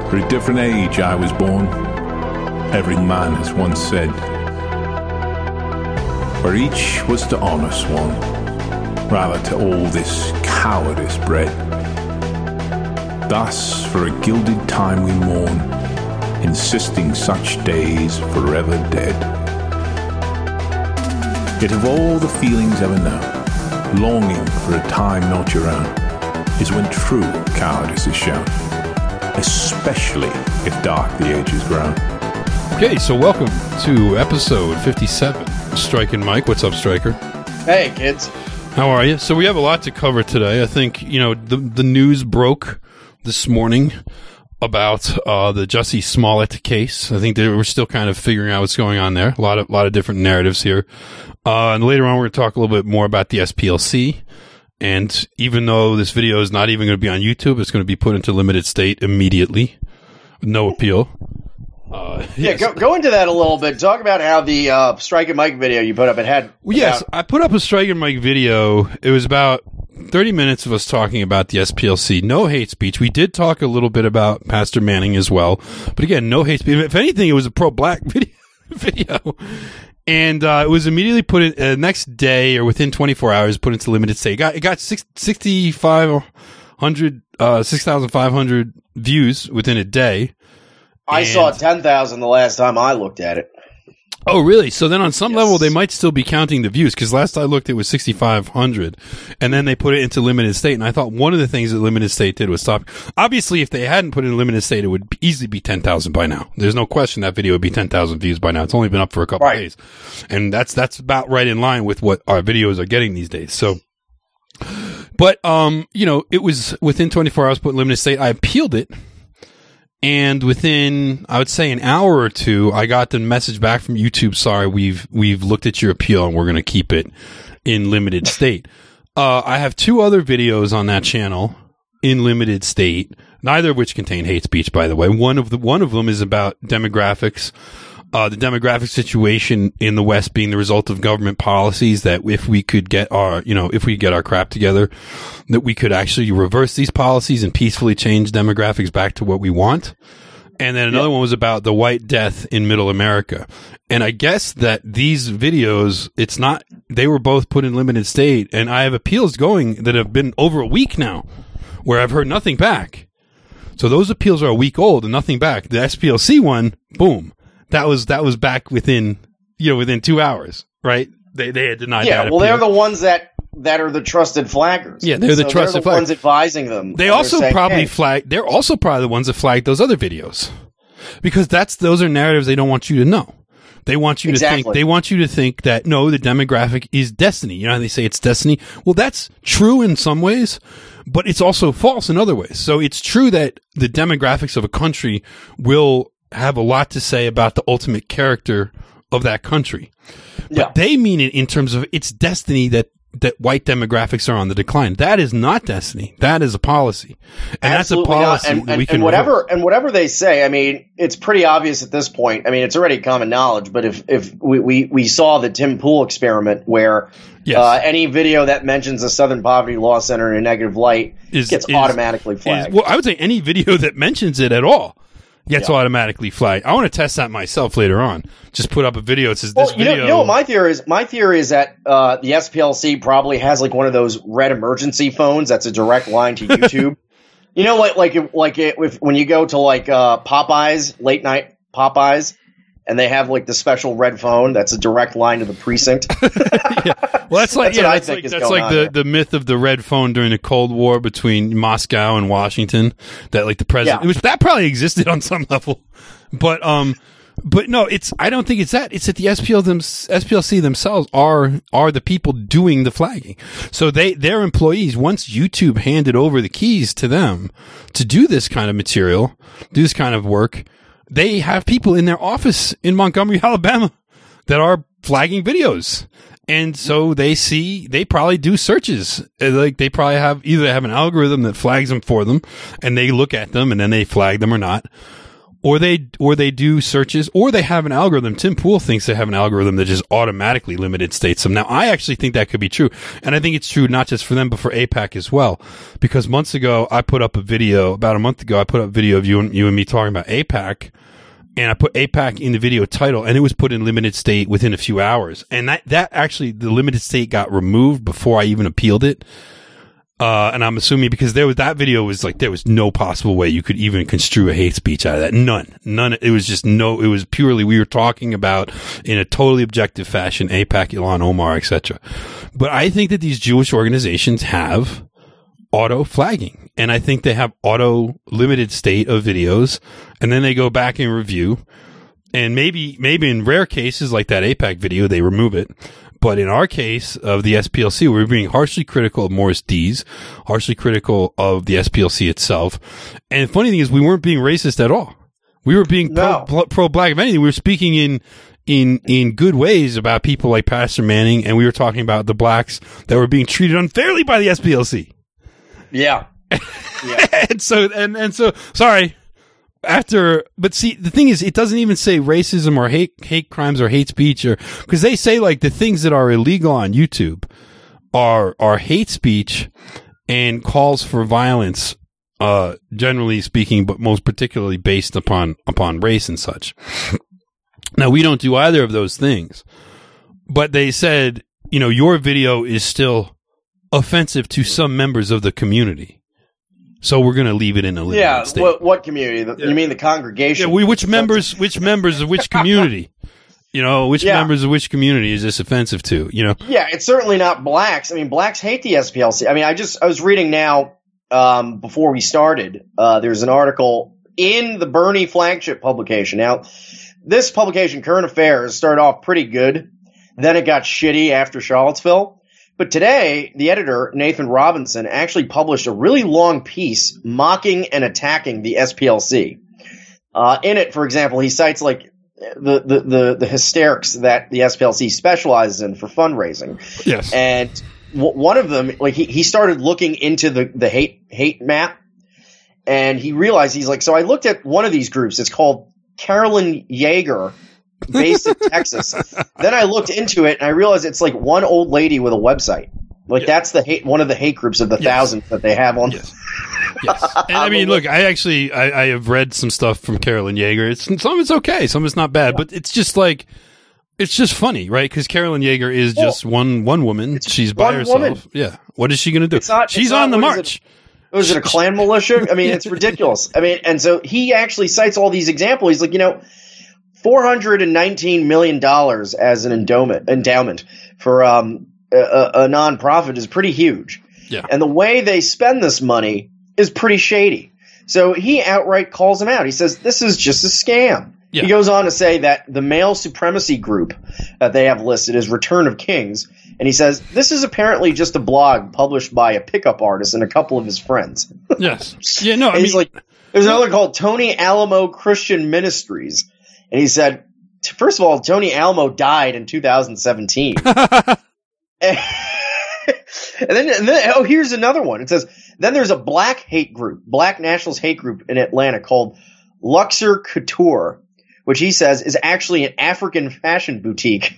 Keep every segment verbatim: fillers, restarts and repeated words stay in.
For a different age I was born, every man has once said. For each was to honour sworn, rather to all this cowardice bred. Thus for a gilded time we mourn, insisting such days forever dead. Yet of all the feelings ever known, longing for a time not your own is when true cowardice is shown, especially if dark the age has grown. Okay, so welcome to episode fifty-seven. Striker Mike, what's up, Striker? Hey, kids. How are you? So we have a lot to cover today. I think, you know, the the news broke this morning about uh, the Jussie Smollett case. I think they were still kind of figuring out what's going on there. A lot of lot of different narratives here. Uh, and later on, we're going to talk a little bit more about the S P L C. And even though this video is not even going to be on YouTube, it's going to be put into limited state immediately. No appeal. Uh, yeah, yes. go, go into that a little bit. Talk about how the uh, Strike and Mike video you put up, it had... Well, yes, I put up a Strike and Mike video. It was about thirty minutes of us talking about the S P L C. No hate speech. We did talk a little bit about Pastor Manning as well. But again, no hate speech. If anything, it was a pro-black video. video. And uh, it was immediately put in uh, next day or within twenty-four hours, put into limited state. It got, it got six, sixty-five hundred, uh, six thousand five hundred views within a day. I and, saw ten thousand the last time I looked at it. Oh, really? So then on some Yes. level, they might still be counting the views, because last I looked, it was sixty-five hundred. And then they put it into limited state. And I thought one of the things that limited state did was stop. Obviously, if they hadn't put it in limited state, it would easily be ten thousand by now. There's no question that video would be ten thousand views by now. It's only been up for a couple Right. days. And that's, that's about right in line with what our videos are getting these days. So, but, um, you know, it was within twenty-four hours put in limited state. I appealed it. And within, I would say, an hour or two, I got the message back from YouTube. Sorry, we've we've looked at your appeal and we're going to keep it in limited state. Uh, I have two other videos on that channel in limited state, neither of which contain hate speech, by the way. One of the one of them is about demographics, uh, the demographic situation in the West being the result of government policies. That if we could get our, you know, if we get our crap together, that we could actually reverse these policies and peacefully change demographics back to what we want. And then another yeah. one was about the White Death in Middle America. And I guess that these videos, it's not, they were both put in limited state. And I have appeals going that have been over a week now where I've heard nothing back. So those appeals are a week old and nothing back. The S P L C one, boom. That was, that was back within, you know, within two hours, right? They, they had denied yeah, that. well, appeal. they're the ones that, that are the trusted flaggers. Yeah, they're the so trusted they're the flaggers. ones advising them. They and also saying, probably hey, flag. They're also probably the ones that flagged those other videos, because that's those are narratives they don't want you to know. They want you Exactly. to think. They want you to think that no, the demographic is destiny. You know how they say it's destiny. Well, that's true in some ways, but it's also false in other ways. So it's true that the demographics of a country will have a lot to say about the ultimate character of that country. But Yeah. they mean it in terms of it's destiny that, that white demographics are on the decline. That is not destiny. That is a policy. And Absolutely that's a not. policy And, that and, we can and whatever reverse. and whatever they say, I mean, it's pretty obvious at this point. I mean, it's already common knowledge. But if if we we, we saw the Tim Pool experiment, where Yes. uh, any video that mentions the Southern Poverty Law Center in a negative light Is- gets is- automatically is- flagged. well, I would say any video that mentions it at all gets Yeah. automatically flagged. I want to test that myself later on. Just put up a video that says Well, this you know, video. you know what my theory is? My theory is that uh, the S P L C probably has like one of those red emergency phones that's a direct line to YouTube. You know, like like if, like it, if when you go to like uh, Popeyes, late night Popeyes, and they have like the special red phone that's a direct line to the precinct. yeah. Well, that's like That's yeah, what I that's think like, is that's going like on the, here. the myth of the red phone during the Cold War between Moscow and Washington. That like the president, Yeah. which that probably existed on some level, but um, but no, it's I don't think it's that. It's that the S P L them, S P L C themselves are are the people doing the flagging. So they their employees, once YouTube handed over the keys to them to do this kind of material, do this kind of work, they have people in their office in Montgomery, Alabama, that are flagging videos. And so they see, they probably do searches. Uh, Like they probably have, either they have an algorithm that flags them for them and they look at them and then they flag them or not. or they or they do searches, or they have an algorithm. Tim Pool thinks they have an algorithm that just automatically limited states them. Now, I actually think that could be true, and I think it's true not just for them, but for AIPAC as well. Because months ago, I put up a video, about a month ago, I put up a video of you and you and me talking about AIPAC, and I put AIPAC in the video title, and it was put in limited state within a few hours. And that that actually, the limited state got removed before I even appealed it. Uh, and I'm assuming because there was, that video was like, there was no possible way you could even construe a hate speech out of that. None. None. It was just no, it was purely, we were talking about in a totally objective fashion, AIPAC, Ilhan Omar, et cetera. But I think that these Jewish organizations have auto flagging, and I think they have auto limited state of videos, and then they go back and review. And maybe, maybe in rare cases like that AIPAC video, they remove it. But in our case of the S P L C, we're being harshly critical of Morris Dees, harshly critical of the S P L C itself. And the funny thing is, we weren't being racist at all. We were being no. pro, pro black. If anything, we were speaking in, in, in good ways about people like Pastor Manning, and we were talking about the blacks that were being treated unfairly by the S P L C. Yeah. yeah. and so, and, and so, sorry. After, but see, the thing is, it doesn't even say racism or hate, hate crimes or hate speech, or, cause they say like the things that are illegal on YouTube are, are hate speech and calls for violence, uh, generally speaking, but most particularly based upon, upon race and such. Now, we don't do either of those things, but they said, you know, your video is still offensive to some members of the community. So we're going to leave it in a limited yeah, state. What, what community? The, yeah. You mean the congregation? Yeah, we, which members? Which members of which community? You know, which yeah. members of which community is this offensive to? You know? Yeah, it's certainly not blacks. I mean, blacks hate the S P L C. I mean, I just I was reading now um, before we started. Uh, there's an article in the Bernie flagship publication. Now, this publication, Current Affairs, started off pretty good. Then it got shitty after Charlottesville. But today, the editor, Nathan Robinson, actually published a really long piece mocking and attacking the S P L C. Uh, in it, for example, he cites like the, the, the, the hysterics that the S P L C specializes in for fundraising. Yes. And w- one of them, like he, he started looking into the, the hate, hate map, and he realized, he's like, so I looked at one of these groups. It's called Carolyn Yeager, based in Texas. Then I looked into it and I realized it's like one old lady with a website. Like yeah. that's the hate, one of the hate groups of the yes. thousands that they have on. Yes. yes. And I mean, look, I actually, I, I have read some stuff from Carolyn Yeager. It's, some of it's okay. Some of it's not bad, yeah. but it's just like, it's just funny, right? Because Carolyn Yeager is well, just one, one woman. She's by herself. Woman. Yeah. What is she going to do? Not, She's on not, the march. It? Was it a Klan militia? I mean, it's ridiculous. I mean, and so he actually cites all these examples. He's like, you know, four hundred nineteen million dollars as an endowment, endowment for um, a, a nonprofit is pretty huge. Yeah. And the way they spend this money is pretty shady. So he outright calls them out. He says, this is just a scam. Yeah. He goes on to say that the male supremacy group that they have listed is Return of Kings. And he says, this is apparently just a blog published by a pickup artist and a couple of his friends. Yes. Yeah, no, I and he's mean, like, there's another called Tony Alamo Christian Ministries. And he said, first of all, Tony Alamo died in two thousand seventeen. and, and, then, and then, oh, here's another one. It says, then there's a black hate group, black nationalist hate group in Atlanta called Luxor Couture, which he says is actually an African fashion boutique.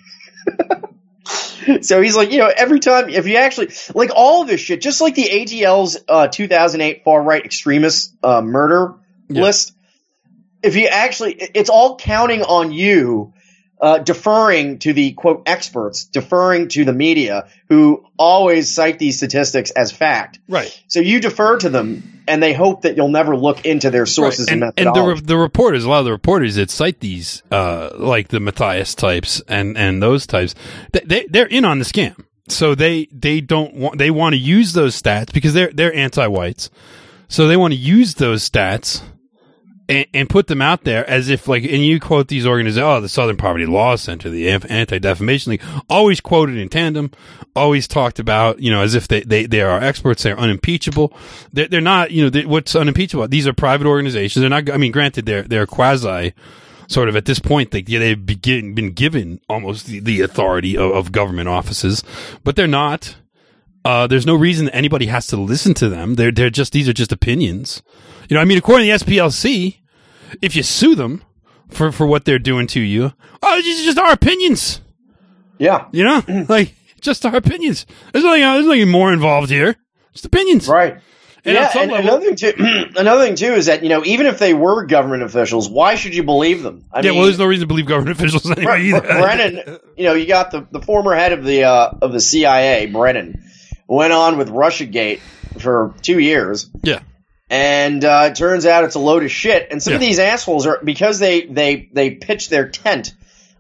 So he's like, you know, every time, if you actually, like all of this shit, just like the A T L's uh, two thousand eight far-right extremist uh, murder yeah. list, if you actually, it's all counting on you uh, deferring to the, quote, experts, deferring to the media, who always cite these statistics as fact. Right. So you defer to them, and they hope that you'll never look into their sources right. and, and methodology. And the, the reporters, a lot of the reporters that cite these, uh, like the Matthias types and, and those types, they, they're in on the scam. So they, they don't want, they want to use those stats because they're, they're anti-whites. So they want to use those stats and, and put them out there as if, like, and you quote these organizations, oh, the Southern Poverty Law Center, the Anti-Defamation League, always quoted in tandem, always talked about, you know, as if they, they, they are experts, they're unimpeachable. They're, they're not, you know, they, what's unimpeachable? These are private organizations. They're not, I mean, granted, they're, they're quasi, sort of at this point, they, they've begin, been given almost the, the authority of, of government offices, but they're not. Uh, there's no reason that anybody has to listen to them. They're, they're just, these are just opinions. You know, I mean, according to the S P L C, if you sue them for, for what they're doing to you, oh, these are just our opinions. Yeah. You know, like just our opinions. There's nothing, there's nothing more involved here. Just opinions. Right. And yeah. and level, another thing too, another thing too is that, you know, even if they were government officials, why should you believe them? I yeah. mean, well, there's no reason to believe government officials anyway Bre- either. Brennan, you know, you got the, the former head of the, uh, of the C I A, Brennan, went on with Russiagate for two years. Yeah. And uh, it turns out it's a load of shit. And some yeah. of these assholes are, because they, they, they pitch their tent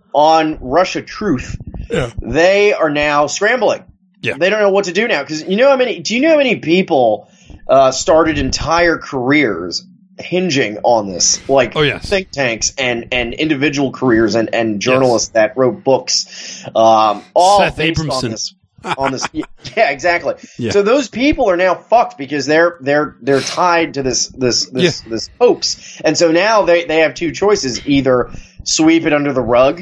on Russia Truth, yeah. they are now scrambling. Yeah. They don't know what to do now. Because you know how many, do you know how many people uh, started entire careers hinging on this? Like oh, yes. think tanks and, and individual careers and, and journalists yes. that wrote books. Um, all Seth based Abramson. on this. on this, yeah, exactly. Yeah. So those people are now fucked because they're they're they're tied to this this this yeah. this hoax, and so now they they have two choices: either sweep it under the rug,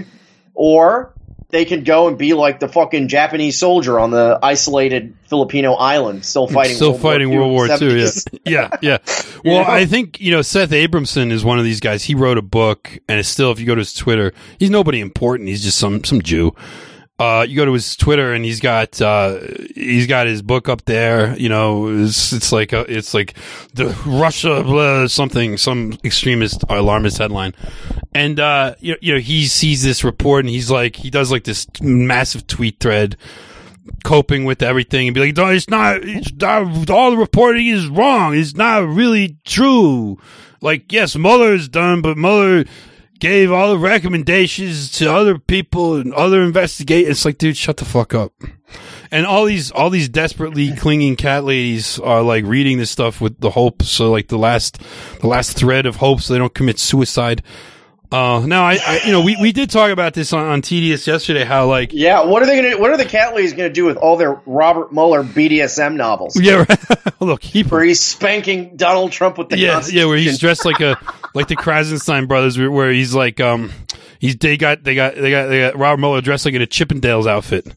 or they can go and be like the fucking Japanese soldier on the isolated Filipino island, still fighting, still World fighting War World War Two. Yeah, yeah, yeah. Well, you know? I think you know Seth Abramson is one of these guys. He wrote a book, and it's still, if you go to his Twitter, he's nobody important. He's just some some Jew. Uh, you go to his Twitter and he's got, uh, he's got his book up there, you know, it's, it's like, a, it's like the Russia, blah, something, some extremist, alarmist headline. And, uh, you know, you know, he sees this report and he's like, he does like this massive tweet thread coping with everything and be like, no, it's not, it's not, all the reporting is wrong. It's not really true. Like, yes, Mueller is done, but Mueller gave all the recommendations to other people and other investigators. It's like, dude, shut the fuck up. And all these, all these desperately clinging cat ladies are like reading this stuff with the hope. So like the last, the last thread of hope so they don't commit suicide. Uh, now I, I, you know, we, we did talk about this on, on Tedious yesterday, how like, yeah, what are they going to, what are the cat ladies going to do with all their Robert Mueller B D S M novels? Yeah, right. Look, he, where he's spanking Donald Trump with the yeah, yeah, where he's dressed like a, like the Krasenstein brothers, where he's like, um, he's, they got, they got, they got, they got Robert Mueller dressed like in a Chippendales outfit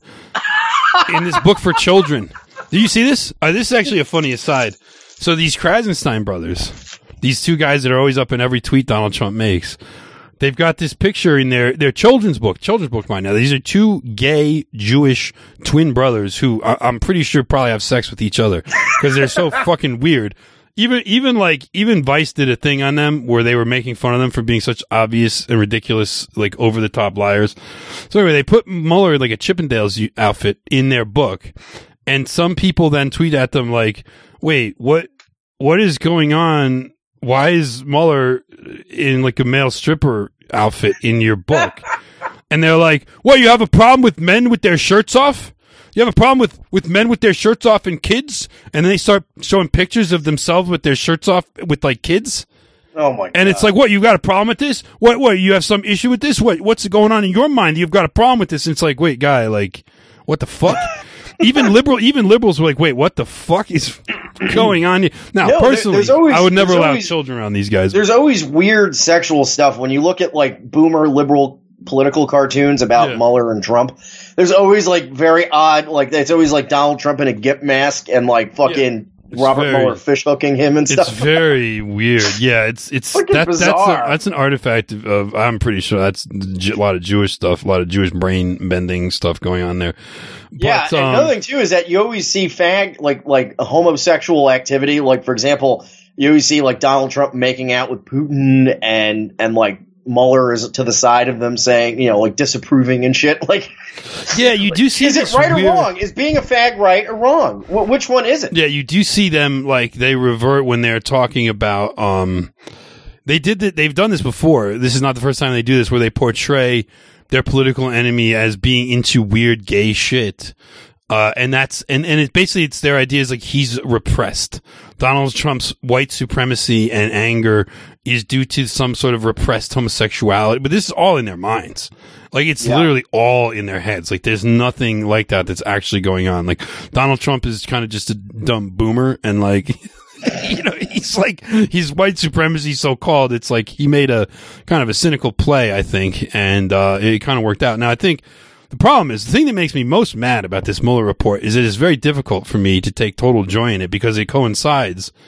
in this book for children. Do you see this? Uh, this is actually a funny aside. So these Krasenstein brothers, these two guys that are always up in every tweet Donald Trump makes, they've got this picture in their, their children's book, children's book right now. These are two gay Jewish twin brothers who I, I'm pretty sure probably have sex with each other because they're so fucking weird. Even, even like, even Vice did a thing on them where they were making fun of them for being such obvious and ridiculous, like over the top liars. So anyway, they put Mueller in like a Chippendales outfit in their book. And some people then tweet at them like, wait, what, what is going on? Why is Mueller in like a male stripper outfit in your book? And they're like, what, you have a problem with men with their shirts off? You have a problem with, with men with their shirts off and kids? And then they start showing pictures of themselves with their shirts off with like kids. Oh my God. And it's like, what, you got a problem with this? What, what, you have some issue with this? What, what's going on in your mind? You've got a problem with this. And it's like, wait, guy, like, what the fuck? Even liberal, even liberals were like, wait, what the fuck is going on here? Now, no, personally, there, always, I would never allow always, children around these guys. There's always weird sexual stuff when you look at like boomer liberal political cartoons about yeah. Mueller and Trump. There's always like very odd, like it's always like Donald Trump in a Gimp mask and like fucking yeah. Robert very, Mueller fish hooking him and stuff. It's very weird. Yeah, it's it's that, that's a, that's an artifact of, of. I'm pretty sure that's a lot of Jewish stuff, a lot of Jewish brain bending stuff going on there. But, yeah, and um, another thing too is that you always see fag like like a homosexual activity. Like for example, you always see like Donald Trump making out with Putin and and like Mueller is to the side of them saying, you know, like disapproving and shit. Like, yeah, you do see. Is it right weird, or wrong? Is being a fag right or wrong? Wh- which one is it? Yeah, you do see them like they revert when they're talking about. Um, they did that. They've done this before. This is not the first time they do this, where they portray their political enemy as being into weird gay shit. Uh, and that's, and, and it basically, it's their idea is like he's repressed. Donald Trump's white supremacy and anger is due to some sort of repressed homosexuality, but this is all in their minds. Like it's yeah. literally all in their heads. Like there's nothing like that that's actually going on. Like Donald Trump is kind of just a dumb boomer and like, you know, he's like, he's white supremacy so called. It's like he made a kind of a cynical play, I think, and, uh, it kind of worked out. Now I think, the problem is, the thing that makes me most mad about this Mueller report is it is very difficult for me to take total joy in it because it coincides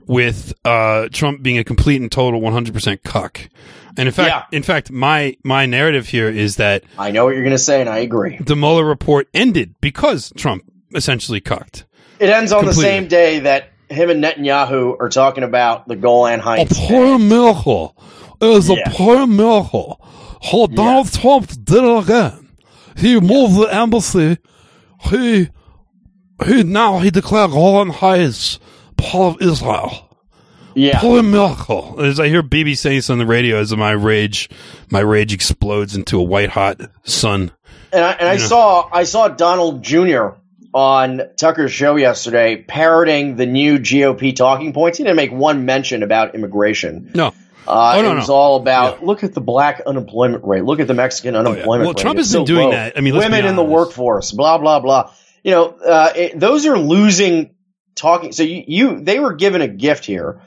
with uh, Trump being a complete and total one hundred percent cuck. And in fact, yeah. in fact, my my narrative here is that I know what you're going to say, and I agree. The Mueller report ended because Trump essentially cucked. It ends on completely. the same day that him and Netanyahu are talking about the Golan Heights. A poor miracle. It was yeah. a poor miracle. How Donald yeah. Trump did it again. He moved the embassy. He he now he declared Golan Heights part of Israel. Yeah. Poor miracle. As I hear B B saying this on the radio, as my rage, my rage explodes into a white hot sun. And I, and I saw, I saw Donald Junior on Tucker's show yesterday parroting the new G O P talking points. He didn't make one mention about immigration. No. Uh, oh, no, it was no. all about, yeah. look at the black unemployment rate. Look at the Mexican unemployment oh, yeah. well, rate. Trump it's has been so doing low. that. I mean, let's women be in the workforce, blah, blah, blah. You know, uh, it, those are losing talking. So you, you, they were given a gift here.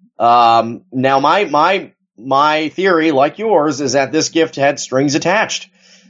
Um, now my, my, my theory, like yours, is that this gift had strings attached.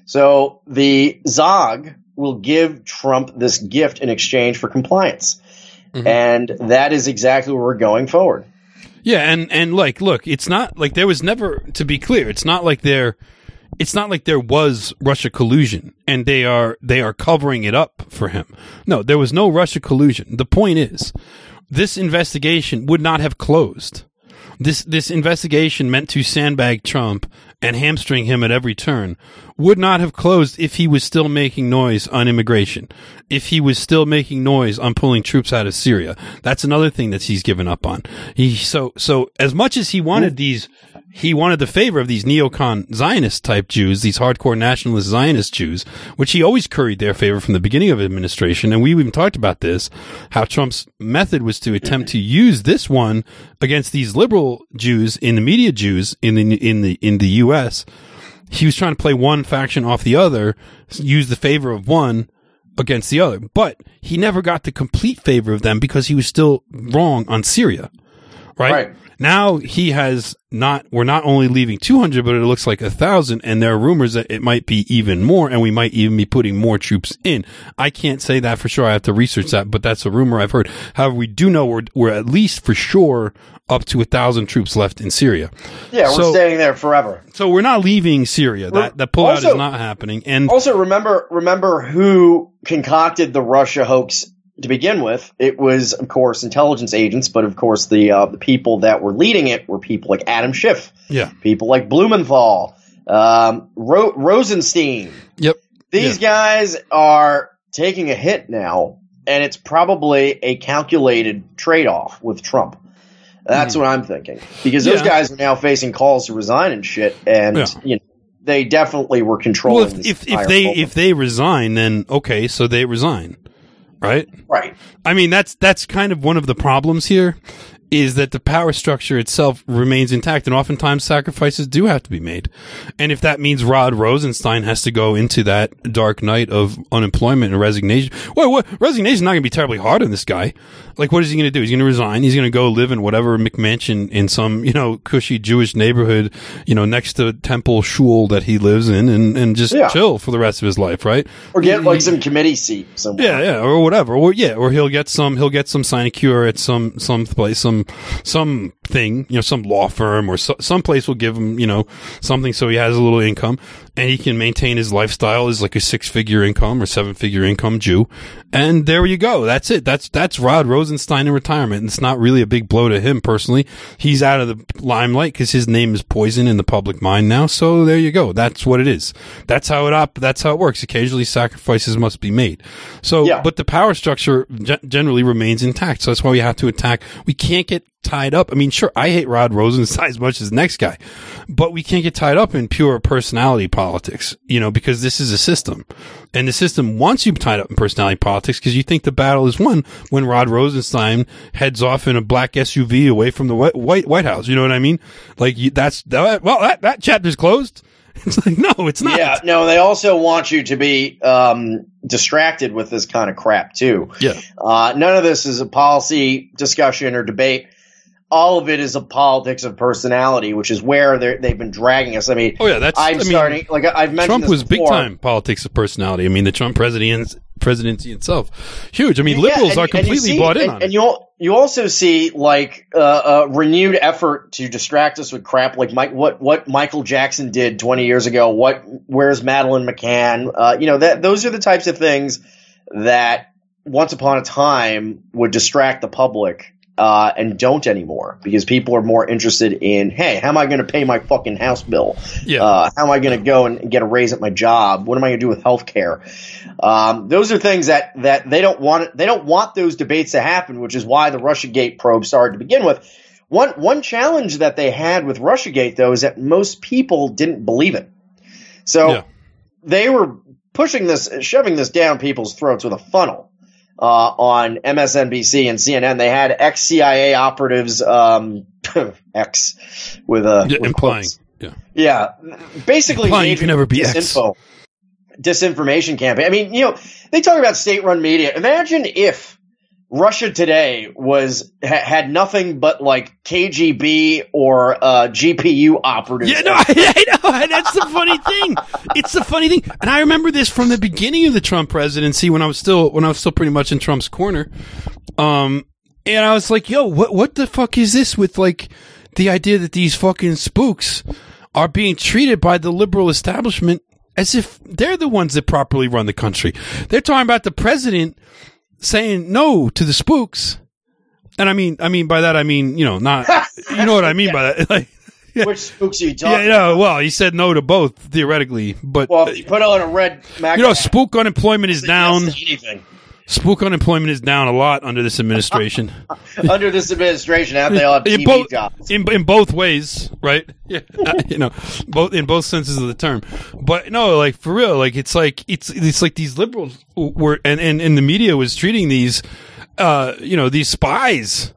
So the Zog will give Trump this gift in exchange for compliance. Mm-hmm. And that is exactly where we're going forward. Yeah. And, and like, look, it's not like there was never, to be clear, it's not like there, it's not like there was Russia collusion and they are, they are covering it up for him. No, there was no Russia collusion. The point is, this investigation would not have closed. This this investigation meant to sandbag Trump and hamstring him at every turn would not have closed if he was still making noise on immigration, if he was still making noise on pulling troops out of Syria. That's another thing that he's given up on. He so so as much as he wanted these, he wanted the favor of these neocon Zionist type Jews, these hardcore nationalist Zionist Jews, which he always curried their favor from the beginning of administration. And we even talked about this, how Trump's method was to attempt to use this one against these liberal Jews in the media Jews in the in the in the U S. He was trying to play one faction off the other, use the favor of one against the other. But he never got the complete favor of them because he was still wrong on Syria. Right? Right. Now he has not, we're not only leaving two hundred, but it looks like a thousand. And there are rumors that it might be even more. And we might even be putting more troops in. I can't say that for sure. I have to research that, but that's a rumor I've heard. However, we do know we're, we're at least for sure up to a thousand troops left in Syria. Yeah, we're so, staying there forever. So we're not leaving Syria. That, that pullout also, is not happening. And also remember, remember who concocted the Russia hoax to begin with. It was, of course, intelligence agents, but of course the uh, the people that were leading it were people like Adam Schiff, yeah, people like Blumenthal, um, Ro- Rosenstein. Yep, these yeah. guys are taking a hit now, and it's probably a calculated trade-off with Trump. That's mm. what I'm thinking, because those yeah. guys are now facing calls to resign and shit, and yeah. you know, they definitely were controlling. Well, if if, if they program. if they resign, then okay, so they resign. Right? Right. I mean, that's that's kind of one of the problems here, is that the power structure itself remains intact, and oftentimes sacrifices do have to be made. And if that means Rod Rosenstein has to go into that dark night of unemployment and resignation, well, what, resignation is not going to be terribly hard on this guy. Like, what is he going to do? He's going to resign. He's going to go live in whatever McMansion in some, you know, cushy Jewish neighborhood, you know, next to Temple Shul that he lives in, and, and just yeah. chill for the rest of his life, right? Or get like some committee seat somewhere. Yeah, yeah, or whatever. Or yeah, or he'll get some, he'll get some sinecure at some, some place, some, some thing, you know, some law firm or so, some place will give him, you know, something so he has a little income and he can maintain his lifestyle as like a six figure income or seven figure income Jew. And there you go. That's it. That's, that's Rod Rosenstein in retirement. And it's not really a big blow to him personally. He's out of the limelight because his name is poison in the public mind now. So there you go. That's what it is. That's how it op, that's how it works. Occasionally sacrifices must be made. So, yeah. but the power structure g- generally remains intact. So that's why we have to attack. We can't get tied up. I mean, sure, I hate Rod Rosenstein as much as the next guy, but we can't get tied up in pure personality politics, you know, because this is a system, and the system wants you tied up in personality politics because you think the battle is won when Rod Rosenstein heads off in a black S U V away from the White White, White House. You know what I mean? Like you, that's that, well, that that chapter's closed. It's like, no, it's not. Yeah, no, they also want you to be um, distracted with this kind of crap too. Yeah, uh, none of this is a policy discussion or debate. All of it is a politics of personality, which is where they've been dragging us. I mean, oh yeah, that's. I'm I mean, starting like I've mentioned. Trump this was before. big time politics of personality. I mean, the Trump presidents presidency itself. Huge. I mean, Yeah, liberals and- are and you completely see- bought in and, on and it. you al- you also see like uh, a renewed effort to distract us with crap like Mike, what what Michael Jackson did twenty years ago. What where's Madeleine McCann? Uh, you know that those are the types of things that once upon a time would distract the public. Uh, and don't anymore because people are more interested in, hey, how am I going to pay my fucking house bill? Yeah. Uh, how am I going to go and get a raise at my job? What am I going to do with healthcare? Um, those are things that, that they don't want. They don't want those debates to happen, which is why the Russiagate probe started to begin with. One one challenge that they had with Russiagate, though, is that most people didn't believe it. So Yeah. they were pushing this, shoving this down people's throats with a funnel. Uh, on M S N B C and C N N, they had ex-C I A operatives, um, X with a Yeah, with implying. quotes. Yeah. Yeah, basically Implying you engaging can never in be X. disinfo, disinformation campaign. I mean, you know, they talk about state-run media. Imagine if Russia Today was ha- had nothing but like K G B or uh, G P U operatives. Yeah, no, I, I know. That's the funny thing. It's the funny thing, and I remember this from the beginning of the Trump presidency when I was still when I was still pretty much in Trump's corner. Um, and I was like, "Yo, what what the fuck is this with like the idea that these fucking spooks are being treated by the liberal establishment as if they're the ones that properly run the country? They're talking about the president saying no to the spooks." And I mean, I mean by that, I mean, you know, not, you know what I mean by that. Like, yeah. Which spooks are you Yeah, talking you know, well, he said no to both theoretically, but Well, if you put on a red MAGA you know, hat, spook unemployment is say down. yes to anything. Spook unemployment is down a lot under this administration. Under this administration, have they all have in T V both jobs? in in both ways, right? Yeah, you know, both in both senses of the term. But no, like for real, like it's like it's it's like these liberals were and and, and the media was treating these, uh, you know, these spies.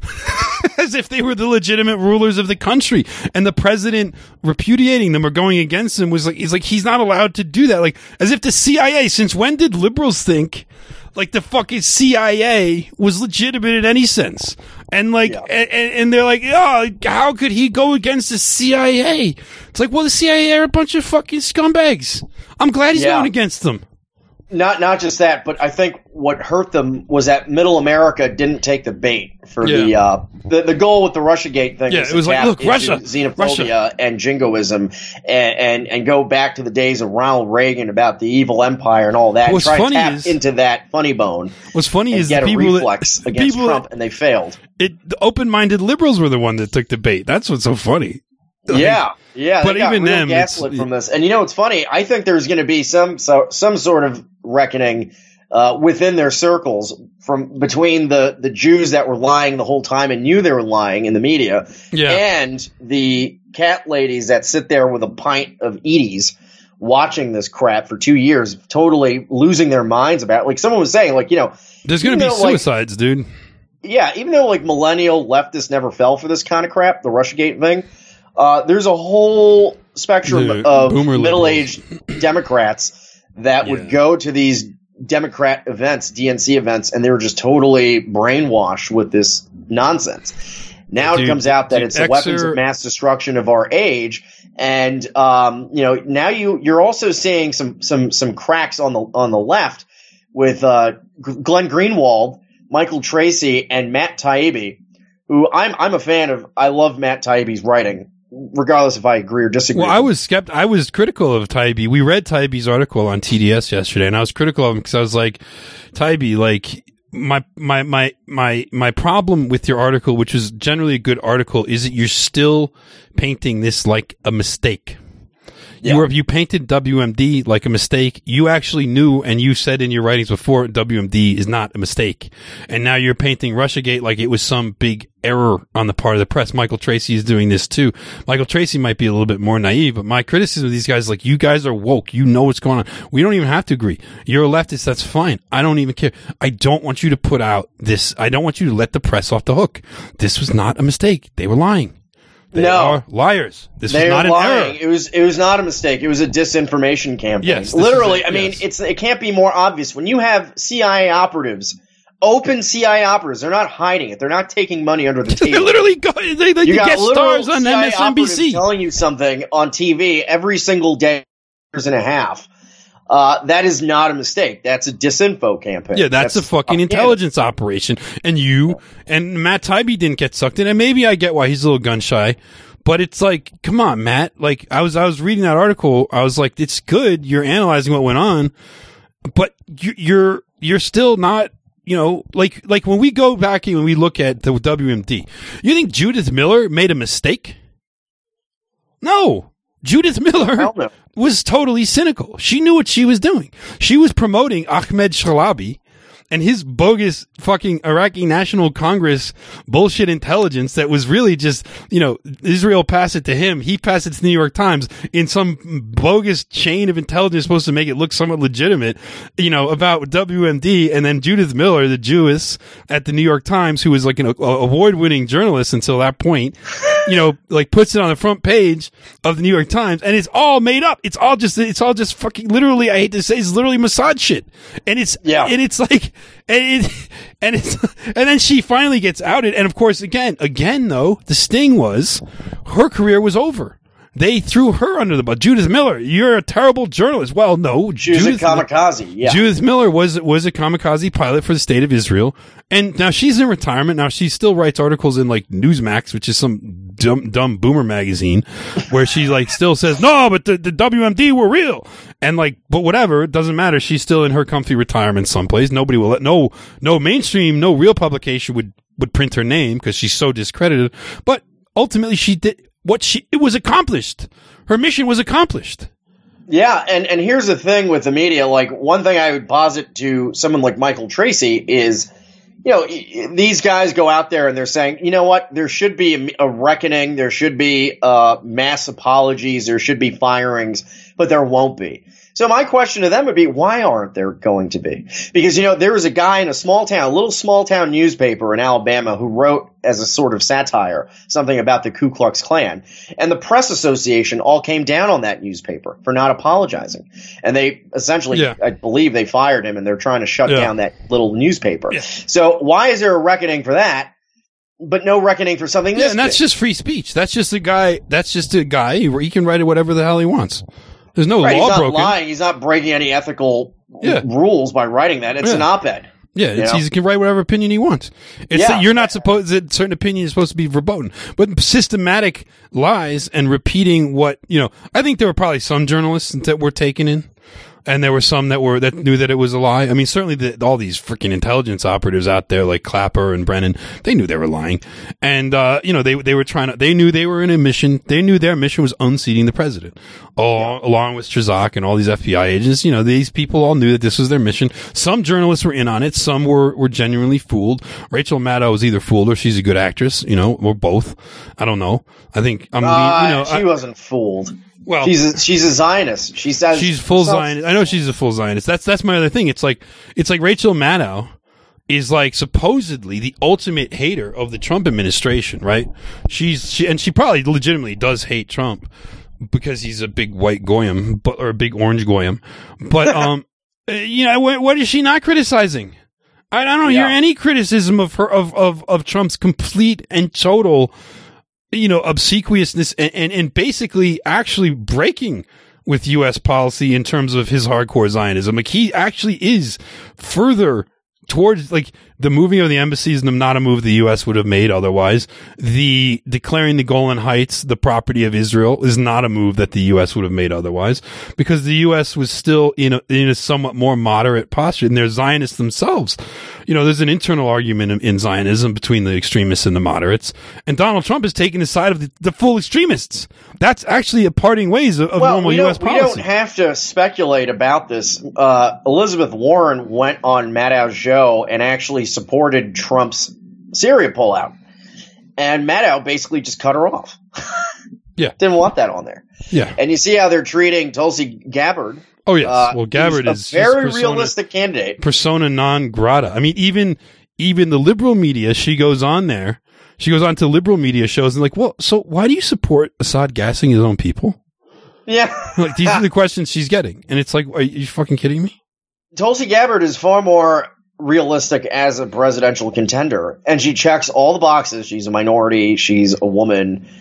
As if they were the legitimate rulers of the country, and the president repudiating them or going against them was like, he's like, he's not allowed to do that. Like, as if the C I A, since when did liberals think like the fucking C I A was legitimate in any sense? And like, Yeah. and, and they're like, oh, how could he go against the C I A? It's like, well, the C I A are a bunch of fucking scumbags. I'm glad he's Yeah. going against them. Not not just that, but I think what hurt them was that Middle America didn't take the bait for the Yeah. uh, the the goal with the RussiaGate thing. Yeah, was it was to like, tap look, into Russia, xenophobia, Russia. and jingoism, and, and and go back to the days of Ronald Reagan about the evil empire and all that. What's and try funny to tap is- into that funny bone What's funny and is get the a people reflex that, against people Trump, that, and they failed. it, the open-minded liberals were the one that took the bait. That's what's so funny. Like, Yeah, yeah, but they got even real them, gaslit it's- from this. And you know what's funny? I think there's going to be some so some sort of reckoning uh, within their circles from between the the Jews that were lying the whole time and knew they were lying in the media, Yeah. and the cat ladies that sit there with a pint of Edie's watching this crap for two years, totally losing their minds about it. Like someone was saying, like you know, There's going to you be know, like- suicides, dude. yeah, even though like millennial leftists never fell for this kind of crap, the Russiagate thing, uh, there's a whole spectrum The of boomer middle-aged Democrats that Yeah. would go to these Democrat events, D N C events, and they were just totally brainwashed with this nonsense. Now Dude, it comes out that dude, it's the weapons Xer- of mass destruction of our age, and um, you know now you you're also seeing some some some cracks on the on the left with uh, G- Glenn Greenwald, Michael Tracy, and Matt Taibbi, who I'm I'm a fan of. I love Matt Taibbi's writing, regardless if I agree or disagree. Well, I was skept- I was critical of Taibbi. We read Taibbi's article on T D S yesterday, and I was critical of him because I was like, Taibbi, like my my my my my problem with your article, which is generally a good article, is that you're still painting this like a mistake. Yeah. You were, you painted W M D like a mistake. You actually knew, and you said in your writings before, W M D is not a mistake. And now you're painting Russiagate like it was some big error on the part of the press. Michael Tracy is doing this too. Michael Tracy might be a little bit more naive, but my criticism of these guys is like, you guys are woke. You know what's going on. We don't even have to agree. You're a leftist. That's fine. I don't even care. I don't want you to put out this. I don't want you to let the press off the hook. This was not a mistake. They were lying. They No. are liars. This They was not are an lying. error. It was it was not a mistake. It was a disinformation campaign. Yes, this literally. is it, I mean, yes. it's it can't be more obvious when you have C I A operatives, open C I A operatives. They're not hiding it. They're not taking money under the They table. literally go, they, they You got get literal stars on C I A M S N B operatives C. telling you something on T V every single day, years and a half. Uh, that is not a mistake. That's a disinfo campaign. Yeah, that's, that's a fucking intelligence operation. And you and Matt Taibbi didn't get sucked in. And maybe I get why he's a little gun shy. But it's like, come on, Matt. Like, I was, I was reading that article. I was like, it's good. You're analyzing what went on, but you, you're, you're still not, you know, like, like when we go back and we look at the W M D, you think Judith Miller made a mistake? No. Judith Miller no. was totally cynical. She knew what she was doing. She was promoting Ahmed Shalabi and his bogus fucking Iraqi National Congress bullshit intelligence that was really just, you know, Israel passed it to him. He passed it to the New York Times in some bogus chain of intelligence supposed to make it look somewhat legitimate, you know, about W M D. And then Judith Miller, the Jewess at the New York Times, who was like an award-winning journalist until that point, you know, like puts it on the front page of the New York Times, and it's all made up. It's all just, it's all just fucking literally, I hate to say, it's literally Mossad shit. And it's, yeah. and it's like, and it, and it's, and then she finally gets outed. And of course, again, again, though, the sting was her career was over. They threw her under the bus. Judith Miller, you're a terrible journalist. Well, no. She was Judith, a kamikaze, yeah. Judith Miller was was a kamikaze pilot for the state of Israel. And now she's in retirement. Now she still writes articles in like Newsmax, which is some dumb, dumb boomer magazine, where she like still says, no, but the, the W M D were real. And like, but whatever, it doesn't matter. She's still in her comfy retirement someplace. Nobody will let, no, no mainstream, no real publication would, would print her name because she's so discredited. But ultimately she did what she, it was accomplished. Her mission was accomplished. Yeah, and, and here's the thing with the media. Like, one thing I would posit to someone like Michael Tracy is, you know, these guys go out there and they're saying, you know what, there should be a, a reckoning, there should be uh, mass apologies, there should be firings, but there won't be. So my question to them would be, why aren't there going to be? Because, you know, there was a guy in a small town, a little small town newspaper in Alabama who wrote as a sort of satire something about the Ku Klux Klan. And the Press Association all came down on that newspaper for not apologizing. And they essentially, yeah. I believe they fired him, and they're trying to shut yeah. down that little newspaper. Yeah. So why is there a reckoning for that, but no reckoning for something yeah, this and that's big? Just free speech. That's just a guy, that's just a guy, he can write it whatever the hell he wants. There's no right, law he's not broken. Lying. He's not breaking any ethical yeah. rules by writing that. It's yeah. an op-ed. Yeah, it's, he can write whatever opinion he wants. It's yeah. that you're not supposed that certain opinion is supposed to be verboten, but systematic lies and repeating what, you know, I think there were probably some journalists that were taken in. And there were some that were that knew that it was a lie. I mean, certainly the, all these freaking intelligence operatives out there, like Clapper and Brennan, they knew they were lying. And uh, you know, they they were trying to. They knew they were in a mission. They knew their mission was unseating the president, all, yeah. along with Trzak and all these F B I agents. You know, these people all knew that this was their mission. Some journalists were in on it. Some were were genuinely fooled. Rachel Maddow was either fooled or she's a good actress. You know, or both. I don't know. I think I'm. Uh, you know, she I, wasn't fooled. Well, she's a, she's a Zionist. She says she's full Zionist. I know she's a full Zionist. That's that's my other thing. It's like it's like Rachel Maddow is like supposedly the ultimate hater of the Trump administration, right? She's she and she probably legitimately does hate Trump because he's a big white goyim, but or a big orange goyim. But um, you know, what, what is she not criticizing? I, I don't yeah. hear any criticism of her of of of Trump's complete and total, you know, obsequiousness and, and, and basically actually breaking with U S policy in terms of his hardcore Zionism. Like, he actually is further towards, like, the moving of the embassies, not a move the U S would have made otherwise. The declaring the Golan Heights the property of Israel is not a move that the U S would have made otherwise, because the U S was still in a, in a somewhat more moderate posture, and they're Zionists themselves. You know, there's an internal argument in, in Zionism between the extremists and the moderates, and Donald Trump is taking the side of the, the full extremists. That's actually a parting ways of, of well, normal we U S policy. We don't have to speculate about this. Uh, Elizabeth Warren went on Maddow's show and actually supported Trump's Syria pullout, and Maddow basically just cut her off. Yeah, didn't want that on there. Yeah, and you see how they're treating Tulsi Gabbard. Oh yes, uh, well Gabbard is a very persona, realistic candidate, persona non grata. I mean, even even the liberal media, she goes on there, she goes on to liberal media shows and like, well, so why do you support Assad gassing his own people? Yeah, like these are the questions she's getting, and it's like, are you fucking kidding me? Tulsi Gabbard is far more realistic as a presidential contender, and she checks all the boxes. She's a minority, she's a woman,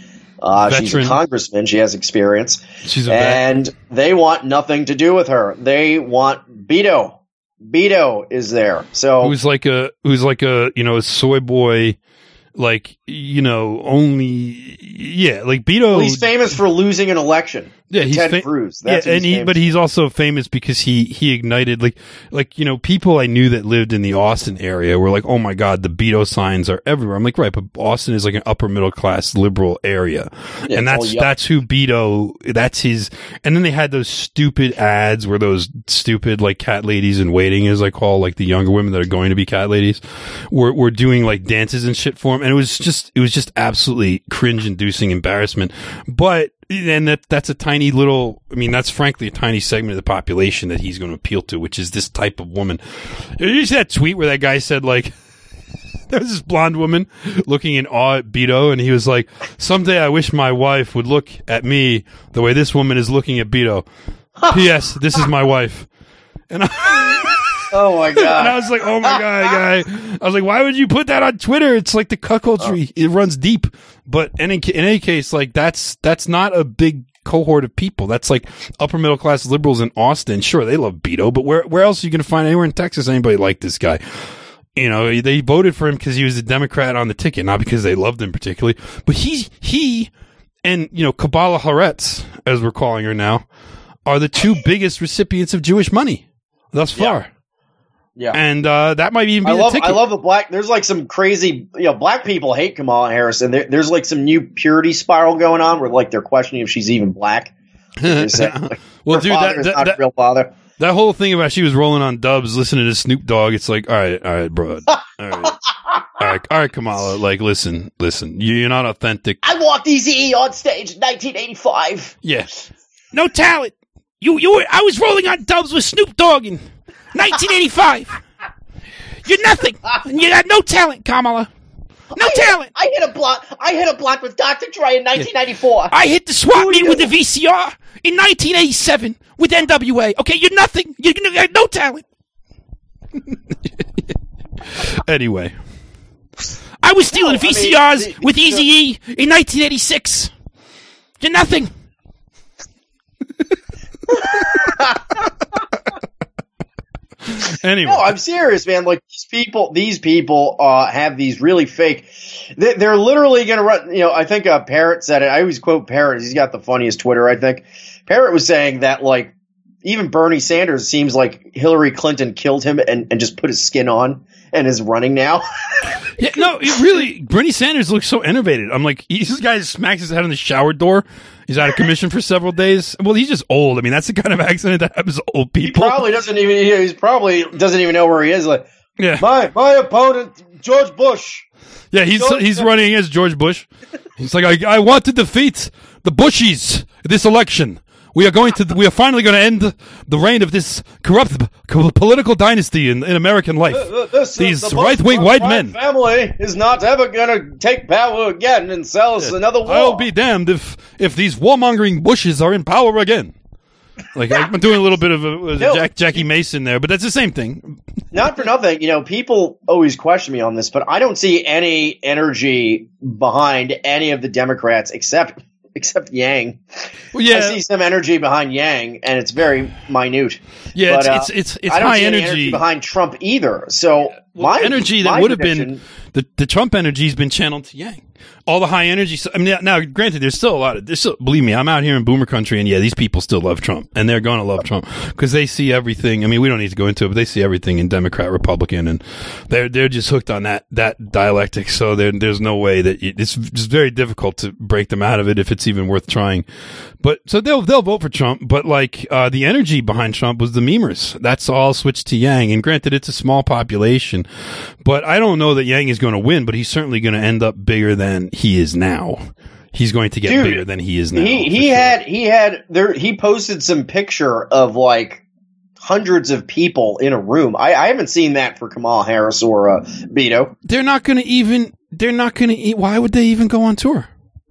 Uh, she's a Veteran. congressman. She has experience. She's a vet. and they want nothing to do with her. They want Beto. Beto is there. So Who's like a who's like a you know a soy boy, like you know only yeah like Beto. well, he's famous for losing an election. Yeah, to he's Ted fa- Cruz. That's yeah, what and he's he, famous but he's also famous because he he ignited like like you know people I knew that lived in the Austin area were like, oh my god, the Beto signs are everywhere. I'm like, right, but Austin is like an upper middle class liberal area, Yeah, and it's all that's yup. that's who Beto. That's his. And then they had those stupid ads where those stupid like cat ladies in waiting, as I call like the younger women that are going to be cat ladies, were were doing like dances and shit for him, and it was just it was just absolutely cringe inducing embarrassment, but. And that that's a tiny little, I mean, that's frankly a tiny segment of the population that he's going to appeal to, which is this type of woman. Did you see that tweet where that guy said, like, there was this blonde woman looking in awe at Beto, and he was like, someday I wish my wife would look at me the way this woman is looking at Beto. P S. This is my wife. And I... Oh my god! And I was like, "Oh my god, guy!" I was like, "Why would you put that on Twitter? It's like the cuckoldry. Oh. It runs deep." But in any, in any case, like that's that's not a big cohort of people. That's like upper middle class liberals in Austin. Sure, they love Beto, but where where else are you going to find anywhere in Texas anybody like this guy? You know, they voted for him because he was a Democrat on the ticket, not because they loved him particularly. But he he and you know Kabbalah Haaretz, as we're calling her now, are the two biggest recipients of Jewish money thus far. Yeah. Yeah, And uh, that might even be I the love ticket. I love the black. There's like some crazy, you know, black people hate Kamala Harris, and there, there's like some new purity spiral going on where like they're questioning if she's even black. They're saying, like, Well, her dude, father that- is that- not that- a real father. That whole thing about she was rolling on dubs, listening to Snoop Dogg. It's like, all right, all right, bro, all right, all right, all right, Kamala. Like, listen, listen, you- you're not authentic. I walked Eazy-E on stage in nineteen eighty-five. Yeah, no talent. You, you were. I was rolling on dubs with Snoop Dogg in nineteen eighty-five. You're nothing. You got no talent, Kamala. No I talent. Hit, I hit a block. I hit a block with Doctor Dre in nineteen ninety-four. I hit the swap Who meet knew? with the V C R in nineteen eighty-seven with N W A. Okay, you're nothing. You you got no talent. Anyway, I was stealing No, I V C Rs mean, the- with the- Eazy-E in nineteen eighty-six. You're nothing. Anyway, No, I'm serious, man. Like these people, these people uh, have these really fake. They, they're literally going to run. You know, I think uh, Parrot said it. I always quote Parrot. He's got the funniest Twitter. I think Parrot was saying that like even Bernie Sanders seems like Hillary Clinton killed him and, and just put his skin on and is running now. yeah, no, it really, Bernie Sanders looks so enervated. I'm like, he, this guy smacks his head on the shower door. He's out of commission for several days. Well, he's just old. I mean, that's the kind of accident that happens to old He people. probably doesn't even. He's probably doesn't even know where he is. Like Yeah. my my opponent, George Bush. Yeah, he's George- he's running against George Bush. He's like, I, I want to defeat the Bushies this election. We are going to, we are finally going to end the reign of this corrupt co- political dynasty in, in American life. Uh, this, uh, These the Bush right-wing white crime men. family is not ever going to take power again and sell us another war. I'll be damned if if these warmongering Bushes are in power again. Like I'm doing a little bit of a, a No. Jack, Jackie Mason there, but that's the same thing. Not for nothing, you know, people always question me on this, but I don't see any energy behind any of the Democrats except except Yang. Well, yeah, I see some energy behind Yang, and it's very minute. yeah, But, uh, it's, it's it's it's I don't high see any energy. energy behind Trump either. So Well, my energy that my would have prediction- been the, the Trump energy has been channeled to Yang. All the high energy. I mean, now, granted, there's still a lot of. There's still, believe me, I'm out here in Boomer Country, and yeah, these people still love Trump, and they're going to love Trump because they see everything. I mean, we don't need to go into it, but they see everything in Democrat, Republican, and they're they're just hooked on that that dialectic. So there, there's no way that you, it's just very difficult to break them out of it if it's even worth trying. But so they'll they'll vote for Trump, but like uh, the energy behind Trump was the memers. That's all switched to Yang, and granted, it's a small population, but I don't know that Yang is going to win, but he's certainly going to end up bigger than he is now. He's going to get Dude, bigger than he is now. He for he sure. had he had there he posted some picture of like hundreds of people in a room. I, I haven't seen that for Kamala Harris or uh, Beto. They're not going to even. They're not going to eat. Why would they even go on tour?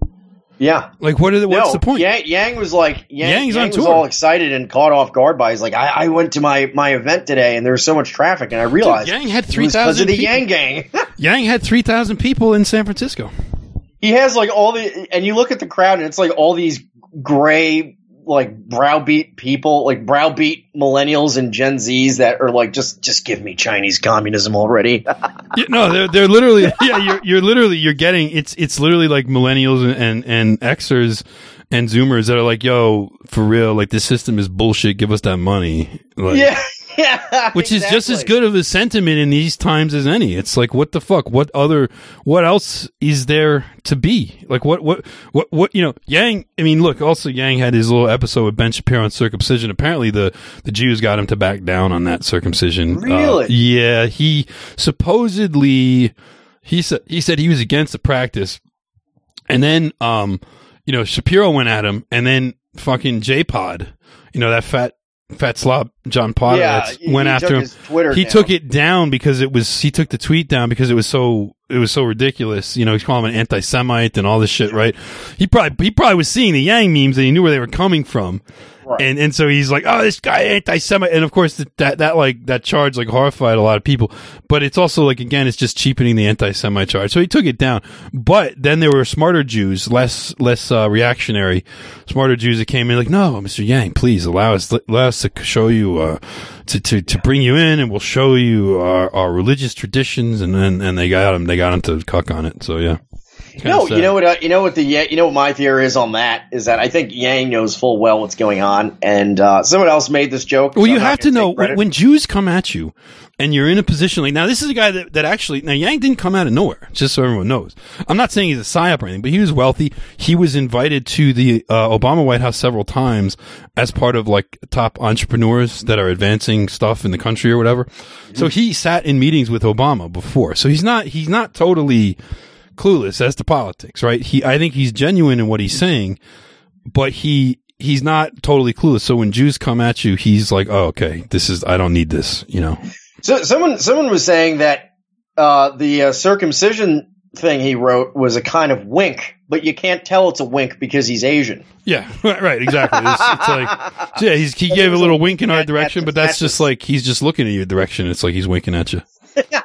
Yeah. Like, what? Are the, what's no, the point? Yang, Yang was like Yang, Yang's Yang on was tour. all excited and caught off guard by. He's like, I, I went to my, my event today and there was so much traffic, and I realized Yang had it was three because thousand of the people. Yang gang. Yang had three thousand people in San Francisco. he has like all the, and you look at the crowd and it's like all these gray, like browbeat people, like browbeat millennials and Gen Zs that are like, just, just give me Chinese communism already. Yeah, no, they're they're literally yeah. You're you're literally you're getting it's it's literally like millennials and and, and Xers and Zoomers that are like, yo, for real, like this system is bullshit. Give us that money. Like, yeah, yeah. Which exactly. is just as good of a sentiment in these times as any. It's like, what the fuck? What other? What else is there to be? Like, what? What? What? What? You know, Yang. I mean, look. Also, Yang had his little episode with Ben Shapiro on circumcision. Apparently, the the Jews got him to back down on that circumcision. Really? Uh, yeah. He supposedly he said he said he was against the practice, and then um, you know, Shapiro went at him, and then fucking J-Pod, you know, that fat. Fat slob John Potter yeah, went he after took him. His Twitter he down. took it down because it was he took the tweet down because it was so it was so ridiculous. You know, he's calling him an anti-Semite and all this shit, right? He probably he probably was seeing the Yang memes and he knew where they were coming from. Right. And and so he's like, oh, this guy anti-Semite, and of course that, that that like that charge like horrified a lot of people. But it's also like again, it's just cheapening the anti-Semite charge. So he took it down. But then there were smarter Jews, less less uh, reactionary, smarter Jews that came in like, no, Mister Yang, please allow us allow us to show you uh, to to to bring you in, and we'll show you our, our religious traditions, and then and they got him they got him to cuck on it. So yeah. No, you know what? Uh, you know what the you know what my theory is on that is that I think Yang knows full well what's going on, and uh, someone else made this joke. Well, so you have to know when, when Jews come at you, and you're in a position like now. This is a guy that, that actually now Yang didn't come out of nowhere. Just so everyone knows, I'm not saying he's a psyop or anything, but he was wealthy. He was invited to the uh, Obama White House several times as part of like top entrepreneurs that are advancing stuff in the country or whatever. Mm-hmm. So he sat in meetings with Obama before. So he's not he's not totally clueless as to politics, right? He, I think he's genuine in what he's saying, but he, he's not totally clueless. So when Jews come at you, he's like, oh, okay, this is, I don't need this, you know? So someone, someone was saying that, uh, the uh, circumcision thing he wrote was a kind of wink, but you can't tell it's a wink because he's Asian. Yeah, right, right exactly. It's, it's like, yeah, he's, he gave a little wink in our direction, but that's just like, he's just looking at your direction. It's like he's winking at you.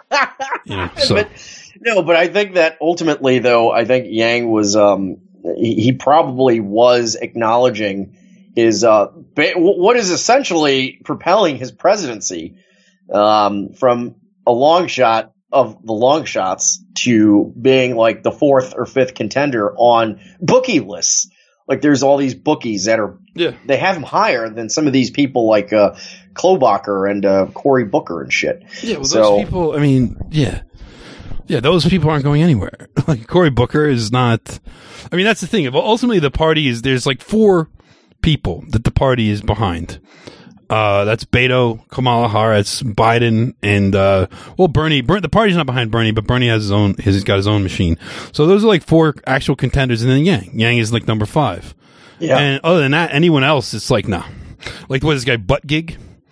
You know, so. But, no, but I think that ultimately, though, I think Yang was, um, he, he probably was acknowledging his, uh, ba- what is essentially propelling his presidency, um, from a long shot of the long shots to being like the fourth or fifth contender on bookie lists. Like there's all these bookies that are, yeah, they have him higher than some of these people like, uh, Klobuchar and, uh, Cory Booker and shit. Yeah, well, so, those people, I mean, yeah. Yeah, those people aren't going anywhere. Like Cory Booker is not. I mean, that's the thing. Ultimately, the party is there's like four people that the party is behind. Uh, that's Beto, Kamala Harris, Biden, and uh, well, Bernie. Ber- the party's not behind Bernie, but Bernie has his own. He's got his own machine. So those are like four actual contenders, and then Yang. Yang is like number five. Yeah. And other than that, anyone else, it's like nah. Like what is this guy Butt Gig,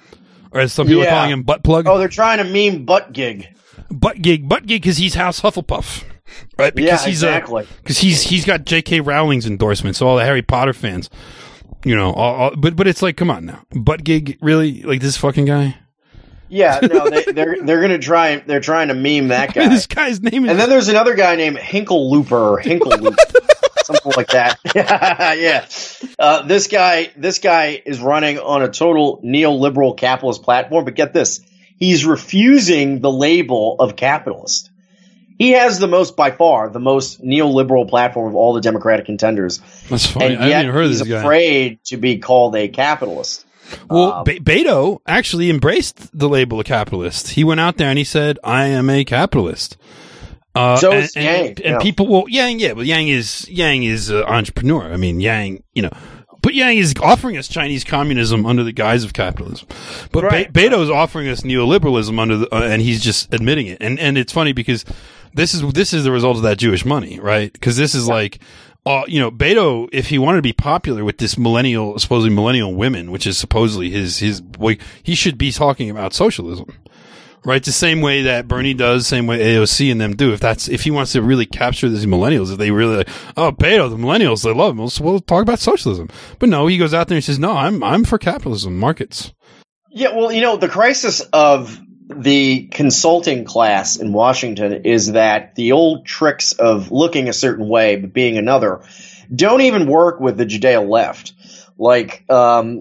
or as some people yeah. are calling him Butt Plug. Oh, they're trying to meme Butt Gig. Butt Gig, Butt Gig, because he's House Hufflepuff, right? Because yeah, he's exactly. Because he's he's got J K. Rowling's endorsement, so all the Harry Potter fans, you know, all, all, but but it's like, come on now, Butt Gig, really, like this fucking guy? Yeah, no, they, they're they're gonna try. They're trying to meme that guy. I mean, this guy's name is. And then there's another guy named Hinkle Looper or Hinkle Loop, something like that. Yeah, yeah. Uh, this guy, this guy is running on a total neoliberal capitalist platform. But get this. He's refusing the label of capitalist. He has the most, by far, the most neoliberal platform of all the Democratic contenders. That's funny. And I yet haven't even heard of he's this guy. afraid to be called a capitalist. Well, um, Be- Beto actually embraced the label of capitalist. He went out there and he said, I am a capitalist. Uh, so and, is and, Yang. And, yeah. people, well, Yang, yeah, but Yang is, Yang is an entrepreneur. I mean, Yang, you know, but Yang is offering us Chinese communism under the guise of capitalism. But right. Be- Beto is offering us neoliberalism under the, uh, and he's just admitting it. And, and it's funny because this is, this is the result of that Jewish money, right? Because this is yeah. like, uh, you know, Beto, if he wanted to be popular with this millennial, supposedly millennial women, which is supposedly his, his, like, he should be talking about socialism. Right, the same way that Bernie does, same way A O C and them do. If that's if he wants to really capture these millennials, if they really like, oh, Beto, the millennials, they love him. We'll, we'll talk about socialism. But no, he goes out there and says, no, I'm I'm for capitalism, markets. Yeah, well, you know, the crisis of the consulting class in Washington is that the old tricks of looking a certain way but being another don't even work with the Judeo left. Like, um,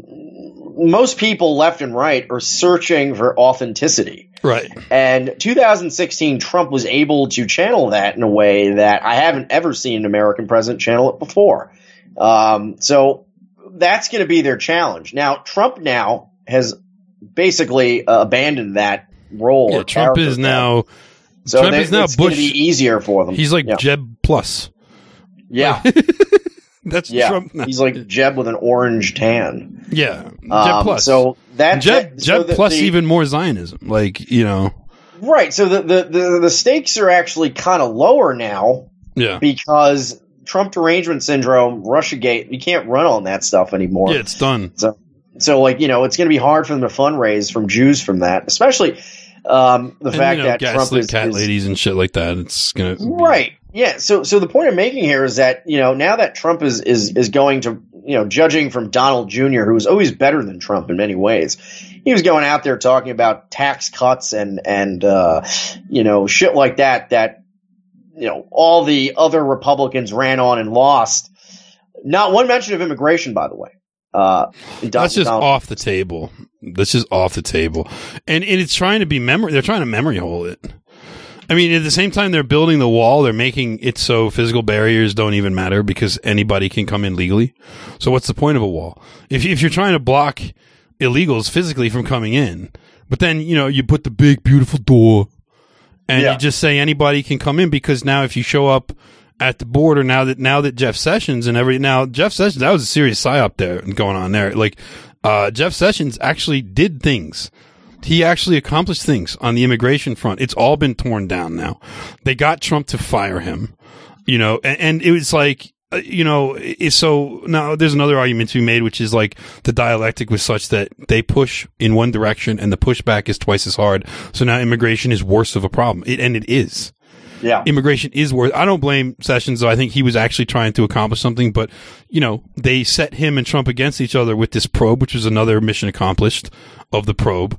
most people left and right are searching for authenticity. Right. And two thousand sixteen, Trump was able to channel that in a way that I haven't ever seen an American president channel it before. Um, so that's going to be their challenge. Now, Trump now has basically uh, abandoned that role. Yeah, or Trump is now. So Trump they, is now it's going to Bush. be easier for them. He's like yeah. Jeb Plus. Yeah. That's yeah. Trump now. He's like Jeb with an orange tan. Yeah. Jeb Um, Plus. So that Jeb, that, Jeb so the, Plus the, even more Zionism. Like, you know. Right. So the, the, the, the stakes are actually kind of lower now Yeah. because Trump derangement syndrome, Russiagate, you can't run on that stuff anymore. Yeah, it's done. So, so like, you know, it's going to be hard for them to fundraise from Jews from that, especially um, the And, fact you know, that Trump gaslit is, cat is ladies and shit like that. It's gonna right. Yeah. So, so the point I'm making here is that, you know, now that Trump is, is, is going to, you know, judging from Donald Junior, who was always better than Trump in many ways, he was going out there talking about tax cuts and, and, uh, you know, shit like that, that, you know, all the other Republicans ran on and lost. Not one mention of immigration, by the way. Uh, in Don- That's just Donald- off the table. That's just off the table. And, and it's trying to be memory. They're trying to memory hole it. I mean, at the same time they're building the wall, they're making it so physical barriers don't even matter because anybody can come in legally. So what's the point of a wall? If, if you're trying to block illegals physically from coming in, but then, you know, you put the big, beautiful door and Yeah. you just say anybody can come in because now if you show up at the border, now that, now that Jeff Sessions and every, now Jeff Sessions, that was a serious psyop there going on there. Like, uh, Jeff Sessions actually did things. He actually accomplished things on the immigration front. It's all been torn down now. They got Trump to fire him, you know, and, and it was like, uh, you know, it, so now there's another argument to be made, which is like the dialectic was such that they push in one direction and the pushback is twice as hard. So now immigration is worse of a problem. It, and it is. Yeah. Immigration is worse. I don't blame Sessions, though. I think he was actually trying to accomplish something, but, you know, they set him and Trump against each other with this probe, which was another mission accomplished of the probe.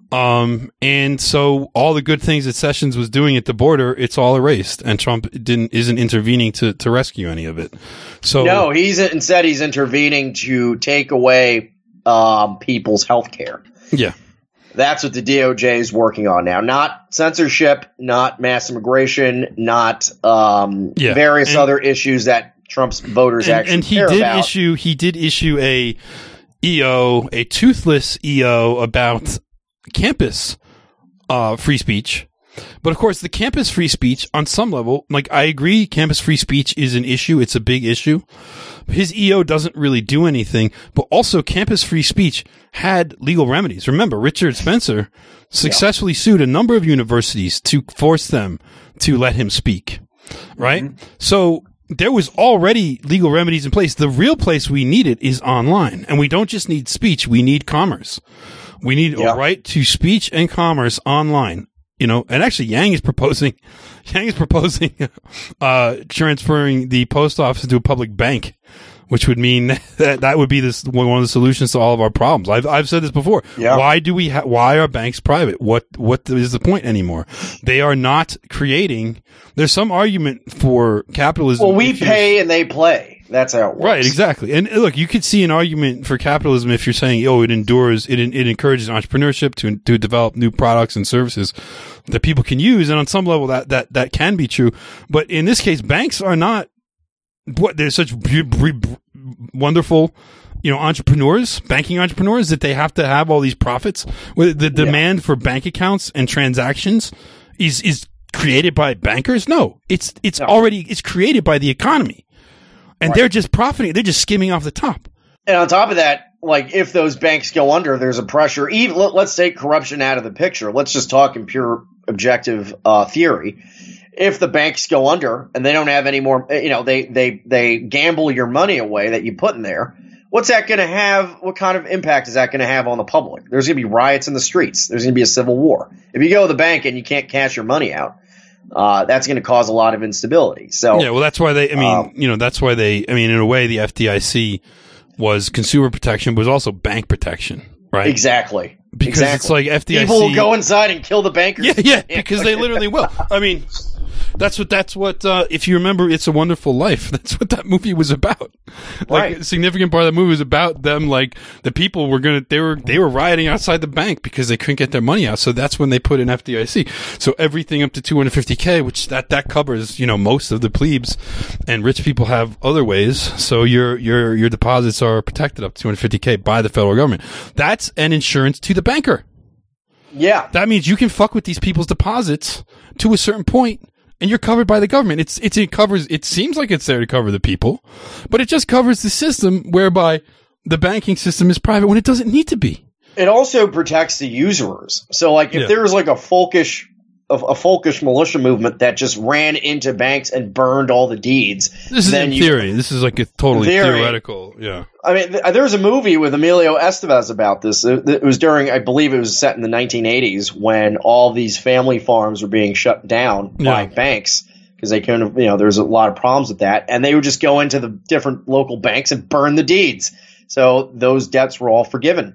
Um, and so all the good things that Sessions was doing at the border, it's all erased, and Trump didn't, isn't intervening to, to rescue any of it. So No, he's instead he's intervening to take away um, people's health care. yeah, That's what the D O J is working on now. Not censorship, not mass immigration, not um, Yeah. various And- other issues that Trump's voters and, actually and he care did about. issue, he did issue a E O, a toothless E O about campus, uh, free speech. But of course, the campus free speech on some level, like I agree, campus free speech is an issue. It's a big issue. His E O doesn't really do anything, but also campus free speech had legal remedies. Remember, Richard Spencer successfully yeah. sued a number of universities to force them to let him speak. Right? Mm-hmm. So there was already legal remedies in place. The real place we need it is online. And we don't just need speech. We need commerce. We need yeah. a right to speech and commerce online. You know, and actually Yang is proposing, Yang is proposing, uh, transferring the post office into a public bank, which would mean that that would be this one of the solutions to all of our problems. I've, I've said this before. Yeah. Why do we ha- why are banks private? What, what is the point anymore? They are not creating, there's some argument for capitalism. Well, we pay and they play. That's how it works. Right, exactly. And look, you could see an argument for capitalism if you're saying, oh, it endures, it it encourages entrepreneurship to to develop new products and services that people can use. And on some level, that that that can be true. But in this case, banks are not what they're such b- b- b- wonderful, you know, entrepreneurs, banking entrepreneurs, that they have to have all these profits. The demand yeah. for bank accounts and transactions is is created by bankers. No, it's it's no. already it's created by the economy. And right. they're just profiting. They're just skimming off the top. And on top of that, like if those banks go under, there's a pressure. Even let's take corruption out of the picture. Let's just talk in pure objective uh, theory. If the banks go under and they don't have any more, you know, they they they gamble your money away that you put in there. What's that going to have? What kind of impact is that going to have on the public? There's going to be riots in the streets. There's going to be a civil war. If you go to the bank and you can't cash your money out, Uh, that's going to cause a lot of instability. So yeah, well, that's why they. I mean, um, you know, that's why they. I mean, in a way, the F D I C was consumer protection, but was also bank protection, right? Exactly. because exactly. it's like F D I C. People will go inside and kill the bankers. Yeah, yeah, because they literally will. I mean, that's what, that's what, uh, if you remember It's a Wonderful Life, that's what that movie was about. Like, Right. a significant part of the movie was about them, like, the people were gonna, they were, they were rioting outside the bank because they couldn't get their money out. So that's when they put in F D I C. So everything up to two hundred fifty K, which that, that covers, you know, most of the plebes, and rich people have other ways. So your, your, your deposits are protected up to two hundred fifty K by the federal government. That's an insurance to the banker. Yeah. That means you can fuck with these people's deposits to a certain point, and you're covered by the government. It's, it's, it covers, it seems like it's there to cover the people, but it just covers the system whereby the banking system is private when it doesn't need to be. It also protects the usurers. So, like, if Yeah. there was like a folkish, a, a folkish militia movement that just ran into banks and burned all the deeds, This is then in you, theory. This is like a totally Theory. theoretical. Yeah. I mean, th- there was a movie with Emilio Estevez about this. It, it was during, I believe it was set in the nineteen eighties when all these family farms were being shut down by Yeah. banks because they couldn't, you know, there was a lot of problems with that. And they would just go into the different local banks and burn the deeds. So those debts were all forgiven.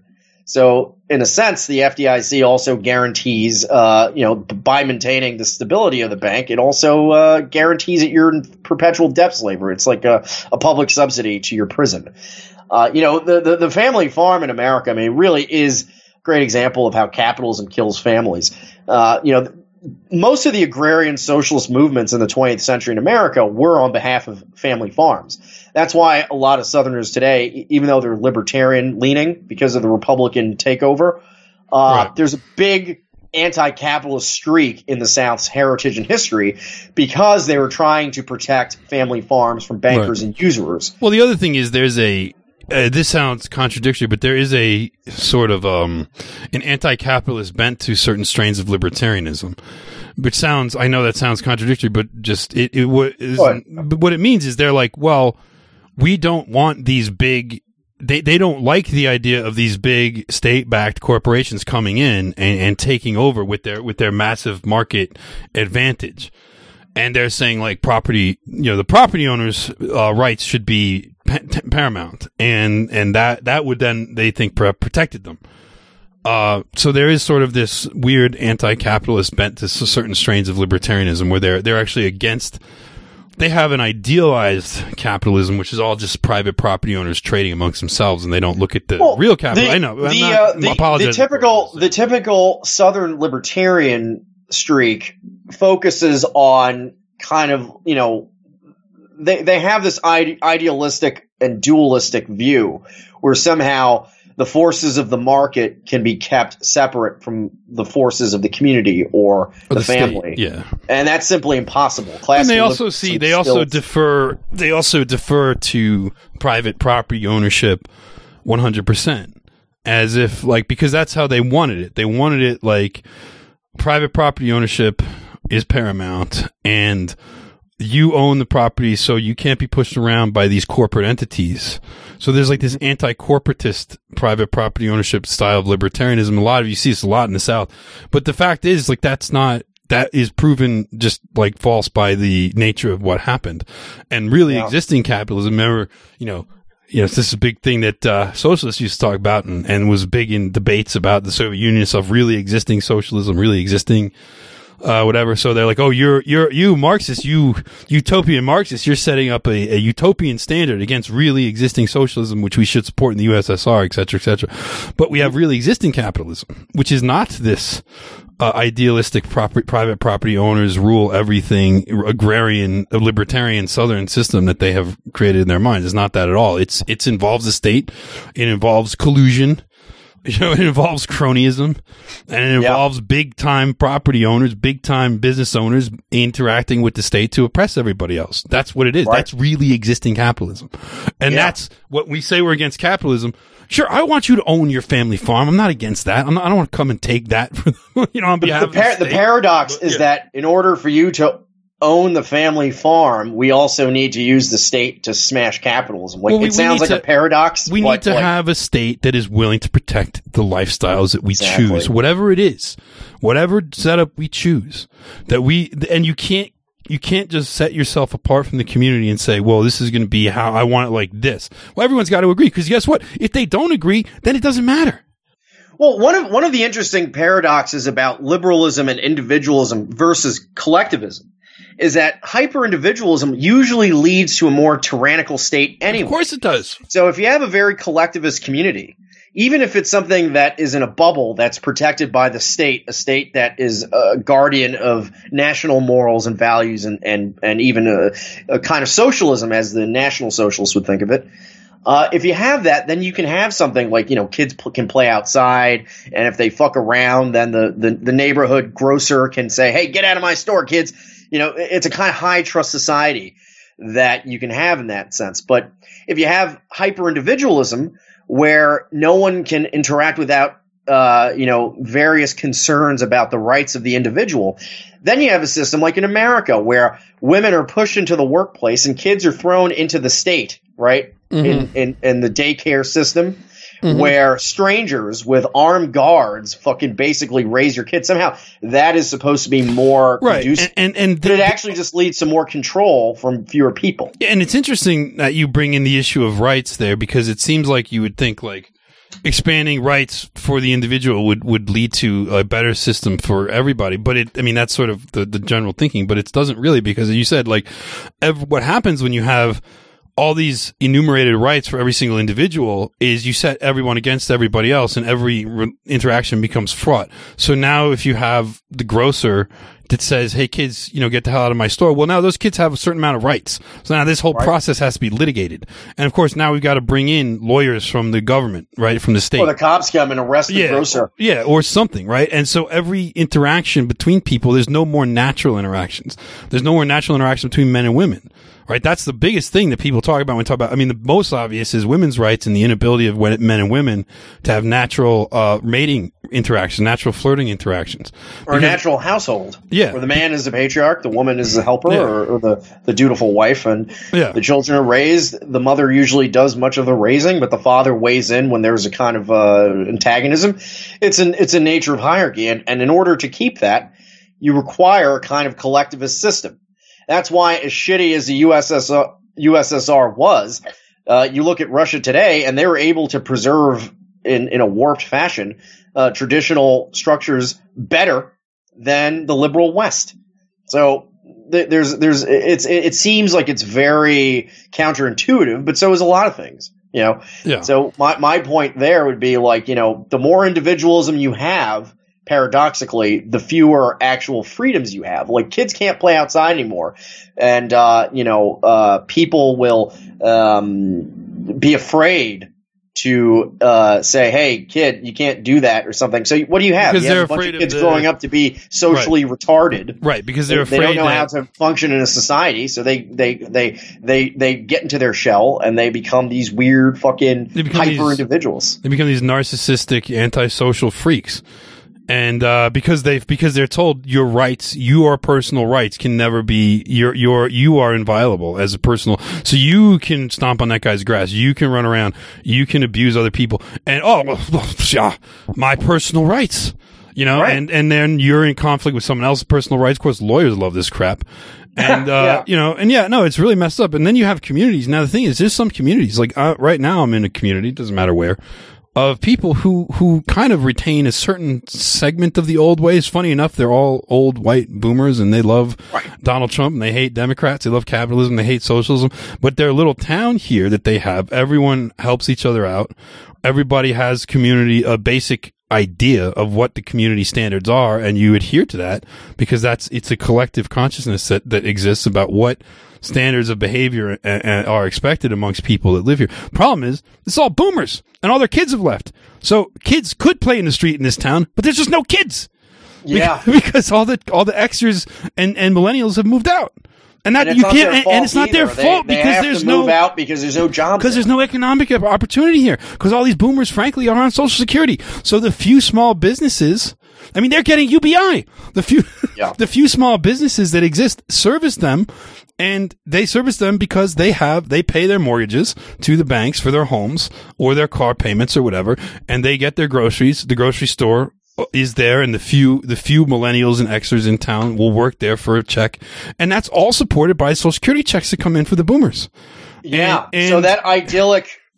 So in a sense, the F D I C also guarantees, uh, you know, by maintaining the stability of the bank, it also uh, guarantees that you're in perpetual debt slavery. It's like a, a public subsidy to your prison. Uh, you know, the, the, the family farm in America, I mean, really is a great example of how capitalism kills families. Uh, you know, most of the agrarian socialist movements in the twentieth century in America were on behalf of family farms. That's why a lot of Southerners today, even though they're libertarian leaning because of the Republican takeover, uh, Right. there's a big anti-capitalist streak in the South's heritage and history because they were trying to protect family farms from bankers Right. and usurers. Well, the other thing is there's a, uh, this sounds contradictory, but there is a sort of, um, an anti-capitalist bent to certain strains of libertarianism. Which sounds, I know that sounds contradictory, but just, it, it what is, What? but what it means is they're like, well, we don't want these big, they, they don't like the idea of these big state-backed corporations coming in and, and taking over with their, with their massive market advantage. And they're saying like property, you know, the property owners' uh, rights should be pa- t- paramount. And, and that, that would then, they think, pre- protected them. Uh, so there is sort of this weird anti-capitalist bent to s- certain strains of libertarianism where they're, they're actually against, they have an idealized capitalism, which is all just private property owners trading amongst themselves, and they don't look at the Well, real capital. The, I know. I'm the, not uh, the, the apologizing for typical this. the typical Southern libertarian streak focuses on kind of, you know, they they have this ide- idealistic and dualistic view where somehow the forces of the market can be kept separate from the forces of the community or Or the, state, family. yeah. And that's simply impossible. And Classical they also liberalism see, they also still- defer, they also defer to private property ownership one hundred percent. As if, like, because that's how they wanted it. They wanted it like private property ownership is paramount and you own the property, so you can't be pushed around by these corporate entities. So there's like this anti-corporatist private property ownership style of libertarianism. A lot of you see this a lot in the South. But the fact is, like, that's not, that is proven just like false by the nature of what happened. And really Yeah. existing capitalism, remember, you know, yes, this is a big thing that uh, socialists used to talk about and, and was big in debates about the Soviet Union stuff, really existing socialism, really existing uh, whatever. So they're like, oh, you're, you're, you Marxist, you utopian Marxist, you're setting up a, a utopian standard against really existing socialism, which we should support in the U S S R, et cetera, et cetera. But we have really existing capitalism, which is not this uh, idealistic proper, private property owners rule everything, agrarian, libertarian Southern system that they have created in their minds. It's not that at all. It's, it involves the state. It involves collusion. You know, it involves cronyism, and it involves yeah. big time property owners, big time business owners interacting with the state to oppress everybody else. That's what it is. Right. That's really existing capitalism. And yeah. that's what we say we're against capitalism. Sure, I want you to own your family farm. I'm not against that. I'm not, I don't want to come and take that for, you know, on behalf the, the, par- of the the state. paradox but, is yeah. that in order for you to own the family farm, we also need to use the state to smash capitalism. Like, well, we, it sounds like to, a paradox. We but need to like, have a state that is willing to protect the lifestyles that we exactly. choose, whatever it is, whatever setup we choose. That we and you can't you can't just set yourself apart from the community and say, well, this is going to be how I want it, like this. Well, everyone's got to agree, because guess what? If they don't agree, then it doesn't matter. Well, one of one of the interesting paradoxes about liberalism and individualism versus collectivism is that hyper-individualism usually leads to a more tyrannical state anyway. Of course it does. So if you have a very collectivist community, even if it's something that is in a bubble that's protected by the state, a state that is a guardian of national morals and values and, and, and even a, a kind of socialism as the National Socialists would think of it, Uh, if you have that, then you can have something like, you know, kids pl- can play outside, and if they fuck around, then the, the, the neighborhood grocer can say, hey, get out of my store, kids. You know, it's a kind of high trust society that you can have in that sense. But if you have hyper individualism where no one can interact without, uh, you know, various concerns about the rights of the individual, then you have a system like in America where women are pushed into the workplace and kids are thrown into the state, right? Mm-hmm. In, in, in the daycare system, mm-hmm. where strangers with armed guards fucking basically raise your kids. Somehow that is supposed to be more right. conducive. And, and, and but it actually just leads to more control from fewer people. And it's interesting that you bring in the issue of rights there, because it seems like you would think like expanding rights for the individual would, would lead to a better system for everybody. But it, I mean, that's sort of the, the general thinking, but it doesn't really, because you said like ev- what happens when you have all these enumerated rights for every single individual is you set everyone against everybody else, and every re- interaction becomes fraught. So now if you have the grocer that says, hey kids, you know, get the hell out of my store. Well, now those kids have a certain amount of rights. So now this whole right. process has to be litigated. And of course, now we've got to bring in lawyers from the government, right? From the state. Or the cops come and arrest the yeah, grocer. Yeah, or something, right? And so every interaction between people, there's no more natural interactions. There's no more natural interaction between men and women. Right, that's the biggest thing that people talk about when we talk about. I mean, the most obvious is women's rights and the inability of men and women to have natural uh, mating interactions, natural flirting interactions, or because, a natural household. Yeah, where the man is the patriarch, the woman is the helper, yeah. or, or the the dutiful wife, and yeah. the children are raised. The mother usually does much of the raising, but the father weighs in when there's a kind of uh, antagonism. It's an it's a nature of hierarchy, and and in order to keep that, you require a kind of collectivist system. That's why, as shitty as the U S S R, U S S R was, uh, you look at Russia today, and they were able to preserve in, in a warped fashion uh, traditional structures better than the liberal West. So th- there's there's it's it, it seems like it's very counterintuitive, but so is a lot of things. You know, yeah. So my my point there would be like, you know, the more individualism you have, paradoxically, the fewer actual freedoms you have. Like kids can't play outside anymore, and uh, you know, uh, people will um, be afraid to uh, say, "Hey, kid, you can't do that" or something. So what do you have? Because you they're have a bunch afraid of kids of the, growing up to be socially right. retarded, right? Because they're they, afraid they don't know that, how to function in a society, so they they they they they get into their shell and they become these weird fucking hyper individuals. They become these narcissistic, antisocial freaks. And uh, because they because they're told your rights, your personal rights can never be your your you are inviolable as a personal. So you can stomp on that guy's grass, you can run around, you can abuse other people, and oh, yeah, my personal rights, you know. Right. And and then you're in conflict with someone else's personal rights. Of course, lawyers love this crap. And, uh, yeah. you know, and yeah, no, it's really messed up. And then you have communities. Now, the thing is, there's some communities, like uh, right now I'm in a community, it doesn't matter where, of people who, who kind of retain a certain segment of the old ways. Funny enough, they're all old white boomers and they love right. Donald Trump and they hate Democrats. They love capitalism. They hate socialism. But their little town here that they have, everyone helps each other out. Everybody has community, a basic idea of what the community standards are, and you adhere to that because that's, it's a collective consciousness that, that exists about what standards of behavior a, a, are expected amongst people that live here. Problem is, it's all boomers and all their kids have left. So kids could play in the street in this town, but there's just no kids. Yeah. Because, because all the, all the Xers and, and millennials have moved out. And that and you can't, and, and it's not either. their fault they, they because have there's to move no out because there's no jobs. Because there's no economic opportunity here. Because all these boomers, frankly, are on Social Security. So the few small businesses, I mean, they're getting U B I. The few, yeah. the few small businesses that exist service them, and they service them because they have they pay their mortgages to the banks for their homes or their car payments or whatever, and they get their groceries. The grocery store is there, and the few the few millennials and Xers in town will work there for a check, and that's all supported by Social Security checks that come in for the boomers. Yeah. And, and so that idyllic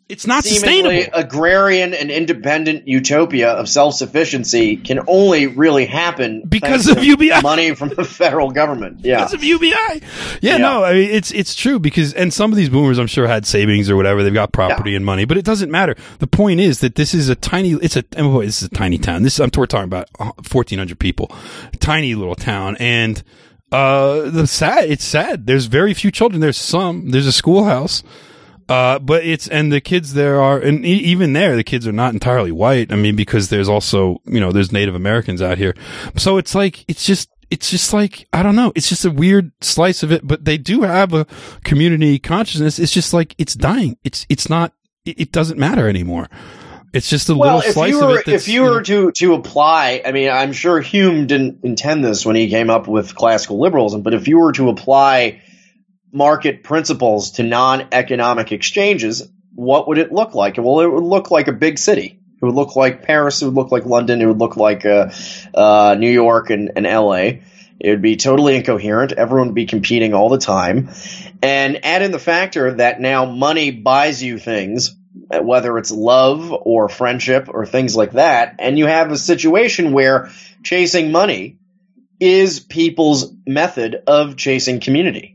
It's not seemingly sustainable. agrarian and independent utopia of self-sufficiency can only really happen because thanks of to U B I. money from the federal government. Yeah, Because of U B I. Yeah, Yeah. no, I mean it's it's true because and some of these boomers I'm sure had savings or whatever. They've got property Yeah. and money, but it doesn't matter. The point is that this is a tiny. It's a oh boy, this is a tiny town. This I'm we're talking about fourteen hundred people, tiny little town, and uh, the sad. It's sad. There's very few children. There's some. There's a schoolhouse. Uh, but it's, and the kids there are, and e- even there, the kids are not entirely white. I mean, because there's also, you know, there's Native Americans out here. So it's like, it's just, it's just like, I don't know. It's just a weird slice of it, but they do have a community consciousness. It's just like, it's dying. It's, it's not, it, it doesn't matter anymore. It's just a well, little if slice you of were, it. That's, if you you were know, to to apply, I mean, I'm sure Hume didn't intend this when he came up with classical liberalism, but if you were to apply market principles to non-economic exchanges, what would it look like? Well, it would look like a big city. It would look like Paris. It would look like London. It would look like uh, uh, New York and, and L A. It would be totally incoherent. Everyone would be competing all the time. And add in the factor that now money buys you things, whether it's love or friendship or things like that, and you have a situation where chasing money is people's method of chasing community.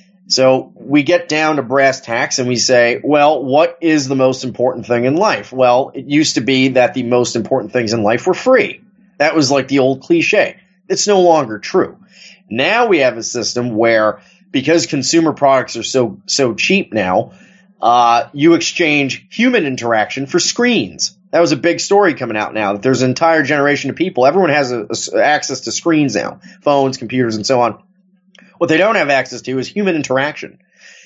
So we get down to brass tacks and we say, well, what is the most important thing in life? Well, it used to be that the most important things in life were free. That was like the old cliche. It's no longer true. Now we have a system where, because consumer products are so so cheap now, uh, you exchange human interaction for screens. That was a big story coming out now, that there's an entire generation of people. Everyone has a, a, access to screens now, phones, computers, and so on. What they don't have access to is human interaction.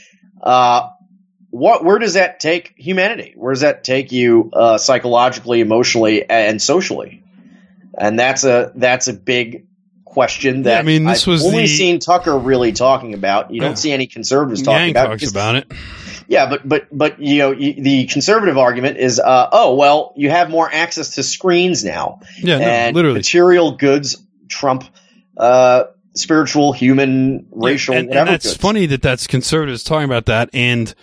Uh, what, where does that take humanity? Where does that take you uh, psychologically, emotionally, and socially? And that's a that's a big question that Yeah, I mean, this I've was only the- seen Tucker really talking about. You don't Yeah. see any conservatives talking Yang about talks because- about it. Yeah, but but but you know, y- the conservative argument is, uh, oh well, you have more access to screens now, Yeah, no, and literally. material goods trump uh, spiritual, human, racial, Yeah, and, whatever. and that's goods. funny that that's conservatives talking about that, and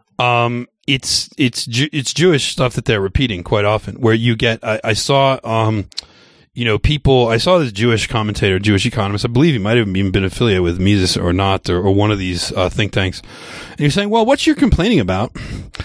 um, it's it's Ju- it's Jewish stuff that they're repeating quite often. Where you get, I, I saw, um, you know, people. I saw this Jewish commentator, Jewish economist. I believe he might have even been affiliated with Mises or not, or, or one of these uh, think tanks. And you're saying, well, what you're complaining about?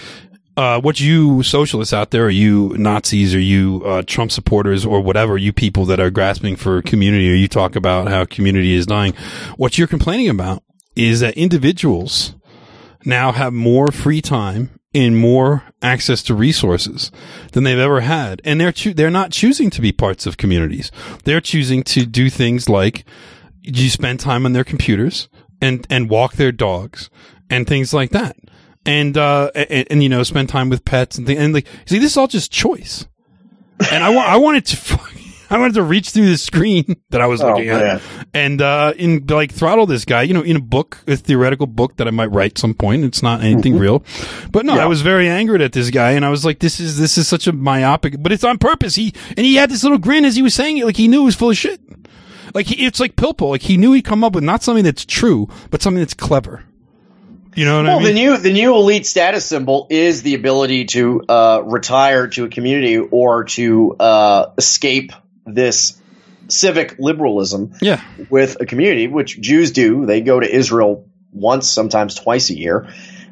Uh, what you socialists out there, or you Nazis, or you uh, Trump supporters, or whatever, you people that are grasping for community, or you talk about how community is dying, what you're complaining about is that individuals now have more free time and more access to resources than they've ever had, and they're choo- they're not choosing to be parts of communities. They're choosing to do things like you spend time on their computers and and walk their dogs and things like that. And, uh, and, and, you know, spend time with pets and things. And like, see, this is all just choice. And I want, I wanted to, I wanted to reach through the screen that I was Oh, looking at man. and, uh, in like throttle this guy, you know, in a book, a theoretical book that I might write some point. It's not anything real, but no, Yeah. I was very angered at this guy and I was like, this is, this is such a myopic, but it's on purpose. He, and he had this little grin as he was saying it, like he knew it was full of shit. Like he, it's like Pilpul. Like he knew he'd come up with not something that's true, but something that's clever. You know what Well, I mean? the new the new elite status symbol is the ability to uh, retire to a community or to uh, escape this civic liberalism Yeah. with a community, which Jews do. They go to Israel once, sometimes twice a year.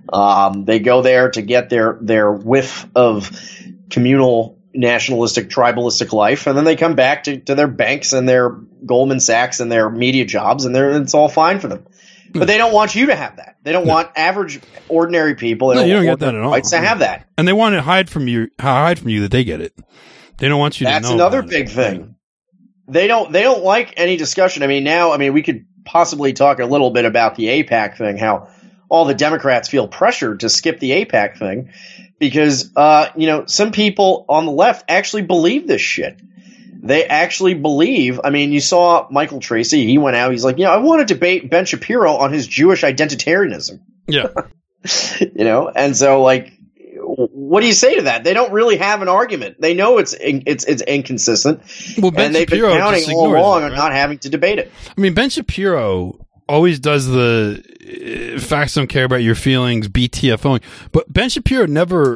Um, they go there to get their their whiff of communal, nationalistic, tribalistic life, and then they come back to, to their banks and their Goldman Sachs and their media jobs, and they're, it's all fine for them. But they don't want you to have that. They don't want average, ordinary people. They No, you don't want get that at all. rights to have that. And they want to hide from you, hide from you that they get it. They don't want you That's to know. another about big it. thing. They don't. They don't like any discussion. I mean, now, I mean, we could possibly talk a little bit about the AIPAC thing. How all the Democrats feel pressured to skip the AIPAC thing because, uh, you know, some people on the left actually believe this shit. They actually believe. I mean, you saw Michael Tracy. He went out. He's like, you know, I want to debate Ben Shapiro on his Jewish identitarianism. Yeah. You know, and so like, what do you say to that? They don't really have an argument. They know it's it's it's inconsistent, Well, Ben and they've Shapiro been counting just all ignores along it, on right? not having to debate it. I mean, Ben Shapiro always does the uh, facts don't care about your feelings, B T F owing. But Ben Shapiro never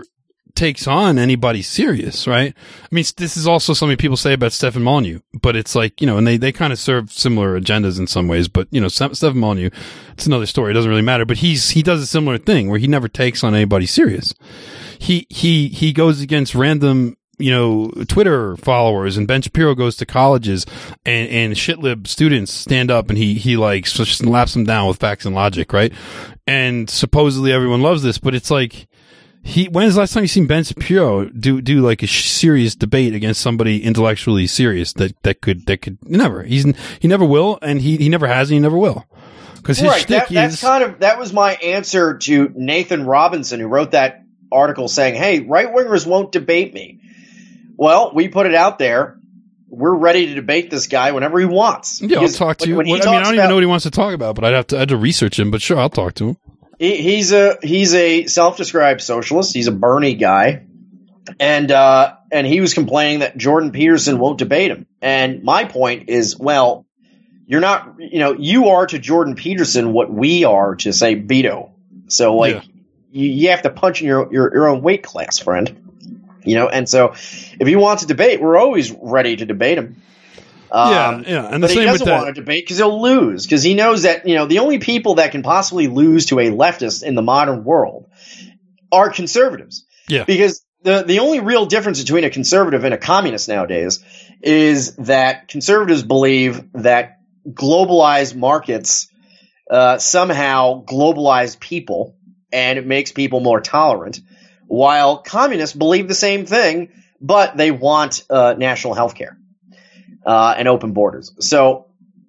takes on anybody serious, right? I mean, this is also something people say about Stefan Molyneux, but it's like, you know, and they, they kind of serve similar agendas in some ways, but, you know, Stefan Molyneux, it's another story. It doesn't really matter, but he's, he does a similar thing where he never takes on anybody serious. He, he, he goes against random, you know, Twitter followers, and Ben Shapiro goes to colleges and, and shitlib students stand up and he, he like just slaps them down with facts and logic, right? And supposedly everyone loves this, but it's like, he, when's the last time you seen Ben Shapiro do, do like a sh- serious debate against somebody intellectually serious that, that could, that could never, he's, he never will, and he, he never has and he never will. Cause his right, that, shtick that's is, kind of, that was my answer to Nathan Robinson, who wrote that article saying, hey, right wingers won't debate me. Well, we put it out there. We're ready to debate this guy whenever he wants. Yeah, I'll talk to you. When, when I mean, I don't even know what he wants to talk about, but I'd have to, I'd have to research him. But sure, I'll talk to him. He, he's a he's a self-described socialist. He's a Bernie guy, and uh, and he was complaining that Jordan Peterson won't debate him. And my point is, well, you're not, you know, you are to Jordan Peterson what we are to, say, Beto. So, like, Yeah. you, you have to punch in your, your your own weight class, friend. You know, and so if he wants to debate, we're always ready to debate him. Um, yeah, yeah, and the but he same with doesn't that. want to debate because he'll lose, because he knows that, you know, the only people that can possibly lose to a leftist in the modern world are conservatives. Yeah. Because the the only real difference between a conservative and a communist nowadays is that conservatives believe that globalized markets uh, somehow globalize people, and it makes people more tolerant, while communists believe the same thing, but they want uh, national health care uh, and open borders. So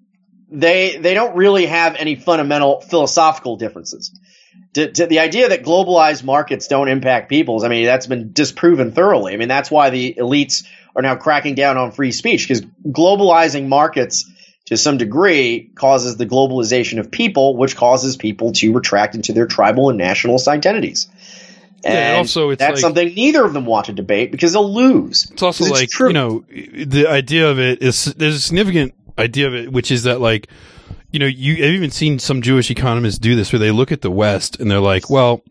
they they don't really have any fundamental philosophical differences. To, to the idea that globalized markets don't impact peoples, I mean, that's been disproven thoroughly. I mean, that's why the elites are now cracking down on free speech, because globalizing markets to some degree causes the globalization of people, which causes people to retract into their tribal and nationalist identities. And Yeah, also it's that's like- something neither of them want to debate because they'll lose. It's also 'Cause like, true. you know, the idea of it is, there's a significant idea of it, which is that, like, you know, you I've even seen some Jewish economists do this where they look at the West and they're like, well,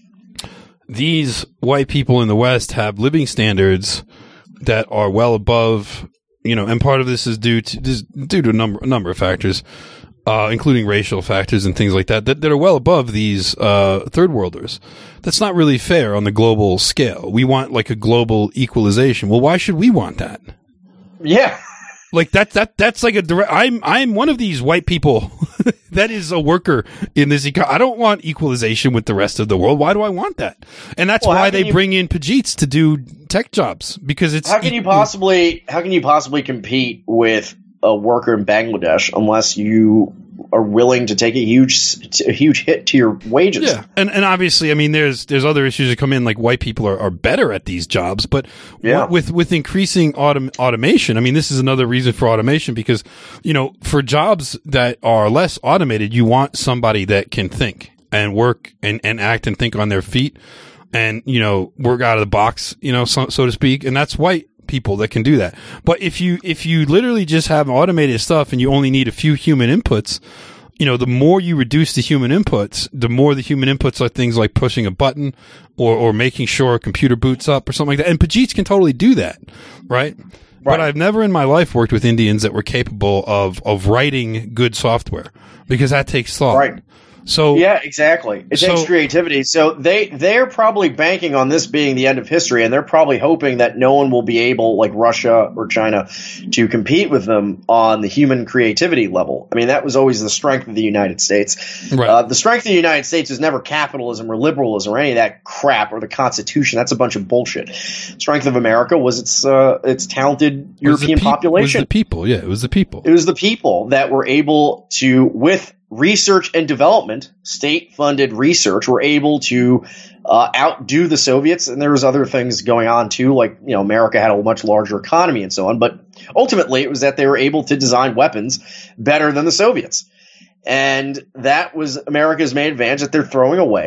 these white people in the West have living standards that are well above, you know, and part of this is due to, this, due to a number, a number of factors, uh, including racial factors and things like that, that, that are well above these, uh, third worlders. That's not really fair on the global scale. We want like a global equalization. Well, why should we want that? Yeah. Like that, that, that's like a direct, I'm, I'm one of these white people that is a worker in this eco- I don't want equalization with the rest of the world. Why do I want that? And that's Well, how why can they you- bring in Pajits to do tech jobs, because it's, How can you possibly how can you possibly compete with a worker in Bangladesh unless you are willing to take a huge a huge hit to your wages? Yeah, and and obviously, I mean, there's there's other issues that come in. Like white people are, are better at these jobs, but Yeah. with with increasing autom- automation, I mean, this is another reason for automation, because, you know, for jobs that are less automated, you want somebody that can think and work and, and act and think on their feet, and, you know, work out of the box, you know, so, so to speak, and that's white people that can do that. But if you if you literally just have automated stuff and you only need a few human inputs, you know, the more you reduce the human inputs, the more the human inputs are things like pushing a button or, or making sure a computer boots up or something like that. And Pajits can totally do that, right? But I've never in my life worked with Indians that were capable of, of writing good software, because that takes thought. Right. So Yeah, exactly. It takes So- creativity. So they they're probably banking on this being the end of history, and they're probably hoping that no one will be able, like Russia or China, to compete with them on the human creativity level. I mean, that was always the strength of the United States. Right. Uh, the strength of the United States is never capitalism or liberalism or any of that crap, or the Constitution. That's a bunch of bullshit. Strength of America was its uh, its talented it was the European peop- population. was the people. Yeah, it was the people. It was the people that were able to, with research and development, state-funded research, were able to uh, outdo the Soviets. And there was other things going on too, like, you know, America had a much larger economy and so on. But ultimately, it was that they were able to design weapons better than the Soviets. And that was America's main advantage that they're throwing away.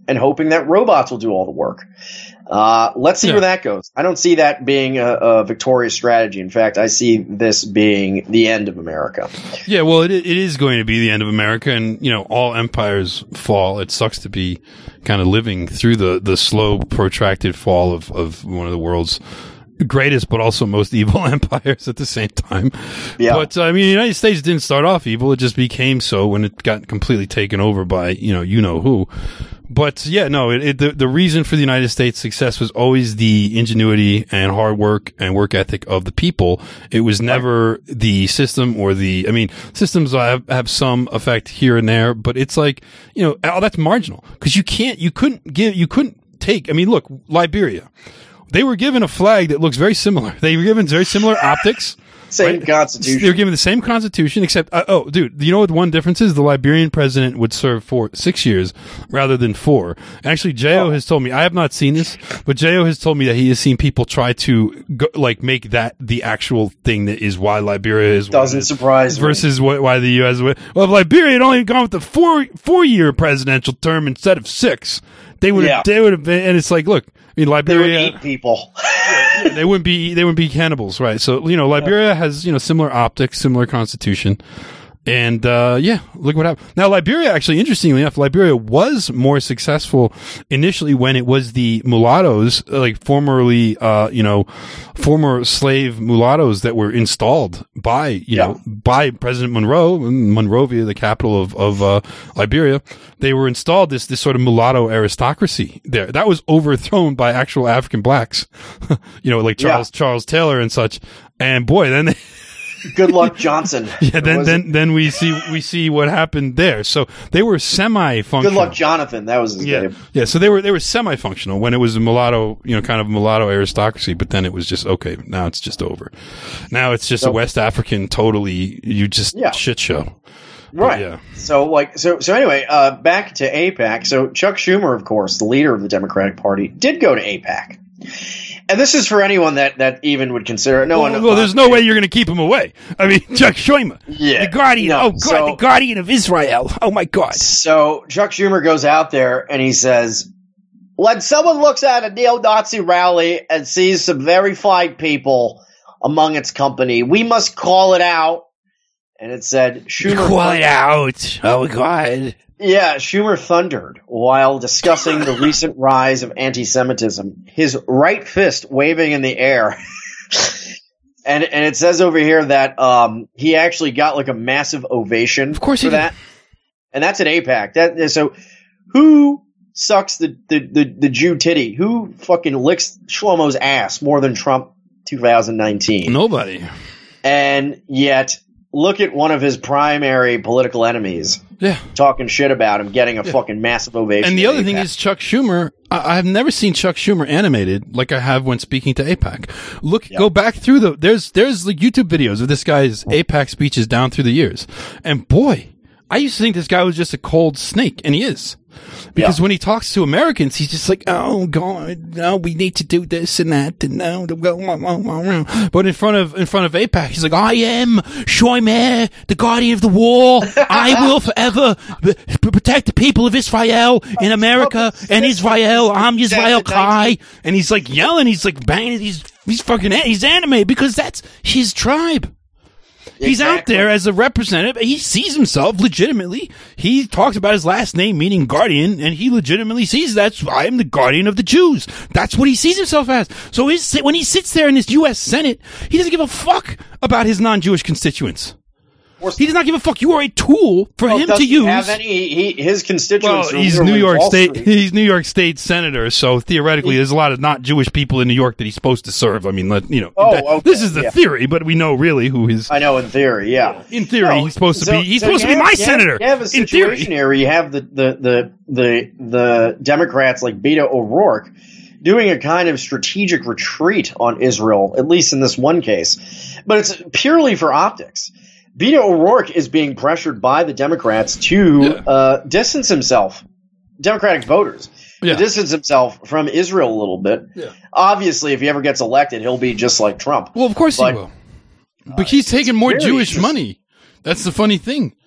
and hoping that robots will do all the work. Uh, let's see Yeah. where that goes. I don't see that being a, a victorious strategy. In fact, I see this being the end of America. Yeah, well, it it is going to be the end of America, and you know, all empires fall. It sucks to be kind of living through the the slow, protracted fall of of one of the world's greatest, but also most evil empires at the same time. Yeah. But I mean, the United States didn't start off evil; it just became so when it got completely taken over by you know you know who. But yeah, no, it, it, the, the reason for the United States' success was always the ingenuity and hard work and work ethic of the people. It was never the system or the, I mean, systems have, have some effect here and there, but it's like, you know, oh, that's marginal because you can't, you couldn't give, you couldn't take, I mean, look, Liberia, they were given a flag that looks very similar. They were given very similar optics. Same Right? constitution. They were given the same constitution, except uh, oh, dude, you know what? One difference is the Liberian president would serve for six years rather than four. Actually, J O Oh. has told me I have not seen this, but J O has told me that he has seen people try to go, like make that the actual thing that is why Liberia is what Doesn't it is, surprise me. versus what, why the U S would. Well, if Liberia had only gone with the four four year presidential term instead of six, they would Yeah. have they would have been. And it's like, look, I mean, They would Liberia. eat people. They wouldn't be they wouldn't be cannibals, right? So you know, Liberia has you know similar optics, similar constitution, and uh yeah, look what happened. Now, Liberia actually, interestingly enough, Liberia was more successful initially when it was the mulattoes, like formerly uh you know former slave mulattoes that were installed by you Yeah. know by President Monroe, Monrovia, the capital of of uh, Liberia. They were installed this this sort of mulatto aristocracy there. That was overthrown by actual African blacks, you know, like Charles Yeah. Charles Taylor and such. And boy, then they, Good luck, Johnson. yeah, then Was then then we see we see what happened there. So they were semi-functional. Good luck, Jonathan. That was his Yeah, name. yeah. So they were they were semi-functional when it was a mulatto, you know, kind of mulatto aristocracy. But then it was just okay. Now it's just over. Now it's just a So- West African, totally you just Yeah. shit show. Right. Yeah. So like so so anyway, uh back to AIPAC. So Chuck Schumer, of course, the leader of the Democratic Party, did go to AIPAC. And this is for anyone that, that even would consider it. No Well, one well, there's no way you're going to keep him away. I mean, Chuck Schumer, Yeah. the guardian. No, oh God, so- the guardian of Israel. Oh my God. So Chuck Schumer goes out there and he says, when someone looks at a neo-Nazi rally and sees some very fine people among its company, we must call it out. And it said, Schumer. Call it out. Oh God. Yeah, Schumer thundered while discussing the recent rise of anti-Semitism, his right fist waving in the air. and and it says over here that um, he actually got like a massive ovation Of course for he did. that. And that's at AIPAC. That so who sucks the, the, the, the Jew titty? Who fucking licks Shlomo's ass more than Trump twenty nineteen? Nobody. And yet look at one of his primary political enemies Yeah. talking shit about him getting a fucking massive ovation. And the at other thing AIPAC. is Chuck Schumer. I, I've never seen Chuck Schumer animated like I have when speaking to AIPAC. Look, Yeah. go back through the there's there's like YouTube videos of this guy's AIPAC speeches down through the years, and boy, I used to think this guy was just a cold snake, and he is. Because Yeah. when he talks to Americans, he's just like, oh God, no, we need to do this and that, and no, but in front of in front of AIPAC, he's like, I am Shoimer, the guardian of the wall. I will forever b- protect the people of Israel in America and Israel. I'm Israel Kai, and he's like yelling, he's like banging, he's he's fucking he's animated because that's his tribe. He's out Exactly. there as a representative. He sees himself legitimately. He talks about his last name meaning guardian, and he legitimately sees that's I am the guardian of the Jews. That's what he sees himself as. So his, when he sits there in this U S Senate, he doesn't give a fuck about his non-Jewish constituents. He does not give a fuck. You are a tool for Well, him does to he use. have any? He, his constituents. Well, are he's literally New York Wall State. Street. He's New York State senator, so theoretically, there's a lot of not Jewish people in New York that he's supposed to serve. I mean, let, you know, Oh, that- okay, this is the yeah. theory, but we know really who his. I know in theory, yeah. In theory, No, he's supposed to so- be. He's so supposed to you be have- my you have- senator. You have a in situation theory. here where you have the the the the the Democrats like Beto O'Rourke doing a kind of strategic retreat on Israel, at least in this one case, but it's purely for optics. Beto O'Rourke is being pressured by the Democrats to Yeah. uh, distance himself, Democratic voters, Yeah. to distance himself from Israel a little bit. Yeah. Obviously, if he ever gets elected, he'll be just like Trump. Well, of course But- he will. But he's taking more very Jewish interesting. money. That's the funny thing.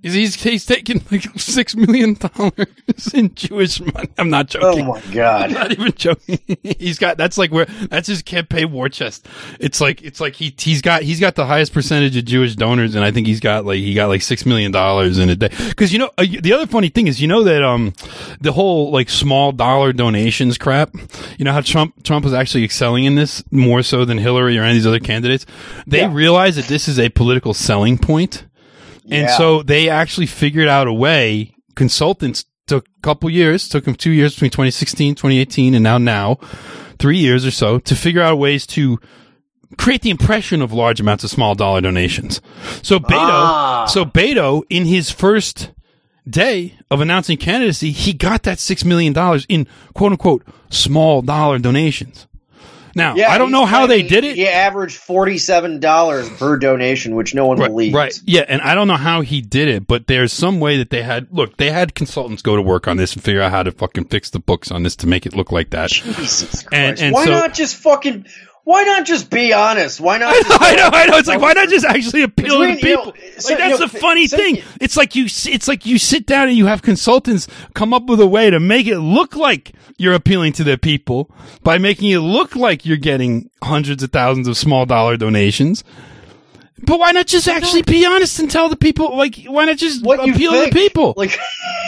He's, he's, he's taking like six million dollars in Jewish money. I'm not joking. Oh my God. I'm not even joking. He's got, that's like where, that's his can't pay war chest. It's like, it's like he, he's got, he's got the highest percentage of Jewish donors. And I think he's got like, he got like six million dollars in a day. Cause you know, uh, the other funny thing is, you know that, um, the whole like small dollar donations crap, you know how Trump, Trump was actually excelling in this more so than Hillary or any of these other candidates. They Yeah. realize that this is a political selling point. And Yeah. so they actually figured out a way. Consultants took a couple years, took them two years between twenty sixteen, twenty eighteen, and now now, three years or so, to figure out ways to create the impression of large amounts of small dollar donations. So Beto, Ah. so Beto, in his first day of announcing candidacy, he got that six million dollars in quote unquote small dollar donations. Now, Yeah, I don't he's know how they claiming did it. He averaged forty-seven dollars per donation, which no one Right, believes. right. Yeah, and I don't know how he did it, but there's some way that they had, look, they had consultants go to work on this and figure out how to fucking fix the books on this to make it look like that. Jesus Christ. And- and why so- not just fucking, why not just be honest? Why not I just know, I know, I know. It's like, why not just actually appeal to the Between, you know, people? so, Like, that's you know, the funny so- thing. It's like you, s- it's like you sit down and you have consultants come up with a way to make it look like you're appealing to the people by making it look like you're getting hundreds of thousands of small dollar donations. But why not just actually be honest and tell the people, like, why not just what you appeal to the think. people? Like,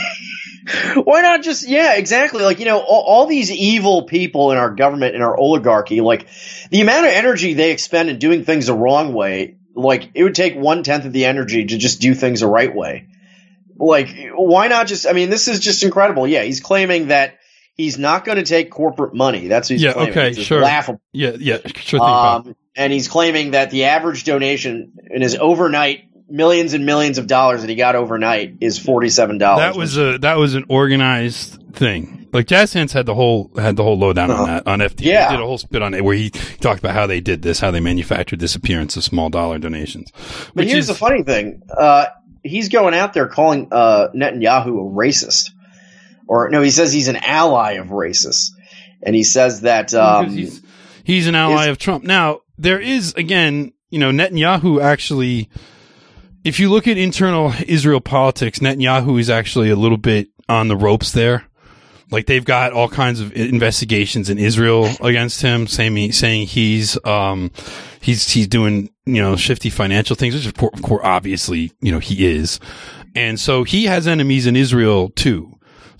why not just, yeah, exactly. Like, you know, all, all these evil people in our government, in our oligarchy, like, the amount of energy they expend in doing things the wrong way, like, it would take one tenth of the energy to just do things the right way. Like, why not just, I mean, this is just incredible. Yeah, he's claiming that he's not going to take corporate money. That's what he's Yeah, claiming. okay, It's sure. laughable. Yeah, yeah, sure thing. Bob. Um, and he's claiming that the average donation in his overnight millions and millions of dollars that he got overnight is forty-seven dollars. That was a that was an organized thing. Like Jazz Hands had the whole had the whole lowdown Uh-huh. on that on F T. Yeah. He did a whole spit on it where he talked about how they did this, how they manufactured this appearance of small dollar donations. But Which here's is the funny thing: uh, he's going out there calling uh, Netanyahu a racist, or no, he says he's an ally of racists, and he says that um, because he's he's an ally is- of Trump. Now there is again, you know, Netanyahu actually. If you look at internal Israel politics, Netanyahu is actually a little bit on the ropes there. Like they've got all kinds of investigations in Israel against him, saying saying he's um he's he's doing you know shifty financial things, which of course, of course obviously you know he is, and so he has enemies in Israel too.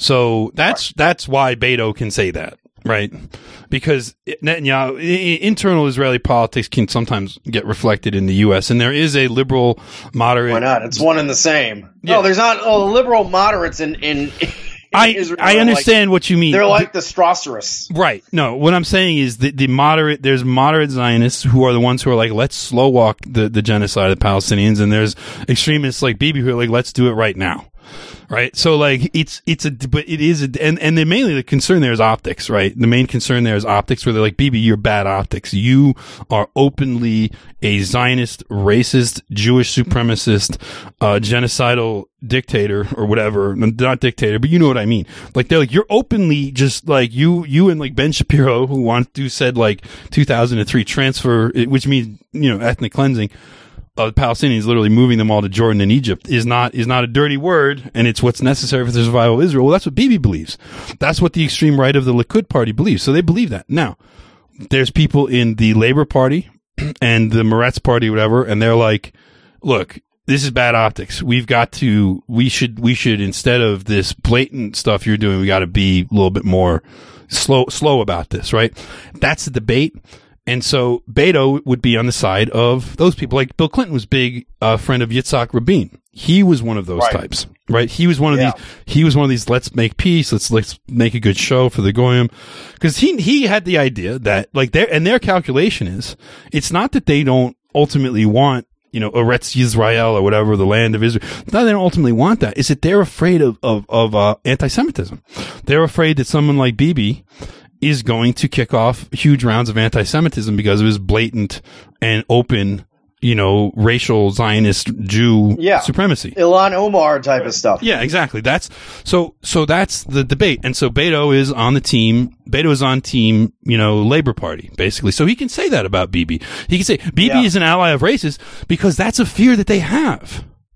So that's that's why Beto can say that, right? Because Netanyahu, i- internal Israeli politics can sometimes get reflected in the U S, and there is a liberal, moderate. why not? It's one and the same. Yeah. No, there's not oh, liberal moderates in in. in I Israel I are understand like, what you mean. they're like the Strasseris. Right. No, what I'm saying is that the moderate, there's moderate Zionists who are the ones who are like, let's slow walk the, the genocide of the Palestinians. And there's extremists like Bibi who are like, let's do it right now. Right. So like it's, it's a, but it is a, and, and then mainly the concern there is optics, right? The main concern there is optics where they're like, Bibi, you're bad optics. You are openly a Zionist, racist, Jewish supremacist, uh, genocidal dictator or whatever. Not dictator, but you know what I mean. Like they're like, you're openly just like you, you and like Ben Shapiro who wants to said like two thousand three transfer, which means, you know, ethnic cleansing. Uh, the Palestinians literally moving them all to Jordan and Egypt is not is not a dirty word, and it's what's necessary for the survival of Israel. Well, that's what Bibi believes. That's what the extreme right of the Likud party believes. So they believe that. Now, there's people in the Labor Party and the Meretz party, whatever, and they're like, look, this is bad optics. We've got to, we should, we should, instead of this blatant stuff you're doing, we got to be a little bit more slow, slow about this, right? That's the debate. And so Beto would be on the side of those people. Like Bill Clinton was big uh, friend of Yitzhak Rabin. He was one of those Right. types, right? He was one of Yeah. these. He was one of these. Let's make peace. Let's let's make a good show for the goyim, because he he had the idea that like their and their calculation is it's not that they don't ultimately want you know Eretz Yisrael or whatever the land of Israel. It's not that they don't ultimately want that. It's that they're afraid of of of uh, anti-Semitism. They're afraid that someone like Bibi is going to kick off huge rounds of anti-Semitism because of his blatant and open, you know, racial Zionist Jew Yeah. supremacy. Ilan Omar type of stuff. Yeah, exactly. That's so. So that's the debate, and so Beto is on the team. Beto is on team, you know, Labor Party basically. So he can say that about Bibi. He can say Bibi Yeah. is an ally of racists because that's a fear that they have.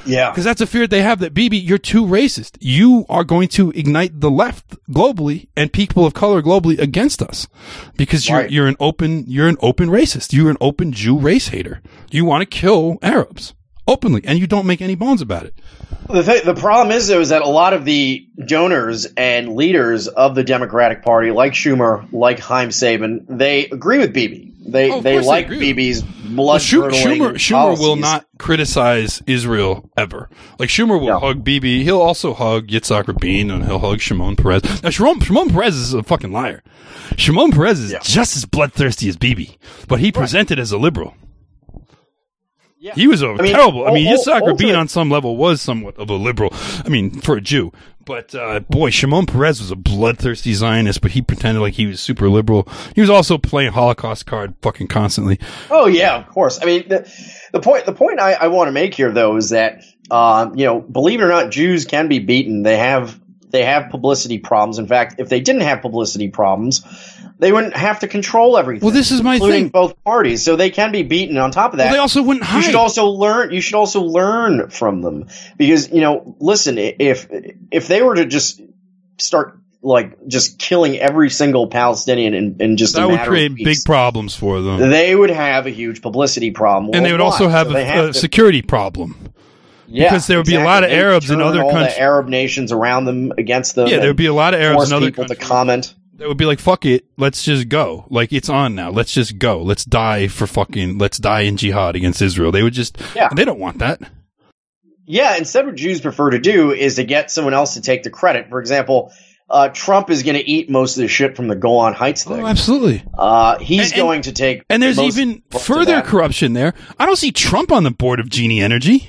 Yeah. Because that's a fear they have that, Bibi, you're too racist. You are going to ignite the left globally and people of color globally against us. Because you're, Right. you're an open, you're an open racist. You're an open Jew race hater. You want to kill Arabs openly, and you don't make any bones about it. The th- the problem is, though, is that a lot of the donors and leaders of the Democratic Party, like Schumer, like Haim Saban, they agree with Bibi. They Oh, of they course they like agree with Bibi's Well, blood Schu- curdling Schumer, Schumer will policies. not criticize Israel ever. Like, Schumer will No. hug Bibi. He'll also hug Yitzhak Rabin, and he'll hug Shimon Peres. Now, Shimon, Shimon Peres is a fucking liar. Shimon Peres is Yeah. just as bloodthirsty as Bibi, but he presented as a liberal. Yeah. He was a I mean, terrible. I mean, ul- Yitzhak Rabin ultimate- on some level was somewhat of a liberal. I mean, for a Jew. But, uh, boy, Shimon Peres was a bloodthirsty Zionist, but he pretended like he was super liberal. He was also playing Holocaust card fucking constantly. Oh yeah, of course. I mean, the, the point the point I, I want to make here, though, is that um, you know, believe it or not, Jews can be beaten. They have they have publicity problems. In fact, if they didn't have publicity problems, they wouldn't have to control everything. Well, this is my including thing. both parties, so they can be beaten. On top of that, Well, they also wouldn't hide. you should also learn. You should also learn from them, because you know, listen, if if they were to just start like just killing every single Palestinian in, in just that a would matter create of big weeks, problems for them. they would have a huge publicity problem, And they would also worldwide. have So they a, a to- security problem. yeah, because there would be a exactly. lot of They'd Arabs in turn other all countries- the Arab nations around them against them. Yeah, there would be a lot of Arabs force in other people countries to comment. that would be like, fuck it, let's just go. Like, it's on now. Let's just go. Let's die for fucking, let's die in jihad against Israel. They would just, Yeah. they don't want that. Yeah, instead what Jews prefer to do is to get someone else to take the credit. For example, uh, Trump is going to eat most of the shit from the Golan Heights thing. Oh, absolutely. Uh, he's And- and- going to take And there's most even of further that. corruption there. I don't see Trump on the board of Genie Energy.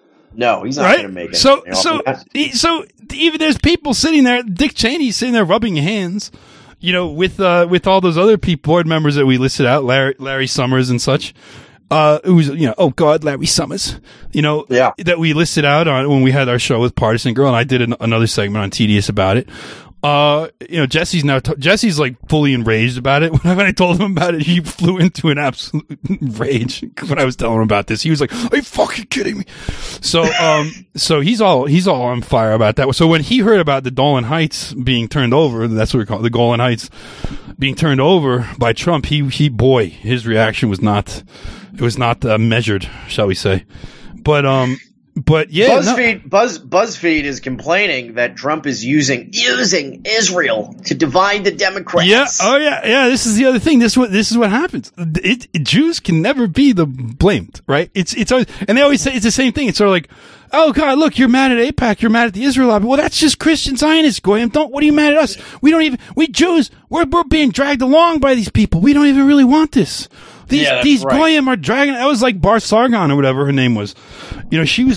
No, he's not Right? going to make it. So, so, so even there's people sitting there, Dick Cheney's sitting there rubbing hands, you know, with, uh, with all those other people, board members that we listed out, Larry, Larry Summers and such. Uh, who's, you know, oh God, Larry Summers, you know, Yeah. that we listed out on when we had our show with Partisan Girl, and I did an, another segment on Tedious about it. Uh, you know, Jesse's now, t- Jesse's like fully enraged about it. When I told him about it, he flew into an absolute rage when I was telling him about this. He was like, are you fucking kidding me? So, um, so he's all, he's all on fire about that. So when he heard about the Golan Heights being turned over, that's what we call it, the Golan Heights being turned over by Trump, he, he, boy, his reaction was not, it was not uh, measured, shall we say. But, um, But yeah, no. BuzzFeed Buzz BuzzFeed is complaining that Trump is using using Israel to divide the Democrats. Yeah. Oh yeah. Yeah. This is the other thing. This is what this is what happens. It, it, Jews can never be the blamed, right? It's it's always, and they always say it's the same thing. It's sort of like, oh God, look, you're mad at AIPAC, you're mad at the Israel lobby. Well, that's just Christian Zionists, Goyim. Don't. What are you mad at us? We don't even. We Jews, we're we're being dragged along by these people. We don't even really want this. These Yeah, that's these right. Goyim are dragging. That was like Bar Sargon or whatever her name was. You know, she was.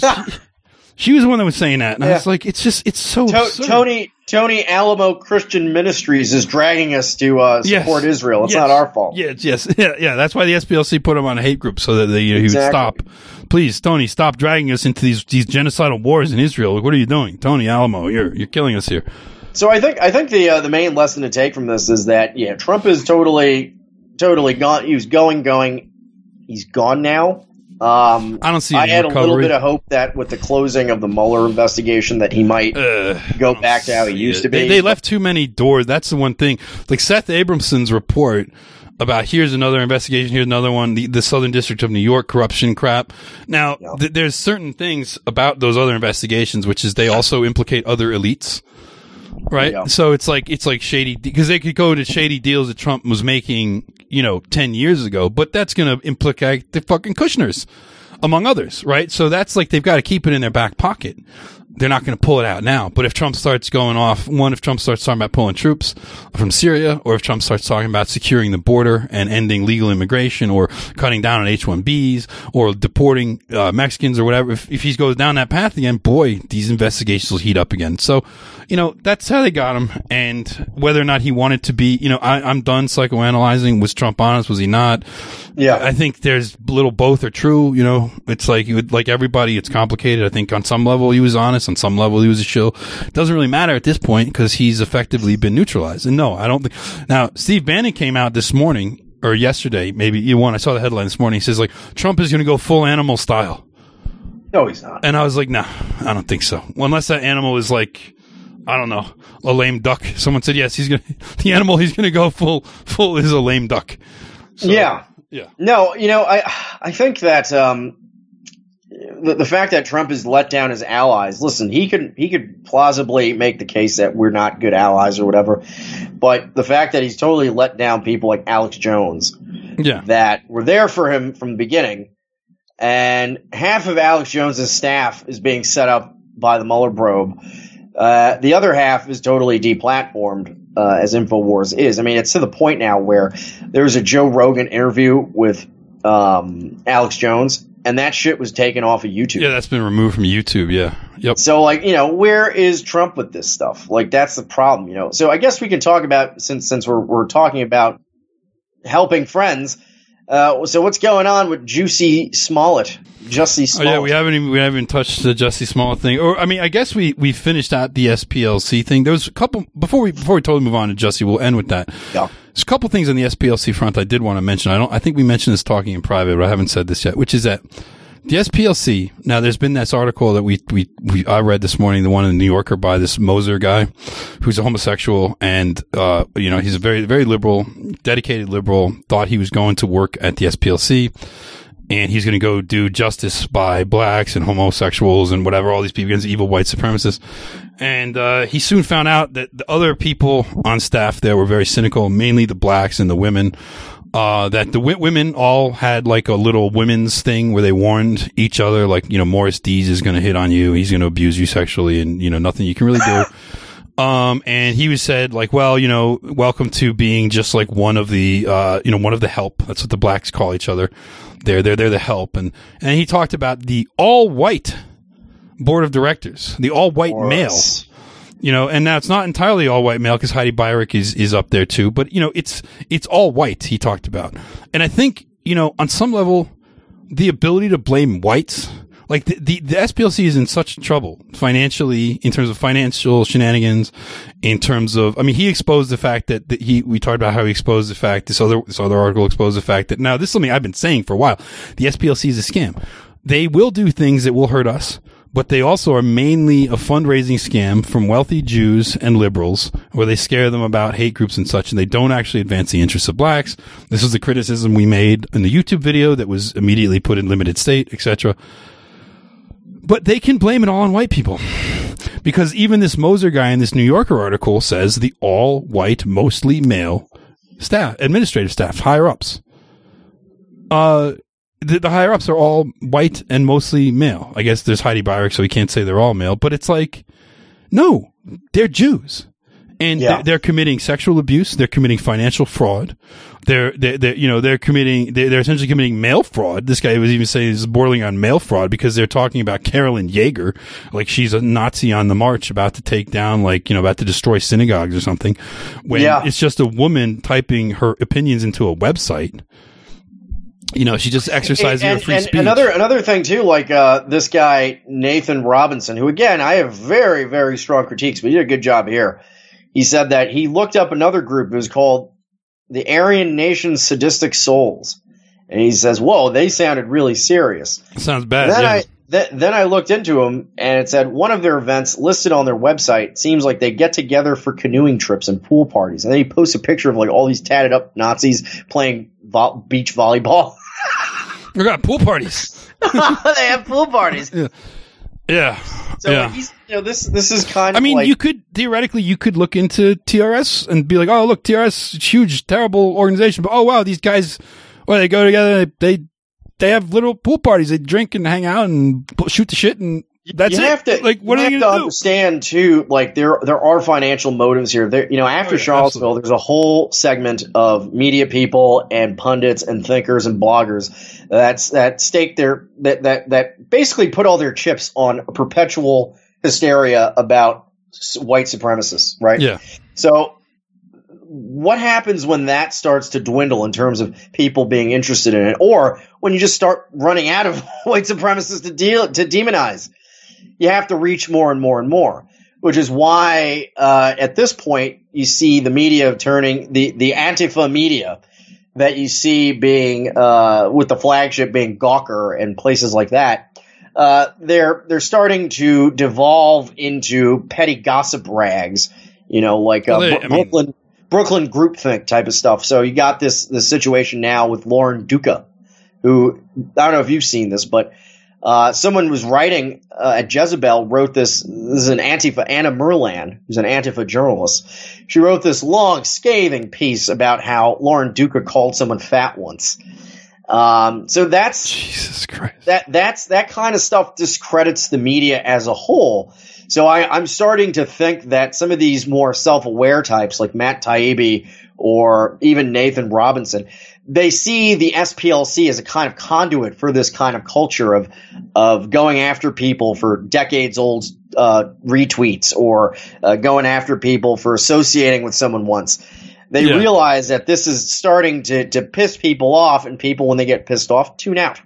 She was the one that was saying that, and I Yeah. was like, "It's just, it's so." To- absurd. Tony Tony Alamo Christian Ministries is dragging us to uh, support Yes. Israel. It's Yes. not our fault. Yeah, yes, yeah, yeah. That's why the S P L C put him on a hate group so that they, you know, he would stop. Exactly. Please, Tony, stop dragging us into these these genocidal wars in Israel. What are you doing, Tony Alamo? You're you're killing us here. So I think I think the uh, the main lesson to take from this is that yeah, Trump is totally totally gone. He was going going. He's gone now. Um, I don't see I any had a little recovery. bit of hope that with the closing of the Mueller investigation that he might Uh, go back to how he used to be. They, they left too many doors. That's the one thing. Like Seth Abramson's report about here's another investigation, here's another one, the, the Southern District of New York corruption crap. Now, Yeah. th- there's certain things about those other investigations, which is they also implicate other elites. Right. Yeah. So it's like, it's like shady, because they could go to shady deals that Trump was making, you know, ten years ago, but that's going to implicate the fucking Kushners, among others. Right. So that's like, they've got to keep it in their back pocket. They're not going to pull it out now. But if Trump starts going off, one, if Trump starts talking about pulling troops from Syria, or if Trump starts talking about securing the border and ending legal immigration, or cutting down on H one Bs, or deporting uh, Mexicans or whatever, if, if he goes down that path again, boy, these investigations will heat up again. So, you know, that's how they got him. And whether or not he wanted to be, you know, I, I'm done psychoanalyzing. Was Trump honest? Was he not? Yeah. I think there's little both are true. You know, it's like, you would, like everybody, it's complicated. I think on some level he was honest. On some level he was a shill. It doesn't really matter at this point because he's effectively been neutralized. And no, I don't think. Now, Steve Bannon came out this morning or yesterday, maybe you won. I saw the headline this morning. He says like Trump is going to go full animal style. No, he's not. And I was like, no, nah, I don't think so. Well, unless that animal is like, I don't know, a lame duck. Someone said, yes, he's going to, the animal he's going to go full, full is a lame duck. So, yeah. Yeah. No, you know, I, I think that, um, the, the fact that Trump has let down his allies, listen, he could, he could plausibly make the case that we're not good allies or whatever. But the fact that he's totally let down people like Alex Jones, yeah, that were there for him from the beginning, and half of Alex Jones's staff is being set up by the Mueller probe. Uh, the other half is totally deplatformed, uh, as InfoWars is. I mean, it's to the point now where there's a Joe Rogan interview with um, Alex Jones, and that shit was taken off of YouTube. Yeah, that's been removed from YouTube. Yeah. Yep. So, like, you know, where is Trump with this stuff? Like, that's the problem, you know. So I guess we can talk about, since since we're we're talking about helping friends. Uh, so what's going on with Juicy Smollett? Jussie Smollett. Oh yeah, we haven't even we haven't touched the Jussie Smollett thing. Or I mean, I guess we, we finished out the S P L C thing. There was a couple before we before we totally move on to Jussie. We'll end with that. Yeah. There's a couple things on the S P L C front I did want to mention. I don't. I think we mentioned this talking in private, but I haven't said this yet. Which is that the S P L C. Now, there's been this article that we we, we I read this morning, the one in the New Yorker by this Moser guy, who's a homosexual, and uh, you know, he's a very very liberal, dedicated liberal. Thought he was going to work at the S P L C. And he's going to go do justice by blacks and homosexuals and whatever, all these people against evil white supremacists. And uh, he soon found out that the other people on staff there were very cynical, mainly the blacks and the women. Uh, that the w- women all had like a little women's thing where they warned each other, like, you know, Morris Dees is going to hit on you. He's going to abuse you sexually, and, you know, nothing you can really do. Um, and he was said like, well, you know, welcome to being just like one of the, uh, you know, one of the help. That's what the blacks call each other. They're, they're, they're the help. And, and he talked about the all white board of directors, the all white male, you know, and now it's not entirely all white male because Heidi Beirich is, is up there too, but you know, it's, it's all white he talked about. And I think, you know, on some level, the ability to blame whites, like the, the, the S P L C is in such trouble financially, in terms of financial shenanigans, in terms of, I mean, he exposed the fact that, that he, we talked about how he exposed the fact, this other, this other article exposed the fact that, now this is something I've been saying for a while. The S P L C is a scam. They will do things that will hurt us, but they also are mainly a fundraising scam from wealthy Jews and liberals where they scare them about hate groups and such, and they don't actually advance the interests of blacks. This was the criticism we made in the YouTube video that was immediately put in limited state, et cetera. But they can blame it all on white people. Because even this Moser guy in this New Yorker article says the all white, mostly male staff, administrative staff, higher ups. Uh, the, the higher ups are all white and mostly male. I guess there's Heidi Beirich, so we can't say they're all male, but it's like, no, they're Jews. And yeah. they're, they're committing sexual abuse. They're committing financial fraud. They're, they're, they're you know, they're committing, they're, they're essentially committing mail fraud. This guy was even saying this is bordering on mail fraud because they're talking about Carolyn Yeager, like she's a Nazi on the march about to take down, like, you know, about to destroy synagogues or something. When yeah. it's just a woman typing her opinions into a website. You know, she just exercising and, her free and speech. Another, another thing too, like, uh, this guy, Nathan Robinson, who again, I have very, very strong critiques, but he did a good job here. He said that he looked up another group. It was called the Aryan Nation Sadistic Souls. And he says, whoa, they sounded really serious. Sounds bad. Then, yeah. I, th- then I looked into them, and it said one of their events listed on their website seems like they get together for canoeing trips and pool parties. And then he posts a picture of like all these tatted up Nazis playing vo- beach volleyball. We got pool parties. They have pool parties. Yeah. Yeah. So yeah. he's, you know, this this is kind of. I mean, like, you could theoretically you could look into T R S and be like, oh, look, T R S, huge, terrible organization, but oh wow, these guys, well, they go together, they they have little pool parties, they drink and hang out and shoot the shit, and that's you it. Have to, like, what you are have they to gonna do? Understand too, like there there are financial motives here. There, you know, after Oh, yeah, Charlottesville, absolutely. there's a whole segment of media people and pundits and thinkers and bloggers that's that stake their that that that basically put all their chips on a perpetual hysteria about white supremacists, right? Yeah. So what happens when that starts to dwindle in terms of people being interested in it, or when you just start running out of white supremacists to deal to demonize? You have to reach more and more and more, which is why uh, at this point you see the media turning the the Antifa media that you see being uh, with the flagship being Gawker and places like that. uh, they're they're starting to devolve into petty gossip rags, you know, like uh, Well, they- Bro- I mean- Brooklyn Brooklyn groupthink type of stuff. So you got this this situation now with Lauren Duca, who I don't know if you've seen this, but uh, someone was writing uh, at Jezebel wrote this. This is an Antifa, Anna Merlan, who's an Antifa journalist. She wrote this long, scathing piece about how Lauren Duca called someone fat once. Um, so that's Jesus Christ. that that's that kind of stuff discredits the media as a whole. So I, I'm starting to think that some of these more self-aware types like Matt Taibbi or even Nathan Robinson, they see the S P L C as a kind of conduit for this kind of culture of of going after people for decades old uh, retweets or uh, going after people for associating with someone once. They Yeah. realize that this is starting to, to piss people off, and people, when they get pissed off, tune out.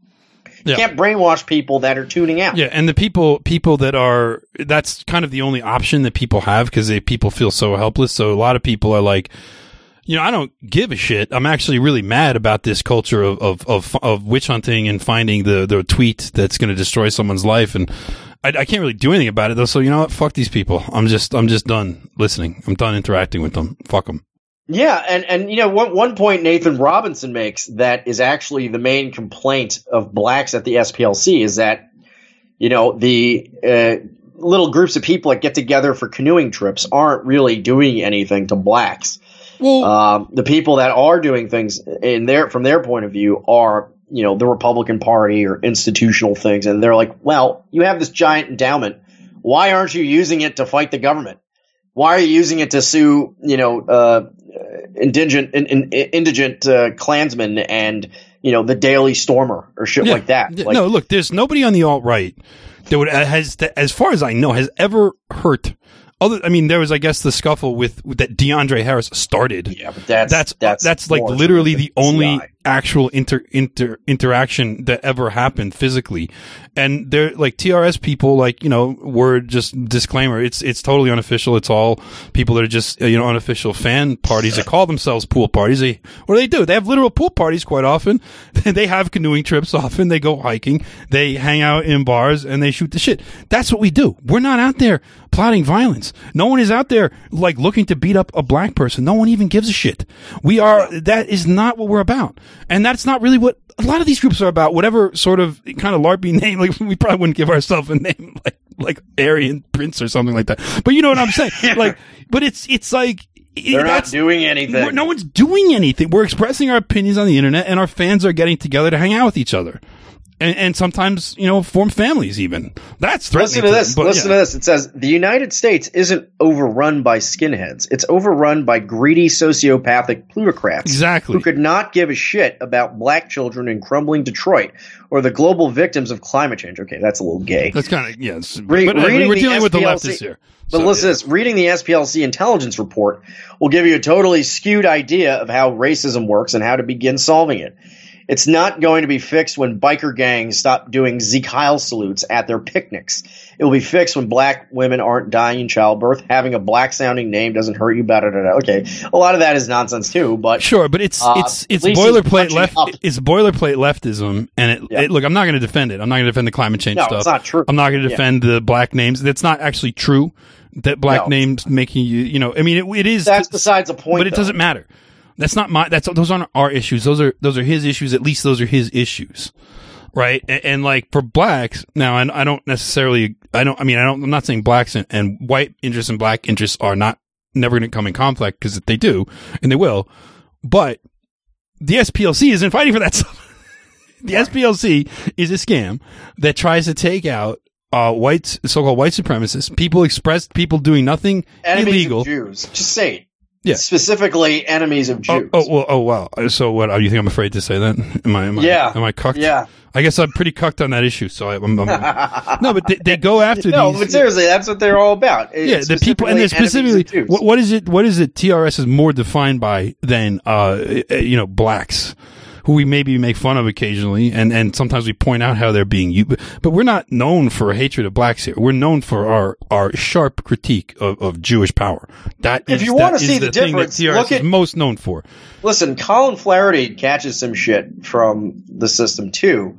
You Yeah. can't brainwash people that are tuning out. Yeah, and the people people that are that's kind of the only option that people have because they people feel so helpless. So a lot of people are like, you know, I don't give a shit. I'm actually really mad about this culture of of of, of witch hunting and finding the the tweet that's going to destroy someone's life, and I, I can't really do anything about it though. So you know what? Fuck these people. I'm just I'm just done listening. I'm done interacting with them. Fuck them. Yeah, and, and you know, one, one point Nathan Robinson makes that is actually the main complaint of blacks at the S P L C is that, you know, the uh, little groups of people that get together for canoeing trips aren't really doing anything to blacks. Well, Um, the people that are doing things in their from their point of view are, you know, the Republican Party or institutional things, and they're like, well, you have this giant endowment. Why aren't you using it to fight the government? Why are you using it to sue, you know, uh, indigent, in, in, indigent uh, Klansmen and, you know, the Daily Stormer or shit yeah. like that? Yeah, Like, no, look, there's nobody on the alt right that would has that, as far as I know, has ever hurt. Other, I mean, there was, I guess, the scuffle with, with that DeAndre Harris started. yeah, but that's That's that's that's like more literally the than only C I. actual inter, inter interaction that ever happened physically, and they're like T R S people, like, you know, word just disclaimer, it's it's totally unofficial. It's all people that are just, you know, unofficial fan parties that call themselves pool parties. They what do they do? They have literal pool parties quite often. They have canoeing trips often. They go hiking. They hang out in bars and they shoot the shit. That's what we do. We're not out there plotting violence. No one is out there like looking to beat up a black person. No one even gives a shit. We are, that is not what we're about. And that's not really what a lot of these groups are about. Whatever sort of kind of LARPy name, like we probably wouldn't give ourselves a name like, like Aryan Prince or something like that. But you know what I'm saying? Like, but it's, it's like, They're not that's, doing anything. we're- no one's doing anything. We're expressing our opinions on the internet, and our fans are getting together to hang out with each other. And, and sometimes, you know, form families even. That's threatening. Listen to this. but, Listen yeah. to this. It says the United States isn't overrun by skinheads. It's overrun by greedy sociopathic plutocrats Exactly. who could not give a shit about black children in crumbling Detroit or the global victims of climate change. Okay, that's a little gay. That's kind of, yes. Re- but uh, reading we're the dealing with the S P L C leftists here. But So, listen to yeah. this. Reading the S P L C intelligence report will give you a totally skewed idea of how racism works and how to begin solving it. It's not going to be fixed when biker gangs stop doing Zeke Heil salutes at their picnics. It will be fixed when black women aren't dying in childbirth. Having a black-sounding name doesn't hurt you. Blah, blah, blah, blah. Okay, a lot of that is nonsense too. But Sure, but it's Uh, it's it's at least he's boilerplate punching left. up. It's boilerplate leftism, and it, Yeah. it look. I'm not going to defend it. I'm not going to defend the climate change No, stuff. it's not true. I'm not going to Yeah. defend the black names. That's not actually true. That black No. names making you, you know. I mean, it, it is. that's besides the point. but it though. doesn't matter. That's not my. That's those aren't our issues. Those are those are his issues. At least those are his issues, right? And, and like for blacks now, and I don't necessarily. I don't. I mean, I don't. I'm not saying blacks and, and white interests and black interests are not never going to come in conflict, because they do and they will. But the S P L C isn't fighting for that stuff. The S P L C is a scam that tries to take out uh, white, so-called white supremacists, people expressed, people doing nothing Enemies illegal. of Jews. Just say it. Yeah. Specifically, enemies of Oh, Jews. oh, well, oh, wow. So what, oh, you think I'm afraid to say that? Am I, am I, Yeah. am I cucked? Yeah. I guess I'm pretty cucked on that issue. So I, I'm, I'm no, but they, they go after No, these. but seriously, that's what they're all about. Yeah, the people, and they're specifically, what, what is it, what is it T R S is more defined by than, uh, you know, blacks, who we maybe make fun of occasionally, and, and sometimes we point out how they're being used, but, but we're not known for a hatred of blacks here. We're known for our, our sharp critique of, of Jewish power. That If is, you that wanna is see the thing that difference, T R S look is at- most known for. Listen, Colin Flaherty catches some shit from the system too,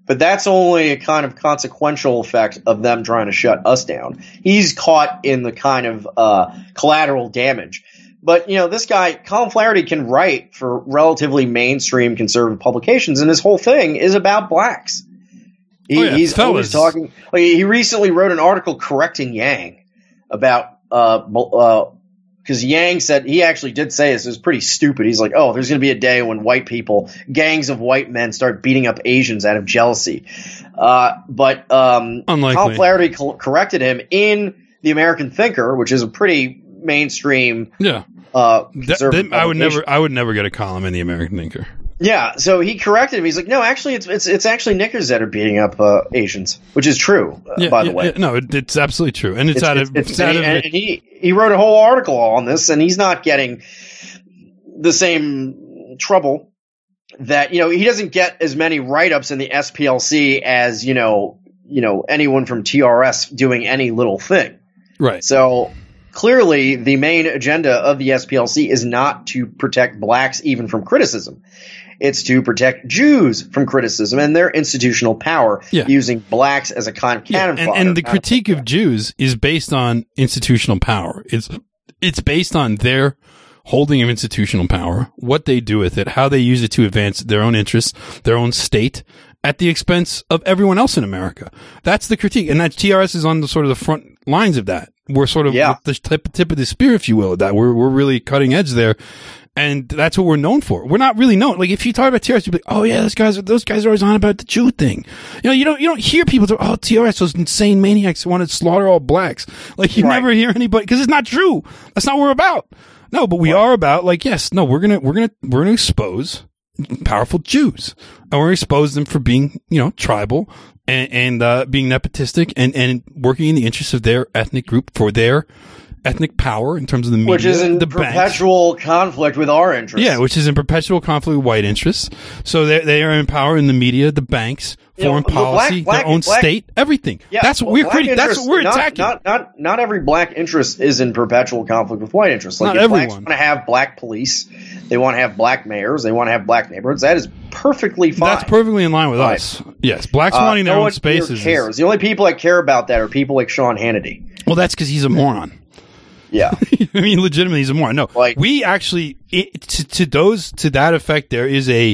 but that's only a kind of consequential effect of them trying to shut us down. He's caught in the kind of uh, collateral damage. But, you know, this guy, Colin Flaherty, can write for relatively mainstream conservative publications, and his whole thing is about blacks. He, oh, yeah, he's fellas. always talking. Like, he recently wrote an article correcting Yang about uh, uh, because Yang said, he actually did say this, it was pretty stupid. He's like, oh, there's going to be a day when white people, gangs of white men start beating up Asians out of jealousy. Uh, but um, Colin Flaherty co- corrected him in The American Thinker, which is a pretty mainstream. Yeah. Uh, that, that, I would never, I would never get a column in The American Thinker. Yeah, so he corrected him. He's like, no, actually, it's it's it's actually knickers that are beating up uh, Asians, which is true, uh, yeah, by yeah, the way. Yeah, no, it, it's absolutely true, and it's, it's out it's, of. It's, it's out and, of and he he wrote a whole article on this, and he's not getting the same trouble that, you know, he doesn't get as many write-ups in the S P L C as, you know, you know anyone from T R S doing any little thing. Right. So clearly, the main agenda of the S P L C is not to protect blacks even from criticism. It's to protect Jews from criticism and their institutional power, yeah. using blacks as a kind of cannon yeah, and, fodder. and the critique of Jews is based on institutional power. It's it's based on their holding of institutional power, what they do with it, how they use it to advance their own interests, their own state, at the expense of everyone else in America. That's the critique, and that T R S is on the sort of the front lines of that. We're sort of yeah. the tip, tip of the spear, if you will, of that. We're we're really cutting edge there. And that's what we're known for. We're not really known. Like, if you talk about T R S, you'd be like, oh yeah, those guys, those guys are always on about the Jew thing. You know, you don't, you don't hear people talk, oh, T R S, those insane maniacs who want to slaughter all blacks. Like, you right. never hear anybody, because it's not true. That's not what we're about. No, but we right. are about, like, yes, no, we're gonna, we're gonna, we're gonna expose powerful Jews. And we're gonna expose them for being, you know, tribal and, and, uh, being nepotistic and, and working in the interests of their ethnic group for their ethnic power in terms of the media, which is in the perpetual banks. conflict with our interests. Yeah, which is in perpetual conflict with white interests. So they they are in power in the media, the banks, foreign you know, policy, black, black, their own black, state, everything. Yeah, that's what well, we're criti- That's what we're not, attacking. Not, not not every black interest is in perpetual conflict with white interests. Like, not if everyone. blacks want to have black police, they want to have black mayors, they want to have black neighborhoods. That is perfectly fine. That's perfectly in line with right. us. Yes, blacks uh, wanting their no own one spaces. Cares. The only people that care about that are people like Sean Hannity. Well, that's because he's a moron. Yeah. I mean, legitimately, he's a moron. No, like, we actually, it, to, to those, to that effect, there is a,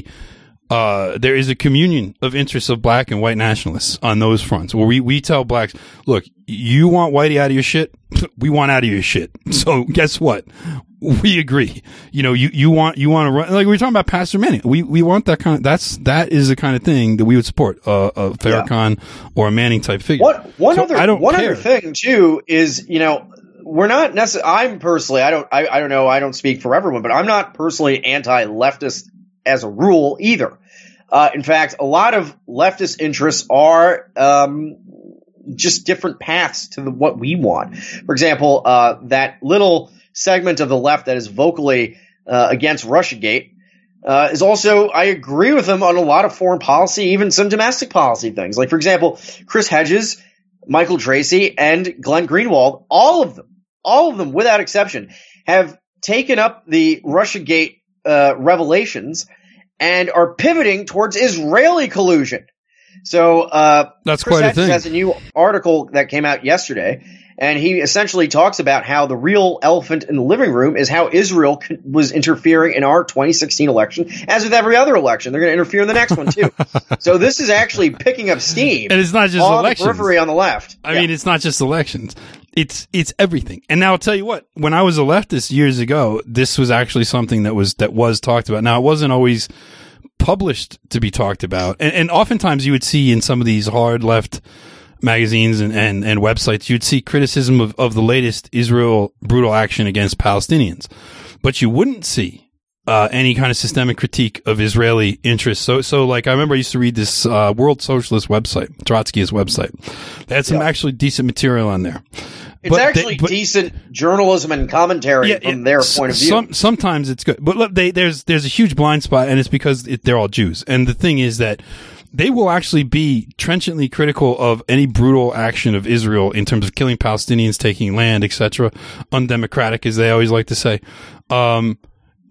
uh, there is a communion of interests of black and white nationalists on those fronts, where we, we tell blacks, look, you want whitey out of your shit? We want out of your shit. So guess what? We agree. You know, you, you want, you want to run, like we were talking about Pastor Manning. We, we want that kind of, that's, that is the kind of thing that we would support, uh, a Farrakhan yeah. or a Manning type figure. What, one so other, I don't one care. other thing too is, you know, we're not necessarily, I'm personally, I don't, I, I don't know, I don't speak for everyone, but I'm not personally anti-leftist as a rule either. Uh, in fact, a lot of leftist interests are, um, just different paths to the, what we want. For example, uh, that little segment of the left that is vocally, uh, against Russiagate, uh, is also, I agree with them on a lot of foreign policy, even some domestic policy things. Like, for example, Chris Hedges, Michael Tracy, and Glenn Greenwald, all of them, all of them without exception, have taken up the Russiagate uh, revelations and are pivoting towards Israeli collusion. So uh, that's Chris quite Hedges a thing. has a new article that came out yesterday, and he essentially talks about how the real elephant in the living room is how Israel was interfering in our twenty sixteen election, as with every other election. They're going to interfere in the next one, too. So this is actually picking up steam. And it's not just on elections. the periphery on the left. I yeah. mean, it's not just elections. It's it's everything. And now I'll tell you what, when I was a leftist years ago, this was actually something that was that was talked about. Now, it wasn't always published to be talked about. And, and oftentimes you would see in some of these hard left magazines and, and, and websites, you'd see criticism of, of the latest Israel brutal action against Palestinians. But you wouldn't see uh, any kind of systemic critique of Israeli interests. So, so like I remember I used to read this uh, World Socialist website, Trotskyist website. They had some yeah. actually decent material on there. It's but actually they, but, decent journalism and commentary yeah, from it, their point of view. Some, sometimes it's good, but look, they, there's there's a huge blind spot, and it's because it, they're all Jews. And the thing is that they will actually be trenchantly critical of any brutal action of Israel in terms of killing Palestinians, taking land, et cetera, undemocratic, as they always like to say. Um,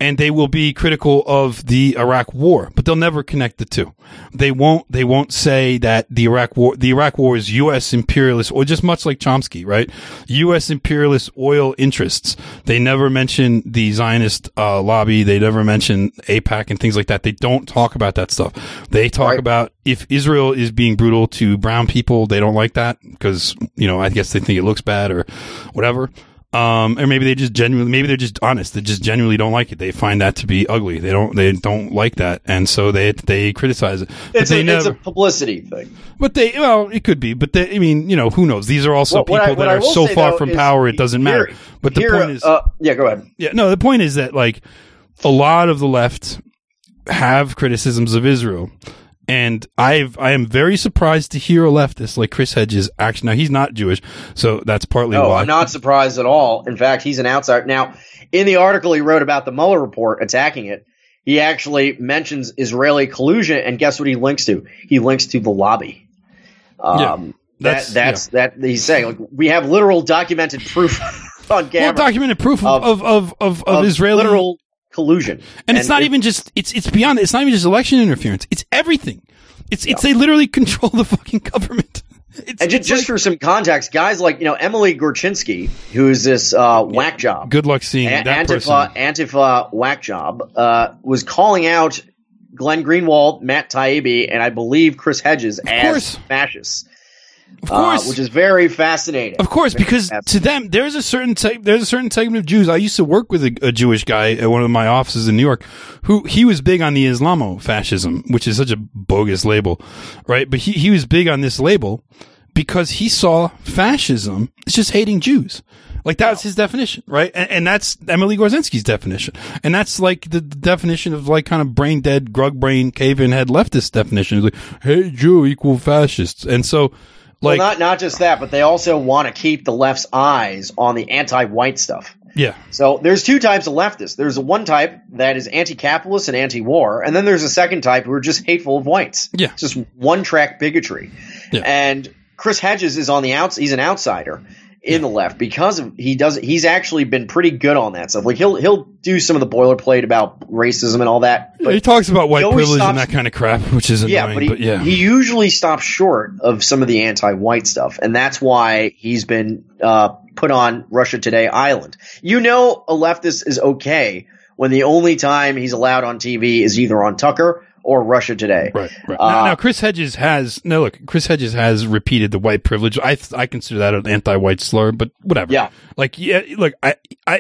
and they will be critical of the Iraq War, but they'll never connect the two. They won't. They won't say that the Iraq War, the Iraq War, is U S imperialist, or just much like Chomsky, right? U S imperialist oil interests. They never mention the Zionist uh, lobby. They never mention AIPAC and things like that. They don't talk about that stuff. They talk Right. about if Israel is being brutal to brown people, they don't like that because, you know, I guess they think it looks bad or whatever. Um, or maybe they just genuinely, maybe they're just honest. They just genuinely don't like it. They find that to be ugly. They don't, they don't like that. And so they, they criticize it. But It's they a, never, it's a publicity thing. but they, well, it could be, but they, I mean, you know, who knows? These are also Well, what people I- what that I are will so say, far though, from is power, it doesn't matter. here- But the here, point is, uh, yeah, go ahead. yeah, no, the point is that like a lot of the left have criticisms of Israel. And I've, I am very surprised to hear a leftist like Chris Hedges actually, now he's not Jewish, so that's partly No, why. I'm not surprised at all. In fact, he's an outsider. Now, in the article he wrote about the Mueller report attacking it, he actually mentions Israeli collusion, and guess what he links to? He links to the lobby. Um, Yeah, that's- that, that's that he's saying. Like, we have literal documented proof on camera Well, documented proof of, Of- of, of, of, of of Israeli literal collusion, And it's not it- even just, it's, it's beyond, it's not even just election interference. It's everything. It's, it's, they literally control the fucking government. It's, And just, it's just like- for some context, guys like, you know, Emily Gorchinsky, who is this uh, whack job, good luck seeing A- that Antifa, person. Antifa whack job, uh, was calling out Glenn Greenwald, Matt Taibbi, and I believe Chris Hedges as course. fascists. Of course. Uh, which is very fascinating. Of course, Very because to fascinating. them, there's a certain type, there's a certain segment of Jews. I used to work with a, a Jewish guy at one of my offices in New York who, he was big on the Islamo-fascism, which is such a bogus label, right? But he, he was big on this label because he saw fascism as just hating Jews. Like that's his definition, right? And, and that's Emily Gorzinski's definition. And that's like the, the definition of like kind of brain dead, grug brain, cave-in head leftist definition. It's like, hey, Jew equal fascists. And so, like, well, not not just that, but they also want to keep the left's eyes on the anti-white stuff. yeah. So there's two types of leftists. There's one type that is anti-capitalist and anti-war, and then there's a second type who are just hateful of whites. Yeah. It's just one-track bigotry. Yeah. And Chris Hedges is on the outs. He's an outsider in the left because of he does he's actually been pretty good on that stuff. Like he'll he'll do some of the boilerplate about racism and all that. Yeah, he talks about white he always privilege and stops- that kind of crap, which is Yeah, annoying, but he, but yeah. he usually stops short of some of the anti-white stuff, and that's why he's been uh, put on Russia Today Island. You know, a leftist is okay when the only time he's allowed on T V is either on Tucker or Russia Today. Right, right. Uh, now, now, Chris Hedges has no look. Chris Hedges has repeated the white privilege. I I consider that an anti-white slur, but whatever. Yeah. Like yeah, look, I I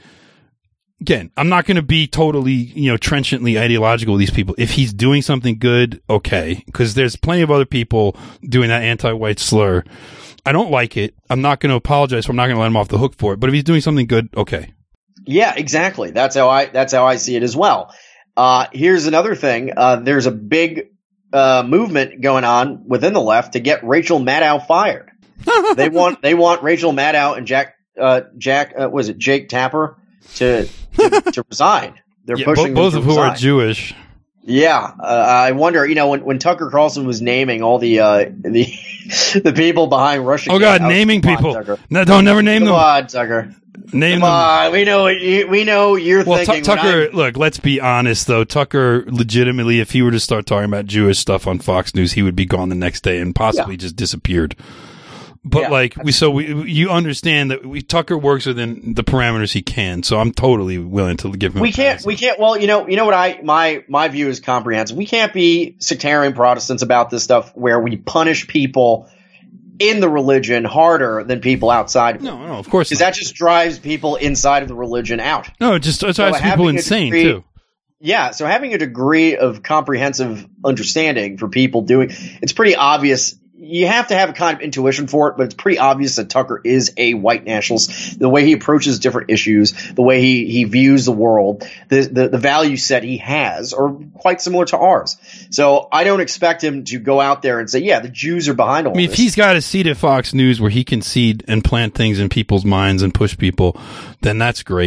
again, I'm not going to be totally you know trenchantly ideological with these people. If he's doing something good, okay, because there's plenty of other people doing that anti-white slur. I don't like it. I'm not going to apologize for. I'm not going to let him off the hook for it. But if he's doing something good, okay. Yeah, exactly. That's how I that's how I see it as well. Uh, here's another thing. Uh, there's a big uh, movement going on within the left to get Rachel Maddow fired. they want they want Rachel Maddow and Jack uh, Jack uh, was it Jake Tapper to to, to resign. They're Yeah, pushing bo- them both to of who are resign. Jewish. Yeah, uh, I wonder. You know, when when Tucker Carlson was naming all the uh, the the people behind Russia. Oh God, I was- naming come on, people. Tucker. No, don't never name Come them. on, Tucker. Name Come them. on. We know what you, we know you're Well, Tu- thinking. when Tucker, I- look, let's be honest though. Tucker, legitimately, if he were to start talking about Jewish stuff on Fox News, he would be gone the next day and possibly Yeah. just disappeared. But Yeah, like we, so we, you understand that we, Tucker works within the parameters he can. So I'm totally willing to give him. We a can't. pass. We can't. Well, you know. You know what? I my my view is comprehensive. We can't be sectarian Protestants about this stuff, where we punish people in the religion harder than people outside. No, no, of course because not. that just drives people inside of the religion out. No, it just it drives having people a insane degree- too. Yeah. So having a degree of comprehensive understanding for people doing it's pretty obvious. You have to have a kind of intuition for it, but it's pretty obvious that Tucker is a white nationalist. The way he approaches different issues, the way he, he views the world, the, the, the value set he has are quite similar to ours. So I don't expect him to go out there and say, yeah, the Jews are behind all I mean, this. if he's got a seat at Fox News where he can seed and plant things in people's minds and push people, then that's great.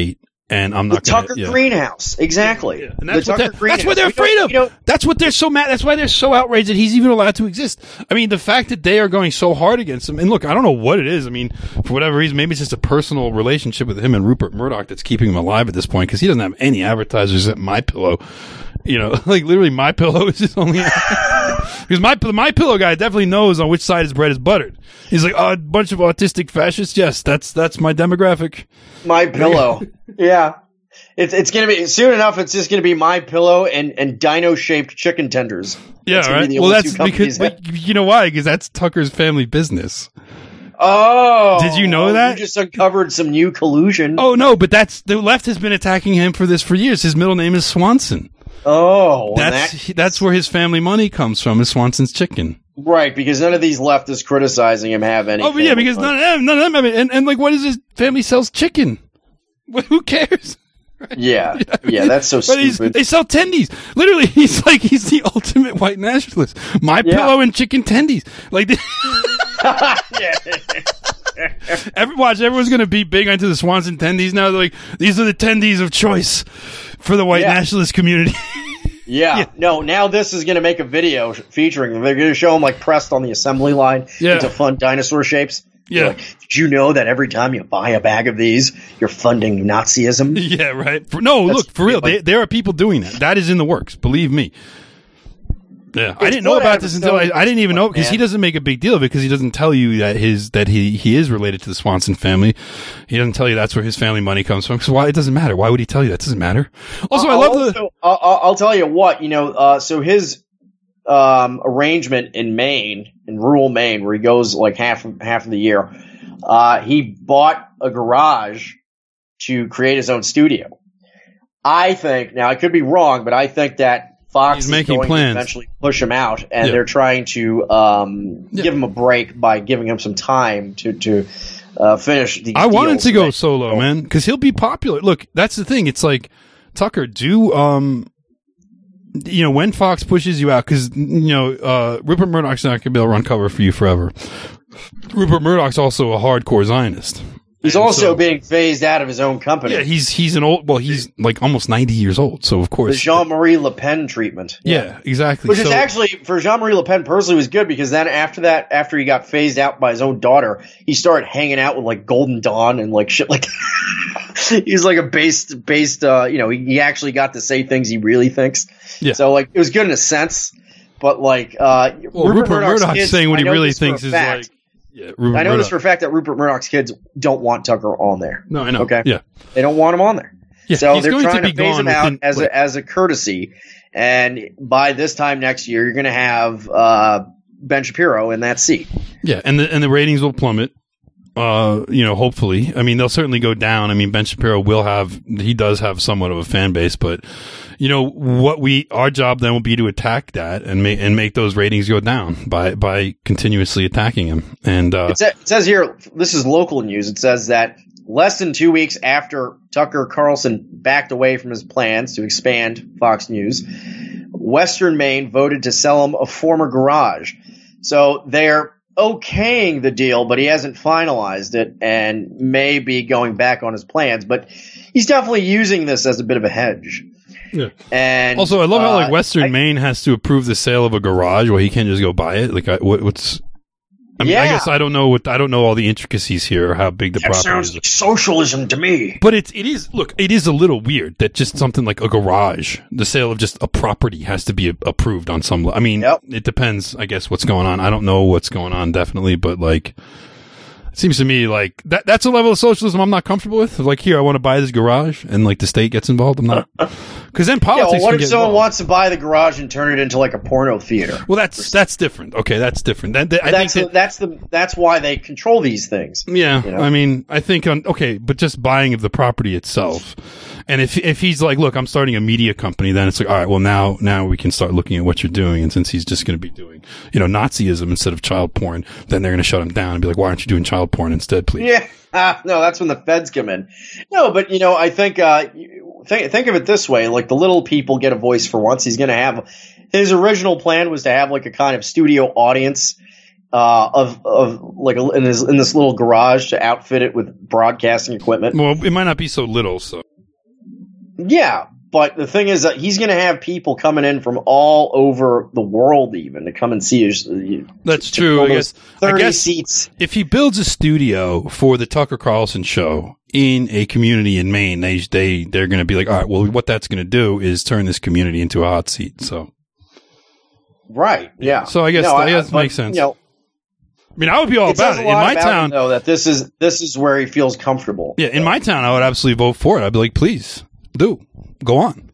and I'm not the going to. Tucker Yeah. Greenhouse, exactly. Yeah, and that's the what, Tucker they're, Greenhouse. that's what they're We don't- afraid of. we don't- That's what they're so mad. That's why they're so outraged that he's even allowed to exist. I mean, the fact that they are going so hard against him, and look, I don't know what it is. I mean, for whatever reason, maybe it's just a personal relationship with him and Rupert Murdoch that's keeping him alive at this point, because he doesn't have any advertisers at MyPillow. You know, like literally MyPillow is his only. Because my my pillow guy definitely knows on which side his bread is buttered. He's like, oh, a bunch of autistic fascists. Yes, that's that's my demographic. My Pillow. Yeah. It's it's gonna be soon enough. It's just gonna be My Pillow and and dino shaped chicken tenders. Yeah, That's gonna be right. the Well, only that's two companies because that- but you know why? Because that's Tucker's family business. Oh, Did you know that? You just uncovered some new collusion. Oh no, but that's the left has been attacking him for this for years. His middle name is Swanson. Oh, and That's that, he- that's where his family money comes from. Is Swanson's Chicken. right, because none of these leftists criticizing him have any. Oh, but yeah, family because money. none of them, none of them. I mean, and, and like, what is his family sells chicken? Well, who cares? Yeah, yeah, that's so But he's, stupid. they sell tendies. Literally, he's like he's the ultimate white nationalist. My Yeah. pillow and chicken tendies. Like, every watch, everyone's gonna be big onto the Swanson tendies now. They're like, these are the tendies of choice for the white Yeah. nationalist community. Yeah. no, now this is going to make a video featuring them. They're going to show them like pressed on the assembly line Yeah. into fun dinosaur shapes. They're Yeah. Like, did you know that every time you buy a bag of these, you're funding Nazism? Yeah, right. For, no, That's look, for real, like- they, there are people doing that. That is in the works. Believe me. Yeah, I It's didn't know about whatever, this until I, so- I didn't even know because he man. doesn't make a big deal of it because he doesn't tell you that his that he he is related to the Swanson family. He doesn't tell you that's where his family money comes from. So why it doesn't matter? Why would he tell you that? Doesn't matter. Also, I I'll love the also- I'll, I'll I'll tell you what, you know, uh, so his um, arrangement in Maine, in rural Maine, where he goes like half of, half of the year, uh, he bought a garage to create his own studio. I think, now I could be wrong, but I think that Fox He's is making going plans. to eventually push him out, and Yeah. they're trying to um, Yeah. give him a break by giving him some time to to uh, finish these I wanted deals to go that- solo, man, because he'll be popular. Look, that's the thing. It's like Tucker, do um, you know, when Fox pushes you out, because you know, uh, Rupert Murdoch's not going to be able to run cover for you forever. Rupert Murdoch's also a hardcore Zionist. He's And also so- being phased out of his own company. Yeah, he's he's an old. Well, he's like almost ninety years old. So of the course, Jean-Marie Le Pen treatment. yeah, exactly. Which is So- actually, for Jean-Marie Le Pen personally, was good because then after that, after he got phased out by his own daughter, he started hanging out with like Golden Dawn and like shit like that. He's like a based, based, uh, you know, he, he actually got to say things he really thinks. Yeah. So like, it was good in a sense, but like, uh, well, Rupert, Murdoch's Murdoch's kids, saying what I he know really this for a thinks is fact. like. Yeah, Rupert I know Murdoch. this for a fact that Rupert Murdoch's kids don't want Tucker on there. No, I know. Okay. Yeah. They don't want him on there. Yeah, So he's they're going to trying to, be phase gone him out within, as like- a as a courtesy, and by this time next year, you're going to have uh, Ben Shapiro in that seat. Yeah, and the and the ratings will plummet. Uh, you know, hopefully. I mean, they'll certainly go down. I mean, Ben Shapiro will have. He does have somewhat of a fan base, but you know what? We our job then will be to attack that and make and make those ratings go down by by continuously attacking him. And uh, It, sa- it says here, this is local news. It says that less than two weeks after Tucker Carlson backed away from his plans to expand Fox News, Western Maine voted to sell him a former garage. So they're okaying the deal, but he hasn't finalized it and may be going back on his plans. But he's definitely using this as a bit of a hedge. Yeah. And also, I love how like uh, Western I- Maine has to approve the sale of a garage while he can't just go buy it. Like, I, what, what's? I mean, I Yeah. guess I don't know what I don't know all the intricacies here or how big the That property sounds is. like socialism to me. But it's it is look it is a little weird that just something like a garage, the sale of just a property has to be a- approved on some. le- I mean, Yep. it depends, I guess, what's going on. I don't know what's going on definitely, but like, it seems to me like that that's a level of socialism I'm not comfortable with. Like, here, I want to buy this garage, and like the state gets involved. I'm not because then Yeah, politics. well, what can if get someone involved. wants to buy the garage and turn it into like a porno theater? Well, that's that's different. Okay, that's different. That, that- I that's think the, that, that's the that's why they control these things. yeah, you know? I mean, I think on okay, but just buying of the property itself, and if if he's like, look, I'm starting a media company, then it's like, all right, well now now we can start looking at what you're doing, and since he's just going to be doing, you know, Nazism instead of child porn, then they're going to shut him down and be like, why aren't you doing child porn instead, please? Yeah, ah, no, that's when the feds come in. No, but you know, I think uh, you- think think of it this way: like the little people get a voice for once. He's going to have his original plan was to have like a kind of studio audience uh, of of like a, in his in this little garage to outfit it with broadcasting equipment. Well, it might not be so little, so Yeah, but the thing is that he's going to have people coming in from all over the world, even to come and see his. That's true. I guess, thirty I guess seats. If he builds a studio for the Tucker Carlson show in a community in Maine, they they they're going to be like, all right, well, what that's going to do is turn this community into a hot seat. So, right, yeah. So I guess no, that I, makes sense. You know, I mean, I would be all it about it. In my town, him, though, that this is this is where he feels comfortable. Yeah, in so. my town, I would absolutely vote for it. I'd be like, please do go on.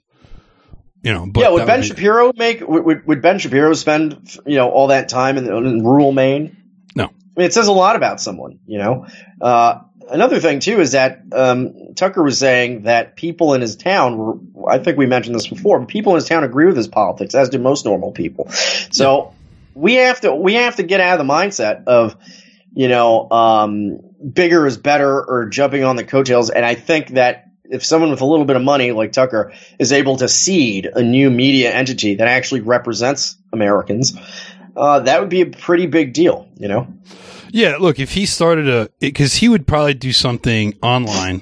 You know, but yeah. Would Ben would be, Shapiro make? Would, would Ben Shapiro spend you know all that time in, in rural Maine? No. I mean, it says a lot about someone. You know, uh, another thing too is that um, Tucker was saying that people in his town were. I think we mentioned this before. But people in his town agree with his politics, as do most normal people. So. Yeah. We have to we have to get out of the mindset of, you know, um, bigger is better or jumping on the coattails. And I think that if someone with a little bit of money like Tucker is able to seed a new media entity that actually represents Americans, uh, that would be a pretty big deal, you know? Yeah, look, if he started a – because he would probably do something online.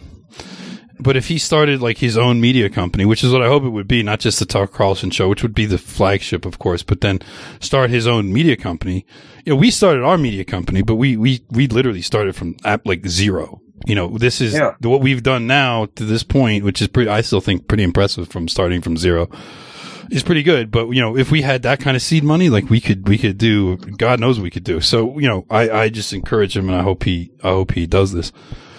But if he started like his own media company, which is what I hope it would be, not just the Tucker Carlson show, which would be the flagship, of course, but then start his own media company. You know, we started our media company, but we, we, we literally started from at like zero. You know, this is yeah. what we've done now to this point, which is pretty, I still think pretty impressive from starting from zero. Is pretty good. But, you know, if we had that kind of seed money, like we could, we could do, God knows what we could do. So, you know, I, I just encourage him and I hope he, I hope he does this.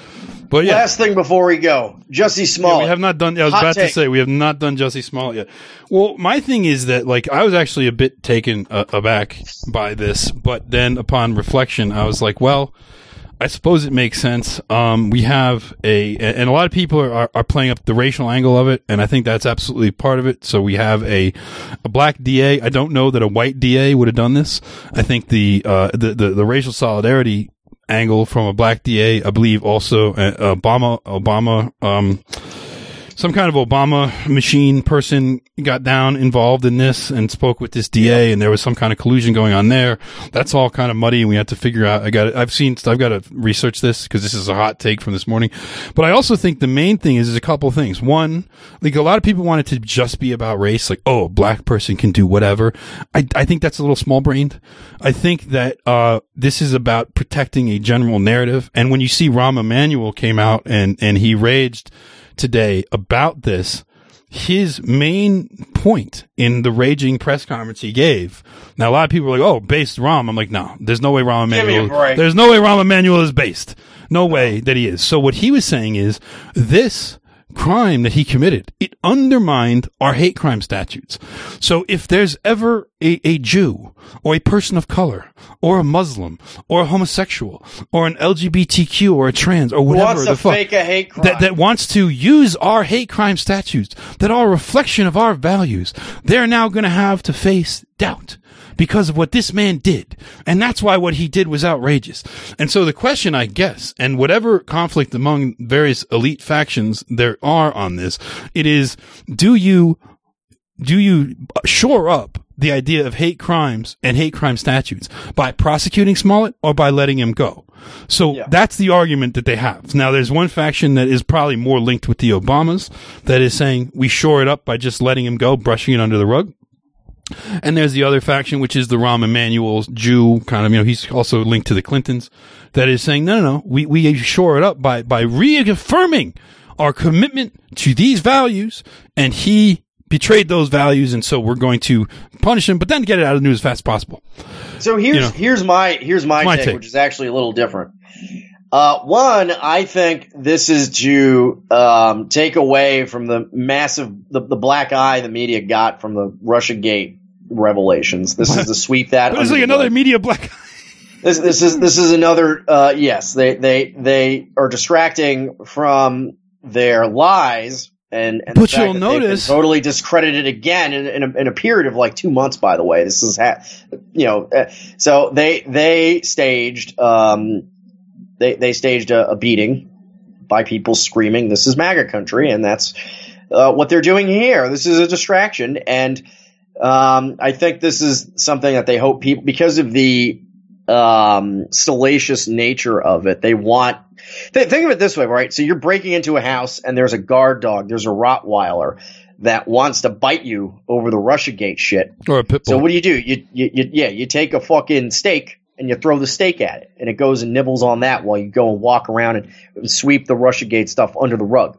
But yeah. Last thing before we go, Jussie Smollett. Yeah, we have not done. I was Hot about take. to say we have not done Jussie Smollett yet. Well, my thing is that like I was actually a bit taken uh, aback by this, but then upon reflection, I was like, well, I suppose it makes sense. Um, we have a, and a lot of people are, are playing up the racial angle of it, and I think that's absolutely part of it. So we have a a black D A. I don't know that a white D A would have done this. I think the uh the the, the racial solidarity angle from a black D A, I believe also uh, Obama, Obama, um, some kind of Obama machine person got down involved in this and spoke with this D A, and there was some kind of collusion going on there. That's all kind of muddy, and we have to figure out. I got, I've seen, I've got to research this because this is a hot take from this morning. But I also think the main thing is, is a couple of things. One, like a lot of people want it to just be about race, like oh, a black person can do whatever. I, I think that's a little small brained. I think that uh this is about protecting a general narrative. And when you see Rahm Emanuel came out and and he raged today about this, his main point in the raging press conference he gave. Now, a lot of people are like, oh, based Rahm. I'm like, no, there's no way Rahm Emanuel, there's no way Rahm Emanuel is based. No way that he is. So what he was saying is this crime that he committed, it undermined our hate crime statutes. So if there's ever a, a Jew or a person of color or a Muslim or a homosexual or an L G B T Q or a trans or whatever wants the to fuck fake a hate crime. That, that wants to use our hate crime statutes that are a reflection of our values, they're now going to have to face doubt because of what this man did. And that's why what he did was outrageous. And so the question, I guess, and whatever conflict among various elite factions there are on this, it is, do you, do you shore up the idea of hate crimes and hate crime statutes by prosecuting Smollett or by letting him go? So yeah. That's the argument that they have. Now, there's one faction that is probably more linked with the Obamas that is saying we shore it up by just letting him go, brushing it under the rug. And there's the other faction, which is the Rahm Emanuel Jew kind of, you know, he's also linked to the Clintons, that is saying, no, no, no, we, we shore it up by, by reaffirming our commitment to these values, and he betrayed those values, and so we're going to punish him, but then get it out of the news as fast as possible. So here's, you know, here's my, here's my, my take, take, which is actually a little different. Uh, one, I think this is to um, take away from the massive, the, the black eye the media got from the Russiagate revelations. This is to sweep that. But it's like another media black eye. This, this is this is another. Uh, yes, they they they are distracting from their lies, and, and but the fact you'll that notice they've been totally discredited again in, in, a, in a period of like two months. By the way, this is ha- you know, uh, so they they staged. Um, They they staged a, a beating by people screaming, "This is MAGA country," and that's uh, what they're doing here. This is a distraction, and um, I think this is something that they hope people, because of the um, salacious nature of it, they want Th- think of it this way, right? So you're breaking into a house and there's a guard dog, there's a Rottweiler that wants to bite you over the Russiagate shit. Or a pit bull. So what do you do? You, you, you, yeah, you take a fucking steak and you throw the steak at it, and it goes and nibbles on that while you go and walk around and sweep the Russiagate stuff under the rug.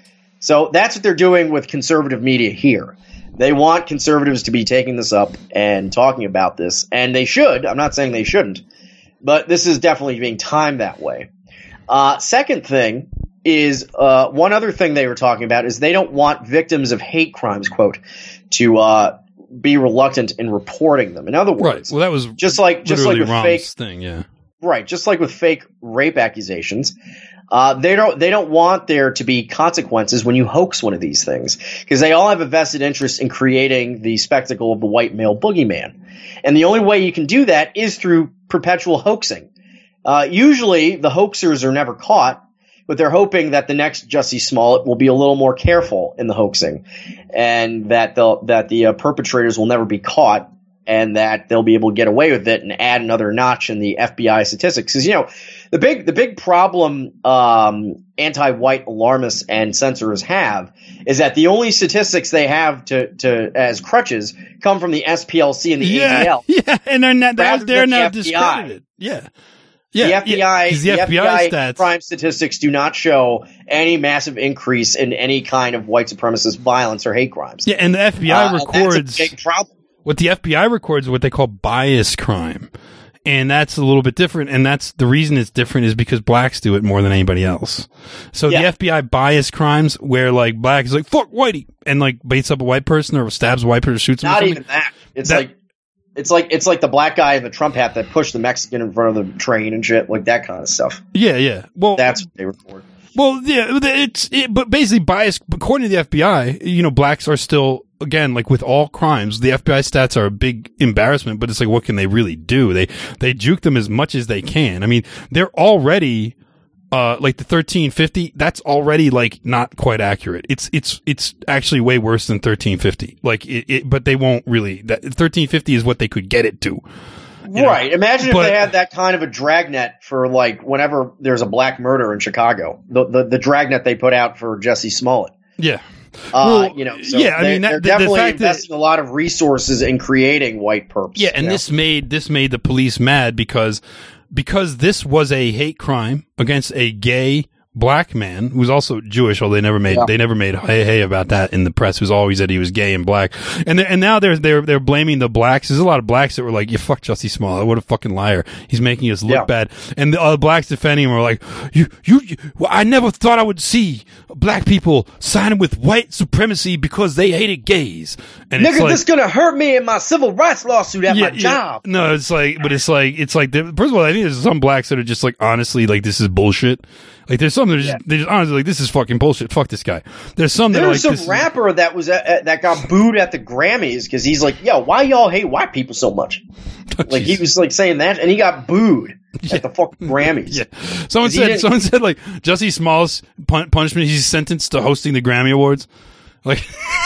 So that's what they're doing with conservative media here. They want conservatives to be taking this up and talking about this, and they should. I'm not saying they shouldn't, but this is definitely being timed that way. Uh, second thing is uh, one other thing they were talking about is they don't want victims of hate crimes, quote, to uh, be reluctant in reporting them. In other words, right. Well, that was just like just like with Rom's fake thing, yeah. Right, just like with fake rape accusations, uh, they don't they don't want there to be consequences when you hoax one of these things, because they all have a vested interest in creating the spectacle of the white male boogeyman, and the only way you can do that is through perpetual hoaxing. Uh, usually, the hoaxers are never caught, but they're hoping that the next Jussie Smollett will be a little more careful in the hoaxing, and that the that the uh, perpetrators will never be caught, and that they'll be able to get away with it and add another notch in the F B I statistics. Because, you know, the big the big problem um, anti-white alarmists and censors have is that the only statistics they have to, to as crutches come from the S P L C and the yeah, A D L. Yeah, and they're not, they're, they're the now F B I. discredited. Yeah. Yeah, the F B I, yeah, the, the F B I, F B I stats. crime statistics do not show any massive increase in any kind of white supremacist violence or hate crimes. Yeah, and the F B I uh, records that's a big problem. What the F B I records is what they call bias crime. And that's a little bit different. And that's the reason it's different is because blacks do it more than anybody else. So Yeah. the F B I bias crimes where like black is like, fuck whitey, and like baits up a white person or stabs a white person or shoots him or Not something. even that. It's That- like it's like it's like the black guy in the Trump hat that pushed the Mexican in front of the train and shit, like that kind of stuff. Yeah, yeah. Well, That's what they record. Well, yeah, it's it, but basically bias. According to the F B I, you know, blacks are still again like with all crimes. The F B I stats are a big embarrassment, but it's like, what can they really do? They they juke them as much as they can. I mean, they're already uh like the thirteen fifty. That's already like not quite accurate. It's it's it's actually way worse than thirteen fifty. Like it, it but they won't really. That thirteen fifty is what they could get it to. You know, Right. Imagine but- if they had that kind of a dragnet for like whenever there's a black murder in Chicago. The the, the dragnet they put out for Jussie Smollett. Yeah. Uh, Well, you know, so yeah, I they, mean, that- they're the- the definitely fact that- investing a lot of resources in creating white perps. Yeah, and you know? this made this made the police mad because because this was a hate crime against a gay black man who's also Jewish, although they never made Yeah. they never made hey hey about that in the press. It was always that he was gay and black, and they're, and now they're they're they're blaming the blacks. There's a lot of blacks that were like, "You fuck Jussie Smollett, what a fucking liar! He's making us look Yeah. bad." And the uh, blacks defending him were like, "You you, you well, I never thought I would see black people siding with white supremacy because they hated gays." And it's Nigga, like, this gonna hurt me in my civil rights lawsuit at my job. no, it's like, but it's like, it's like, there- first of all, I think there's some blacks that are just like, honestly, like, this is bullshit. Like, there's some that are just, Yeah. they're just honestly like, this is fucking bullshit. Fuck this guy. There's some that are There's like, some this rapper that was at, at- that got booed at the Grammys because he's like, "Yo, why y'all hate white people so much?" is, Like he was like saying that, and he got booed at the fucking Grammys. yeah. Someone 'Cause he said, didn't- someone said, like, Jussie Smallett's pun- punishment, he's sentenced to hosting the Grammy Awards. Like,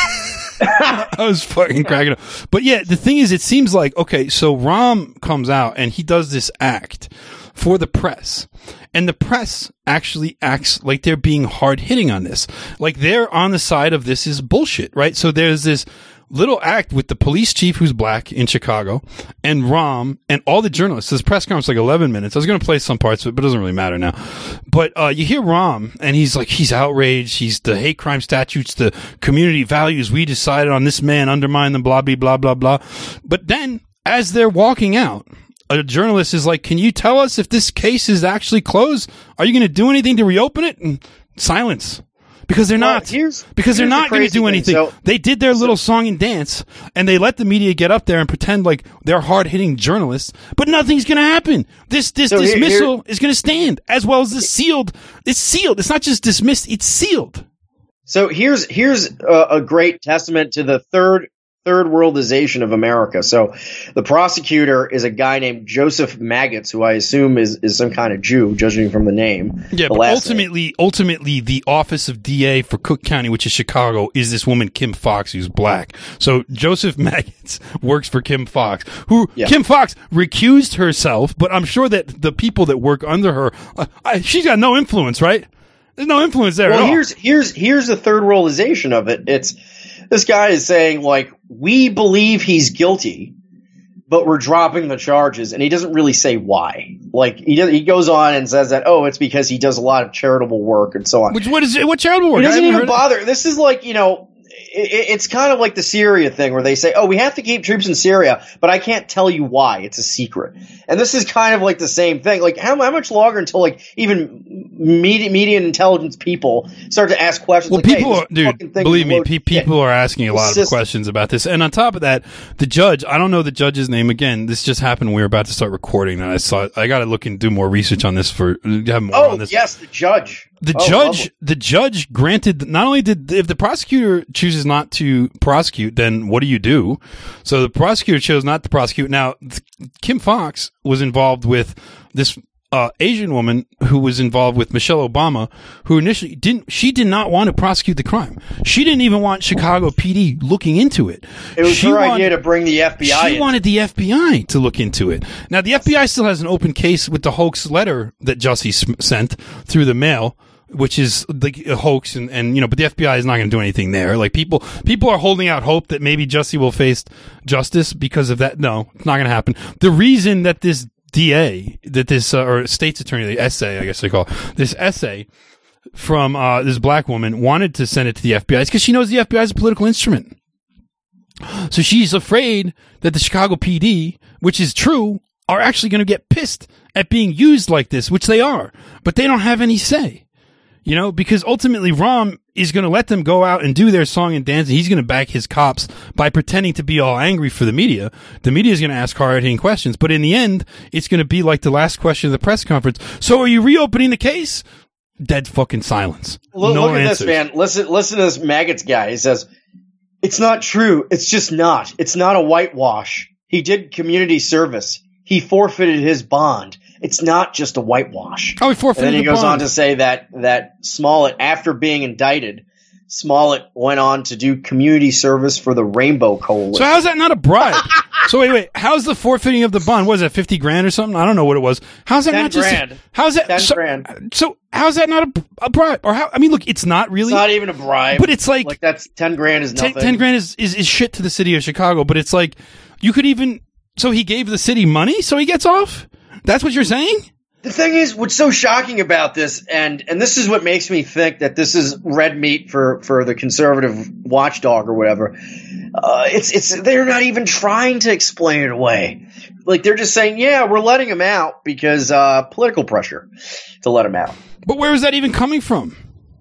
I was fucking cracking up. But yeah, the thing is, it seems like, okay, so Rahm comes out and he does this act for the press. And the press actually acts like they're being hard hitting on this. Like they're on the side of this is bullshit, right? So there's this little act with the police chief who's black in Chicago and Rahm and all the journalists. This press conference like eleven minutes. I was going to play some parts of it, but it doesn't really matter now. But, uh, you hear Rahm and he's like, he's outraged. He's the hate crime statutes, the community values. We decided on this man, undermine them, blah, blah, blah, blah, blah. But then as they're walking out, a journalist is like, can you tell us if this case is actually closed? Are you going to do anything to reopen it? And silence. Because they're Well, not. here's- Because they're here's the not going to crazy do thing. anything. So- They did their little song and dance, and they let the media get up there and pretend like they're hard-hitting journalists, but nothing's going to happen. This this So here- dismissal is going to stand, as well as the sealed. It's sealed. It's not just dismissed, it's sealed. So here's here's a, a great testament to the third third worldization of America. So the prosecutor is a guy named Joseph Maggots, who I assume is, is some kind of Jew, judging from the name. Yeah, the but ultimately, name. ultimately, the office of D A for Cook County, which is Chicago, is this woman Kim Foxx, who's black. So Joseph Maggots works for Kim Foxx, who yeah. Kim Foxx recused herself, but I'm sure that the people that work under her, uh, I, she's got no influence, right? There's no influence there. Well, at all. here's here's here's the third worldization of it. It's this guy is saying, like, we believe he's guilty, but we're dropping the charges, and he doesn't really say why. Like, he does, he goes on and says that, oh, it's because he does a lot of charitable work and so on. Which what is it? What charitable work? He doesn't even bother. This is like, you know, it, it's kind of like the Syria thing where they say, oh, we have to keep troops in Syria, but I can't tell you why. It's a secret. And this is kind of like the same thing. Like, how, how much longer until, like, even media, media and intelligence people start to ask questions? Well, like, people, hey, are, dude, believe me, pe- people yeah. are asking a lot of questions about this. And on top of that, the judge, I don't know the judge's name. Again, this just happened when we were about to start recording, and I saw I got to look and do more research on this for have more oh, on this. yes, the judge. The oh, judge, lovely. the judge granted, not only did, if the prosecutor chooses not to prosecute, then what do you do? So the prosecutor chose not to prosecute. Now, Kim Foxx was involved with this uh, Asian woman who was involved with Michelle Obama, who initially didn't, she did not want to prosecute the crime. She didn't even want Chicago P D looking into it. It was she her wanted, idea to bring the F B I She in. wanted the F B I to look into it. Now, the F B I still has an open case with the hoax letter that Jussie sent through the mail, which is like a hoax, and, and you know, but the F B I is not going to do anything there. Like, people, people are holding out hope that maybe Jussie will face justice because of that. No, it's not going to happen. The reason that this D A, that this, uh, or state's attorney, the essay, I guess they call it, this essay from, uh, this black woman wanted to send it to the F B I is because she knows the F B I is a political instrument. So she's afraid that the Chicago P D, which is true, are actually going to get pissed at being used like this, which they are, but they don't have any say. You know, because ultimately Rahm is going to let them go out and do their song and dance, and he's going to back his cops by pretending to be all angry for the media. The media is going to ask hard-hitting questions, but in the end, it's going to be like the last question of the press conference. So are you reopening the case? Dead fucking silence. Look, no look at answers. this, man. Listen, listen to this Maggots guy. He says, it's not true. It's just not. It's not a whitewash. He did community service. He forfeited his bond. It's not just a whitewash. Oh, he forfeited And then he the goes bond. on to say that that Smollett, after being indicted, Smollett went on to do community service for the Rainbow Coalition. So how's that not a bribe? So wait, wait. How's the forfeiting of the bond? Was that fifty grand or something? I don't know what it was. How's that Ten not just? grand. How's that? Ten so, grand. So how's that not a, a bribe? Or how? I mean, look, it's not really. It's not even a bribe. But it's like, like that's ten grand is nothing. ten, ten grand is, is is shit to the city of Chicago. But it's like you could even. So he gave the city money, so he gets off. That's what you're saying? The thing is, what's so shocking about this, and, and this is what makes me think that this is red meat for, for the conservative watchdog or whatever. Uh, it's it's they're not even trying to explain it away. Like, they're just saying, yeah, we're letting him out because uh, political pressure to let him out. But where is that even coming from?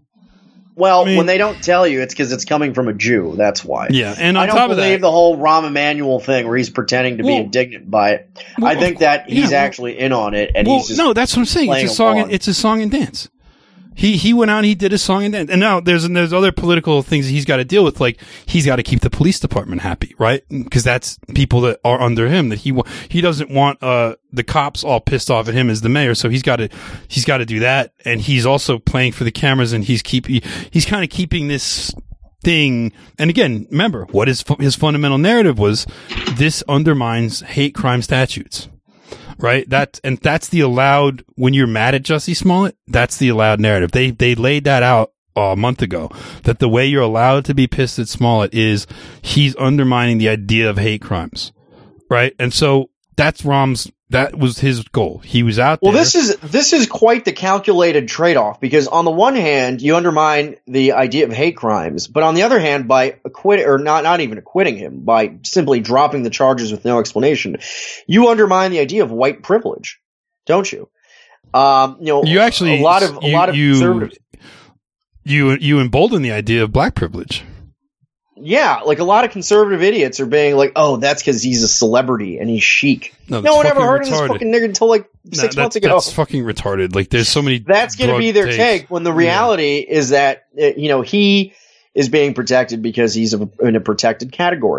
Well, I mean, when they don't tell you, it's because it's coming from a Jew. That's why. Yeah, and on I don't top of believe that, the whole Rahm Emanuel thing where he's pretending to well, be indignant by it. well, I think that he's yeah, well, actually in on it, and well, he's just no, that's what I'm saying. It's a song. And, it's a song and dance. He he went out and he did a song and dance. And now there's there's other political things that he's got to deal with. Like, he's got to keep the police department happy, right? Because that's people that are under him that he wa- he doesn't want uh the cops all pissed off at him as the mayor. So he's got to he's got to do that. And he's also playing for the cameras, and he's keep he, he's kind of keeping this thing. And again, remember what his his fundamental narrative was: this undermines hate crime statutes. Right? That, and that's the allowed, when you're mad at Jussie Smollett, that's the allowed narrative. They, they laid that out uh, a month ago, that the way you're allowed to be pissed at Smollett is he's undermining the idea of hate crimes. Right? And so that's Rahm's, that was his goal. He was out there. Well, this is, this is quite the calculated trade-off, because on the one hand, you undermine the idea of hate crimes, but on the other hand, by acquitting, or not, not even acquitting him, by simply dropping the charges with no explanation, you undermine the idea of white privilege, don't you? Um, you know, you actually, a lot of, a you, lot of you, conservatives. You, you embolden the idea of black privilege. Yeah, like a lot of conservative idiots are being like, "Oh, that's because he's a celebrity and he's chic." No, no one ever heard retarded. of this fucking nigga until like six no, months ago. That's fucking retarded. Like, there's so many. That's going to be their takes. take. When the reality yeah. is that uh, you know he is being protected because he's a, in a protected category.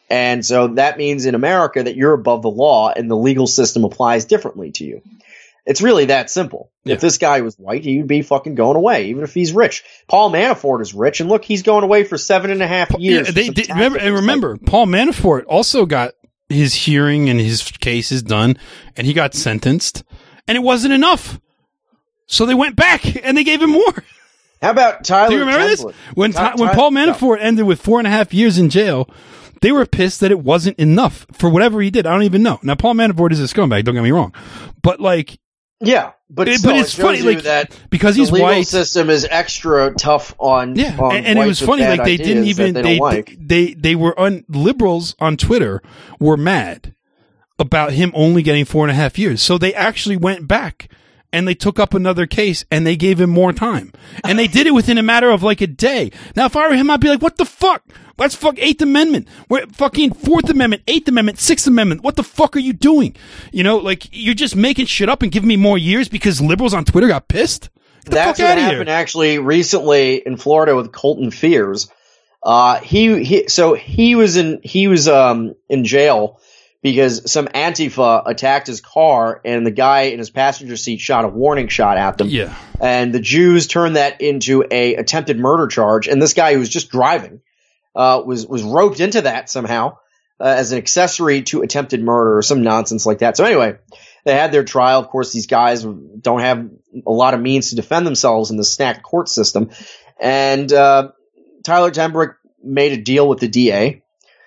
And so that means in America that you're above the law and the legal system applies differently to you. It's really that simple. Yeah. If this guy was white, he would be fucking going away, even if he's rich. Paul Manafort is rich, and look, he's going away for seven and a half years. Yeah, they, they, remember, and remember, Paul Manafort also got his hearing and his cases done, and he got sentenced, and it wasn't enough. So they went back, and they gave him more. How about Tyler Do you remember Templin? this? When, Ty- when Ty- Paul Manafort no. ended with four and a half years in jail, they were pissed that it wasn't enough for whatever he did. I don't even know. Now, Paul Manafort is a scumbag, don't get me wrong. But, like... Yeah, but, it, still, but it's it funny, like, that because he's the legal white. system is extra tough on. Yeah, on and, and it was funny, like they didn't even they they don't like. they they were un, liberals on Twitter were mad about him only getting four and a half years, so they actually went back and they took up another case and they gave him more time, and they did it within a matter of like a day. Now, if I were him, I'd be like, "What the fuck? That's fuck Eighth Amendment. We're fucking Fourth Amendment, Eighth Amendment, Sixth Amendment. What the fuck are you doing? You know, like you're just making shit up and giving me more years because liberals on Twitter got pissed." Get the That's fuck what outta happened here. actually recently in Florida with Colton Fears. Uh, he, he, so he was in, he was, um, in jail because some Antifa attacked his car and the guy in his passenger seat shot a warning shot at them. Yeah. And the Jews turned that into a attempted murder charge. And this guy who was just driving, uh, was, was roped into that somehow, uh, as an accessory to attempted murder or some nonsense like that. So anyway, they had their trial. Of course, these guys don't have a lot of means to defend themselves in the stacked court system. And, uh, Tyler Tembrick made a deal with the D A,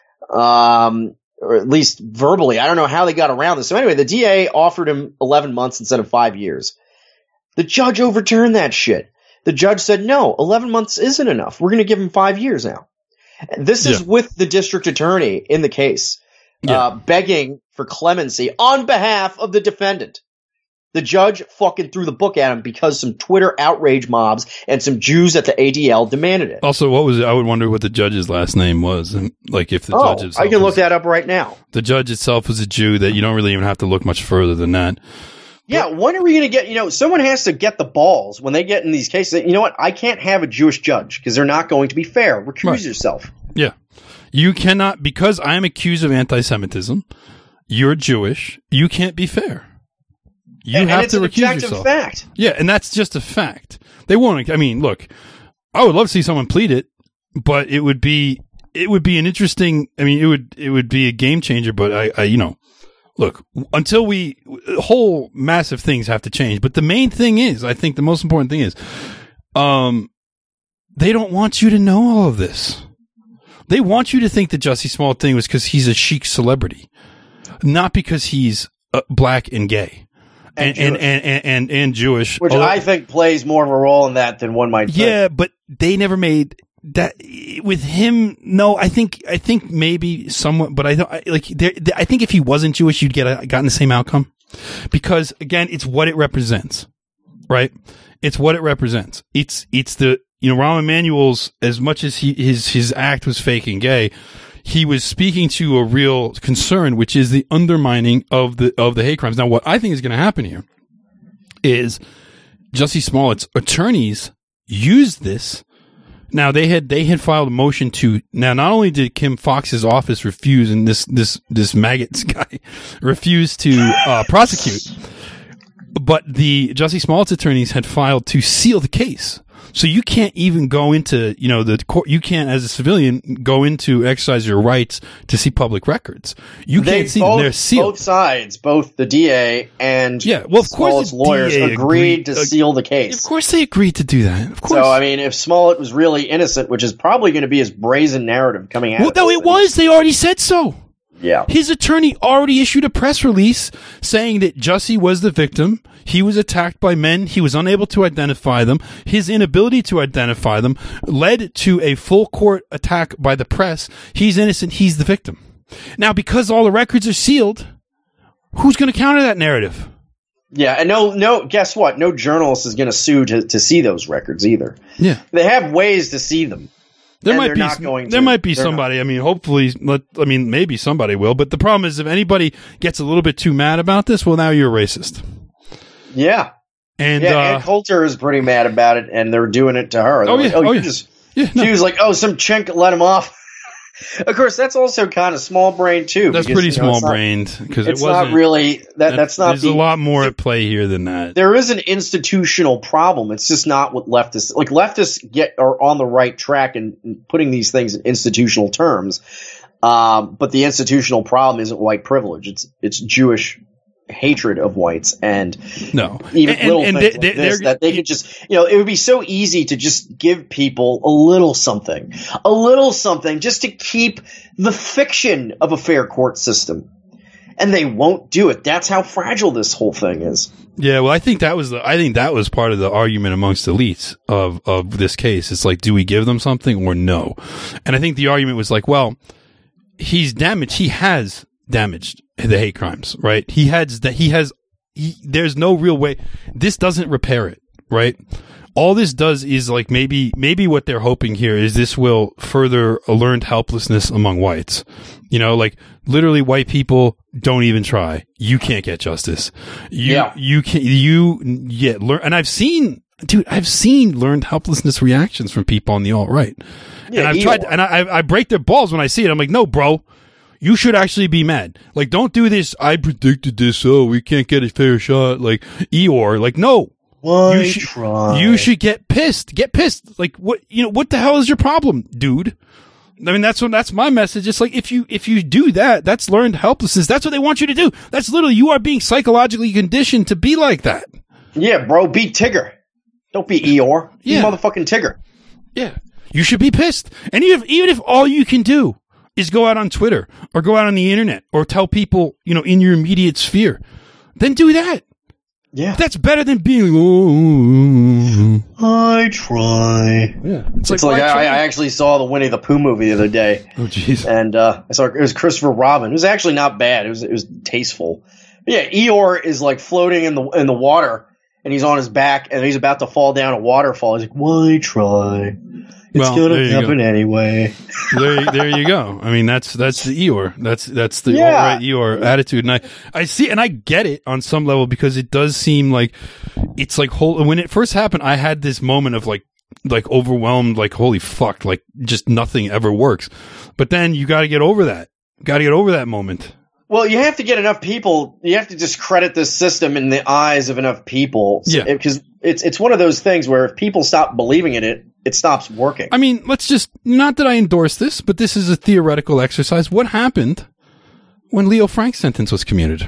um, or at least verbally. I don't know how they got around this. So anyway, the D A offered him eleven months instead of five years. The judge overturned that shit. The judge said, no, eleven months isn't enough. We're going to give him five years now. This is Yeah. with the district attorney in the case, Yeah. uh, begging for clemency on behalf of the defendant. The judge fucking threw the book at him because some Twitter outrage mobs and some Jews at the A D L demanded it. Also, what was it? I would wonder what the judge's last name was, and like if the Oh, judge itself I can was, look that up right now. the judge itself was a Jew. That you don't really even have to look much further than that. Yeah, when are we going to get, you know, someone has to get the balls when they get in these cases. You know what? I can't have a Jewish judge because they're not going to be fair. Recuse Right. yourself. Yeah, you cannot, because I am accused of anti-Semitism. You're Jewish. You can't be fair. You and, have and it's to an recuse objective yourself. fact. Yeah, and that's just a fact. They won't. I mean, look, I would love to see someone plead it, but it would be it would be an interesting. I mean, it would it would be a game changer. But I, I you know, look, until we whole massive things have to change. But the main thing is, I think the most important thing is, um, they don't want you to know all of this. They want you to think the Jussie Smollett thing was because he's a chic celebrity, not because he's uh, black and gay. And and, and, and, and, and Jewish. Which although, I think plays more of a role in that than one might think. yeah, but they never made that with him. No, I think, I think maybe somewhat, but I don't I, like, there, I think if he wasn't Jewish, you'd get a, gotten the same outcome because again, it's what it represents, right? It's what it represents. It's, it's the, you know, Rahm Emanuel's, as much as he, his, his act was fake and gay, he was speaking to a real concern, which is the undermining of the of the hate crimes. Now, what I think is going to happen here is Jussie Smollett's attorneys used this. Now they had they had filed a motion to. Now, not only did Kim Fox's office refuse, and this this this maggots guy refused to uh, prosecute, but the Jussie Smollett's attorneys had filed to seal the case. So you can't even go into, you know, the court. You can't, as a civilian, go into exercise your rights to see public records. You They can't see both, them. They're sealed. Both sides, both the D A and Yeah, well, of course Smollett's the lawyers D A agreed, agreed- to uh, seal the case. Of course, they agreed to do that. Of course. So, I mean, if Smollett was really innocent, which is probably going to be his brazen narrative coming out. well, of no, this it thing. was. They already said so. Yeah. His attorney already issued a press release saying that Jussie was the victim. He was attacked by men. He was unable to identify them. His inability to identify them led to a full court attack by the press. He's innocent. He's the victim. Now, because all the records are sealed, who's going to counter that narrative? Yeah, and no, no. Guess what? No journalist is going to sue to to see those records either. Yeah. They have ways to see them. There And might they're be not going there to. might be They're somebody. I mean, hopefully, let, I mean, maybe somebody will. But the problem is, if anybody gets a little bit too mad about this, well, now you're a racist. Yeah. And yeah, uh, Ann Coulter is pretty mad about it, and they're doing it to her. They're Oh, like, yeah. oh, Oh, you yeah. just. yeah, no. She was like, oh, some chink let him off. Of course, that's also kind of small brain too. That's because, pretty you know, small brained because it It's wasn't not really that. that- That's not. There's the, a lot more at play here than that. There is an institutional problem. It's just not what leftists like. Leftists get are on the right track in, in putting these things in institutional terms. Um, but the institutional problem isn't white privilege. It's it's Jewish hatred of whites and No, even And- little and things they- like they- this they're- that they could just, you know, it would be so easy to just give people a little something, a little something just to keep the fiction of a fair court system. And they won't do it. That's how fragile this whole thing is. Yeah, well, I think that was the I think that was part of the argument amongst elites of of this case. It's like, do we give them something or no? And I think the argument was like, well, he's damaged. He has damaged the hate crimes, right? He has that. He has. He, there's no real way. This doesn't repair it, right? All this does is like maybe maybe what they're hoping here is this will further a learned helplessness among whites. You know, like literally white people don't even try. You can't get justice. You Yeah. you can you yeah learn. And I've seen, dude, I've seen learned helplessness reactions from people on the alt right. Yeah, and I've you tried, are. and I I break their balls when I see it. I'm like, no, bro. You should actually be mad. Like, don't do this. I predicted this. Oh, we can't get a fair shot. Like Eeyore. Like, no. Why You should, try? you should get pissed. Get pissed. Like, what? You know, what the hell is your problem, dude? I mean, that's what that's my message. It's like if you if you do that, that's learned helplessness. That's what they want you to do. That's literally you are being psychologically conditioned to be like that. Yeah, bro, be Tigger. Don't be Eeyore. Be Yeah. motherfucking Tigger. Yeah, you should be pissed. And even if, even if all you can do is go out on Twitter or go out on the internet or tell people, you know, in your immediate sphere, then do that. Yeah. That's better than being like, oh, I try. yeah. It's like, why I, try? I actually saw the Winnie the Pooh movie the other day, Oh, jeez. and uh, I saw it was Christopher Robin. It was actually not bad. It was it was tasteful. But yeah, Eeyore is like floating in the in the water, and he's on his back, and he's about to fall down a waterfall. He's like, "Why try? It's Well, gonna there you happen go. anyway." there, there you go. I mean, that's that's the Eeyore. That's that's the Yeah. alt-right Eeyore attitude, and I I see and I get it on some level because it does seem like it's like whole. When it first happened, I had this moment of like like overwhelmed, like holy fuck, like just nothing ever works. But then you got to get over that. Got to get over that moment. Well, you have to get enough people. You have to discredit this system in the eyes of enough people. So- Yeah. because it's it's one of those things where if people stop believing in it, it stops working. I mean, let's just not that I endorse this, but this is a theoretical exercise. What happened when Leo Frank's sentence was commuted?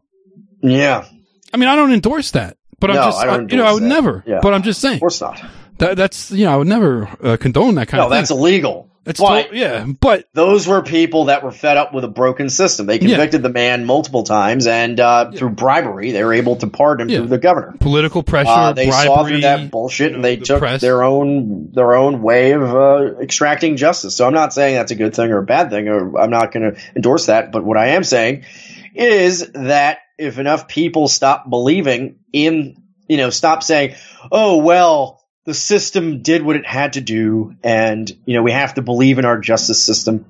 Yeah, I mean, I don't endorse that, but I'm No, just I don't I- you know I endorse would that. never. Yeah. But I'm just saying. of course not. That, that's, you know, I would never uh, condone that kind No, of thing. that's illegal. It's But to- yeah, but those were people that were fed up with a broken system. They convicted the man multiple times, and uh, through bribery, they were able to pardon him Yeah. through the governor. political pressure, Uh, they bribery, saw through that bullshit, and they the took press. their own their own way of uh, extracting justice. So I'm not saying that's a good thing or a bad thing, or I'm not going to endorse that. But what I am saying is that if enough people stop believing in, you know, stop saying, "Oh well, the system did what it had to do, and you know we have to believe in our justice system."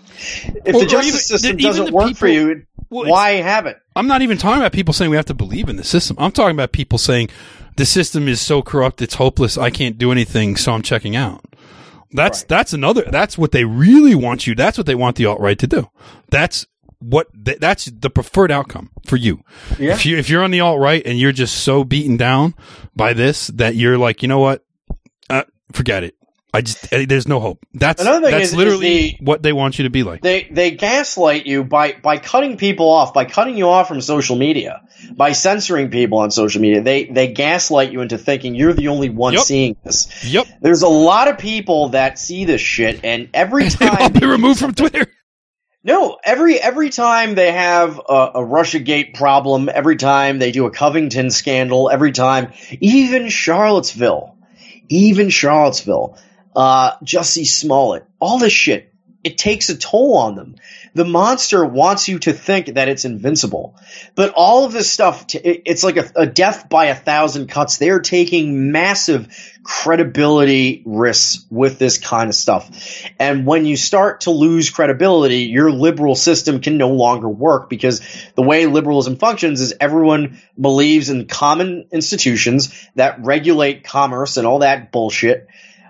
If Or- the or justice even- system even doesn't the work for people- you, Well, it's- why have it? I'm not even talking about people saying we have to believe in the system. I'm talking about people saying the system is so corrupt, it's hopeless, I can't do anything, so I'm checking out. That's Right. that's another. That's what they really want you. That's what they want the alt right to do. That's what th- that's the preferred outcome for you. Yeah. If you if you're on the alt right and you're just so beaten down by this that you're like, you know what, uh, forget it. I just uh, there's no hope. That's Another thing that's is- is literally the- what they want you to be like. They they gaslight you by by cutting people off, by cutting you off from social media, by censoring people on social media. They they gaslight you into thinking you're the only one Yep. seeing this. Yep. There's a lot of people that see this shit, and every They've time all they been do removed from something- Twitter. No, every every time they have a, a Russiagate problem, every time they do a Covington scandal, every time, even Charlottesville, even Charlottesville, uh, Jussie Smollett, all this shit, it takes a toll on them. The monster wants you to think that it's invincible, but all of this stuff, t- it- it's like a, a death by a thousand cuts. They're taking massive credibility risks with this kind of stuff. And when you start to lose credibility, your liberal system can no longer work, because the way liberalism functions is everyone believes in common institutions that regulate commerce and all that bullshit.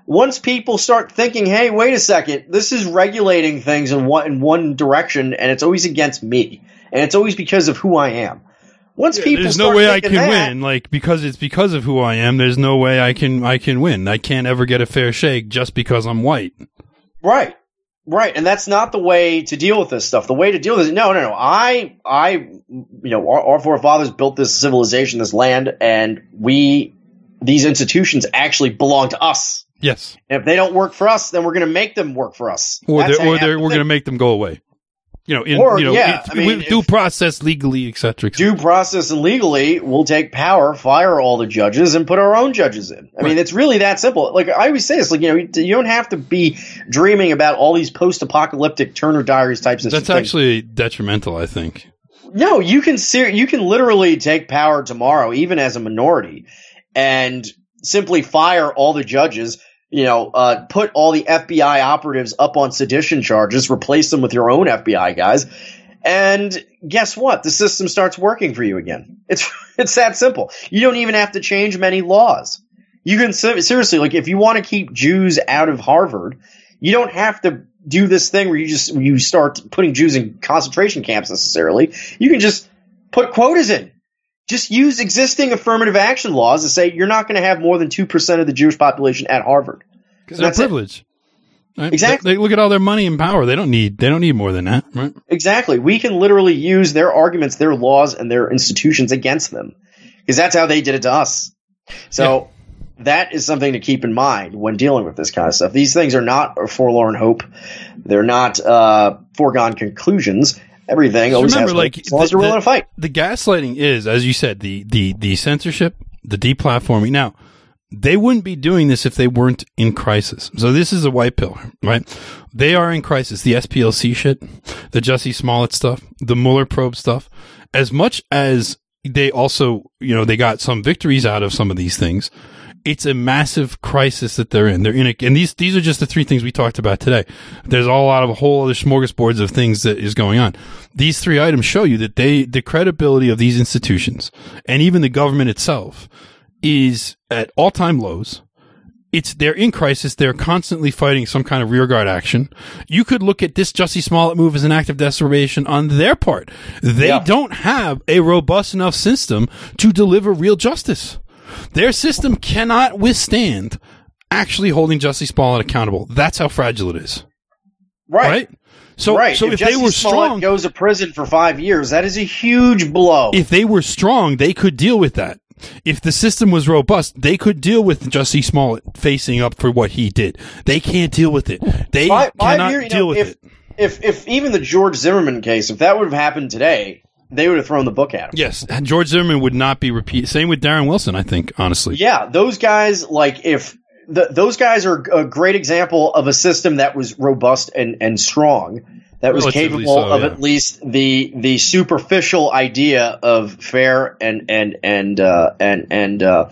once people start thinking, hey, wait a second, this is regulating things in one, in one direction, and it's always against me, and it's always because of who I am. Once yeah, people there's start no way I thinking can that, win, like because it's because of who I am. There's no way I can I can win. I can't ever get a fair shake just because I'm white. Right, right, and that's not the way to deal with this stuff. The way to deal with it, no, no, no. I, I, you know, our, our forefathers built this civilization, this land, and we, these institutions actually belong to us. Yes. And if they don't work for us, then we're going to make them work for us. Or, That's they're, how or you they're, have to we're going to think. make them go away. You know, in, Or, you know, yeah, it, I mean, with due if- process, legally, et cetera, et cetera. Due process and legally, we'll take power, fire all the judges, and put our own judges in. I Right. mean, it's really that simple. Like I always say, this, like you know, you you don't have to be dreaming about all these post-apocalyptic Turner Diaries types of That's things. actually detrimental, I think. No, you can ser- you can literally take power tomorrow, even as a minority, and simply fire all the judges. You know, uh, put all the F B I operatives up on sedition charges, replace them with your own F B I guys, and guess what? The system starts working for you again. It's it's that simple. You don't even have to change many laws. You can seriously, like, if you want to keep Jews out of Harvard, you don't have to do this thing where you just you start putting Jews in concentration camps necessarily. You can just put quotas in. Just use existing affirmative action laws to say you're not going to have more than two percent of the Jewish population at Harvard. Because they're That's it. privileged. Right? Exactly. They, they look at all their money and power. They don't need. They don't need more than that, right? Exactly. We can literally use their arguments, their laws, and their institutions against them. Because that's how they did it to us. So that is something to keep in mind when dealing with this kind of stuff. These things are not a forlorn hope. They're not uh, foregone conclusions. Everything Just always remember, has hope, like, as long as you're the- willing to fight. The gaslighting is, as you said, the the the censorship, the deplatforming. Now, they wouldn't be doing this if they weren't in crisis. So this is a white pill, right? They are in crisis. The S P L C shit, the Jussie Smollett stuff, the Mueller probe stuff. As much as they also, you know, they got some victories out of some of these things, it's a massive crisis that they're in. They're in a, and these, these are just the three things we talked about today. There's a lot of a whole other smorgasbords of things that is going on. These three items show you that they, the credibility of these institutions and even the government itself is at all time lows. It's, they're in crisis. They're constantly fighting some kind of rearguard action. You could look at this Jussie Smollett move as an act of desperation on their part. They Yeah. don't have a robust enough system to deliver real justice. Their system cannot withstand actually holding Jussie Smollett accountable. That's how fragile it is. Right. Right? So, right. so if, if, Jussie they were Smollett strong, goes to prison for five years, that is a huge blow. if they were strong, they could deal with that. If the system was robust, they could deal with Jussie Smollett facing up for what he did. They can't deal with it. They Five- five cannot years, you deal know, with if, it. If if even the George Zimmerman case, if that would have happened today, they would have thrown the book at him. Yes, and George Zimmerman would not be repeated. Same with Darren Wilson, I think, honestly. Yeah, those guys, like, if the, those guys are a great example of a system that was robust and, and strong, that was Relatively capable so, of yeah. at least the the superficial idea of fair and and and uh, and and uh,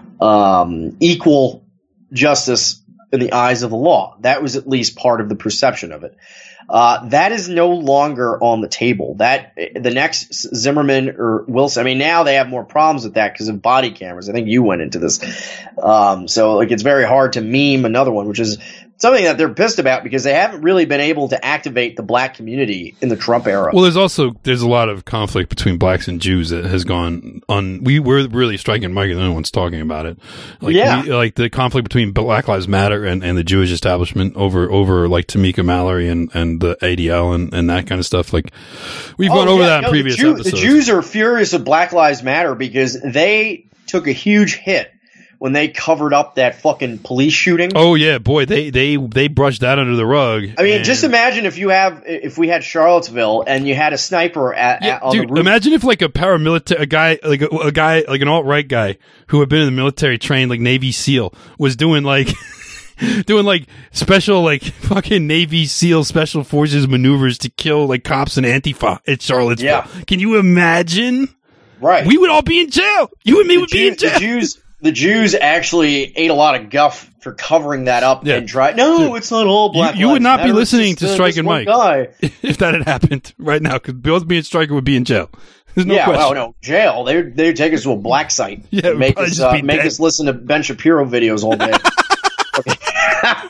um, equal justice in the eyes of the law. That was at least part of the perception of it. Uh, that is no longer on the table. That the next Zimmerman or Wilson. I mean, now they have more problems with that because of body cameras. I think you went into this. Um, so like, it's very hard to meme another one, which is something that they're pissed about because they haven't really been able to activate the black community in the Trump era. Well, there's also there's a lot of conflict between blacks and Jews that has gone on. We were really striking Mike, and no one's talking about it. Like, Yeah. we, like the conflict between Black Lives Matter and, and the Jewish establishment over over like Tamika Mallory and, and the A D L and, and that kind of stuff. Like we've gone Oh, over yeah, that in no, previous the, Jew- episodes. the Jews are furious with Black Lives Matter because they took a huge hit when they covered up that fucking police shooting. Oh yeah, boy, they they they brushed that under the rug. I mean, and- just imagine if you have if we had Charlottesville and you had a sniper at, Yeah, at on dude, the roof. imagine if like a paramilitary, a guy, like a, a guy, like an alt-right guy who had been in the military trained, like Navy SEAL, was doing like, doing like special, like fucking Navy SEAL special forces maneuvers to kill like cops and Antifa at Charlottesville. Yeah. Can you imagine? Right. We would all be in jail. You and me the, would be in Jew- jail. the Jews the Jews actually ate a lot of guff for covering that up Yeah. and try. No, Dude, it's not all black. you, you would lives not be matter. listening It's to just, uh, Strike this and one Mike guy. if that had happened right now, because both me and Stryker would be in jail. There's no yeah, question. well, no, jail. They they take us to a black site. Yeah, and make we'd us probably uh, just be make dead. us listen to Ben Shapiro videos all day. Okay.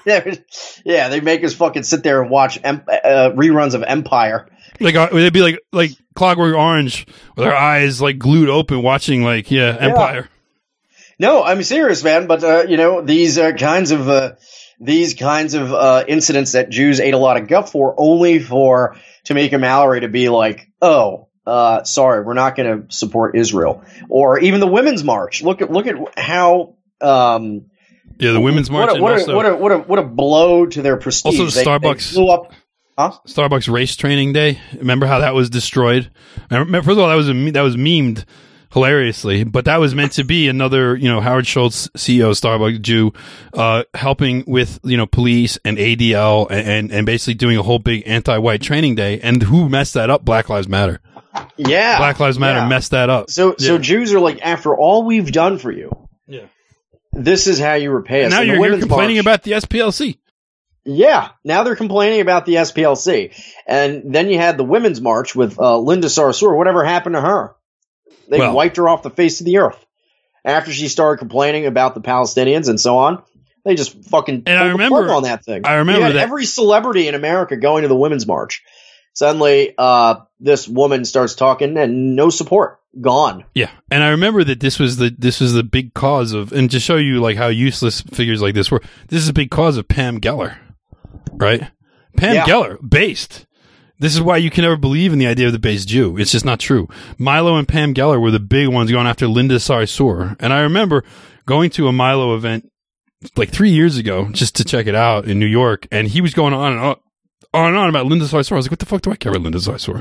Yeah, they make us fucking sit there and watch em- uh, reruns of Empire. Like uh, they'd be like like Clockwork Orange with our eyes like glued open, watching like yeah Empire. Yeah. No, I'm serious, man. But uh, you know these uh, kinds of uh, these kinds of uh, incidents that Jews ate a lot of guff for, only for Tamika Mallory to be like, oh, uh, sorry, we're not going to support Israel, or even the Women's March. Look at look at how. Um, yeah, the Women's March. What a, what, and a, also, what, a, what, a, what a blow to their prestige. Also, they, Starbucks they blew up. Huh? Starbucks race training day. Remember how that was destroyed? I remember, first of all, that was a, that was memed hilariously, but that was meant to be another, you know, Howard Schultz, C E O of Starbucks, Jew, uh, helping with, you know, police and A D L and, and, and basically doing a whole big anti-white training day. And who messed that up? Black Lives Matter. Yeah. Black Lives Matter yeah. messed that up. So, yeah. so Jews are like, after all we've done for you, yeah, this is how you repay us. And now and you're, you're complaining March, about the S P L C. Yeah, now they're complaining about the S P L C. And then you had the Women's March with uh, Linda Sarsour. Whatever happened to her? They well, wiped her off the face of the earth. After she started complaining about the Palestinians and so on, they just fucking and I remember, the plug on that thing. I remember you had that every celebrity in America going to the Women's March. Suddenly, uh, this woman starts talking and no support. Gone. Yeah, and I remember that this was the this was the big cause of, and to show you like how useless figures like this were, this is a big cause of Pam Geller. Right? Pam yeah. Geller, based. This is why you can never believe in the idea of the based Jew. It's just not true. Milo and Pam Geller were the big ones going after Linda Sarsour. And I remember going to a Milo event like three years ago just to check it out in New York. And he was going on and on, on and on about Linda Sarsour. I was like, what the fuck do I care about Linda Sarsour?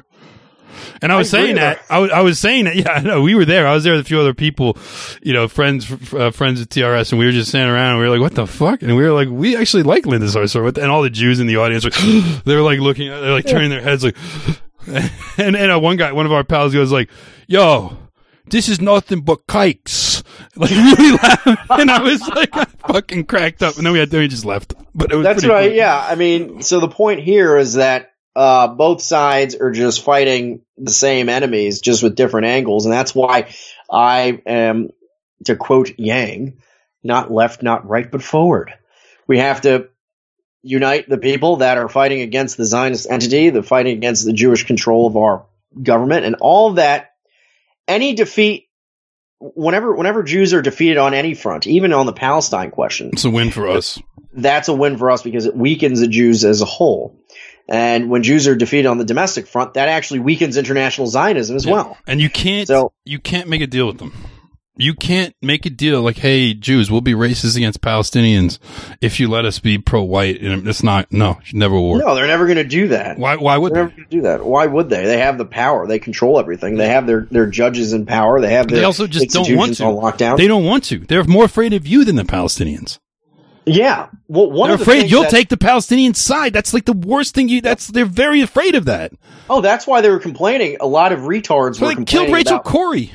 And I was I saying that, I was, I was saying that, yeah, I know, we were there. I was there with a few other people, you know, friends, uh, friends at T R S, and we were just standing around and we were like, what the fuck? And we were like, we actually like Linda Sarsour. And all the Jews in the audience, were, they were like looking at, they're like turning their heads like, and, and uh, one guy, one of our pals goes like, yo, this is nothing but kikes. Like, really laughing. And I was like, I fucking cracked up. And then we had, then we just left. But it was That's pretty right. funny. Yeah. I mean, so the point here is that, Uh, both sides are just fighting the same enemies, just with different angles. And that's why I am, to quote Yang, not left, not right, but forward. We have to unite the people that are fighting against the Zionist entity, the fighting against the Jewish control of our government, and all of that. Any defeat, whenever, whenever Jews are defeated on any front, even on the Palestine question, it's a win for us. That's a win for us because it weakens the Jews as a whole. And when Jews are defeated on the domestic front, that actually weakens international Zionism as yeah. well. And you can't, so, you can't make a deal with them. You can't make a deal like, hey, Jews, we'll be racist against Palestinians if you let us be pro-white. And it's not, no, it never will work. No, they're never going to do that. Why, why would they're they? never going to do that. Why would they? They have the power. They control everything. They have their, their judges in power. They have their they also just don't want to. On lockdown. They don't want to. They're more afraid of you than the Palestinians. Yeah. Well, one they're of the afraid you'll that, take the Palestinian side. That's like the worst thing you, that's, they're very afraid of that. Oh, that's why they were complaining. A lot of retards so were they killed Rachel about, Corrie.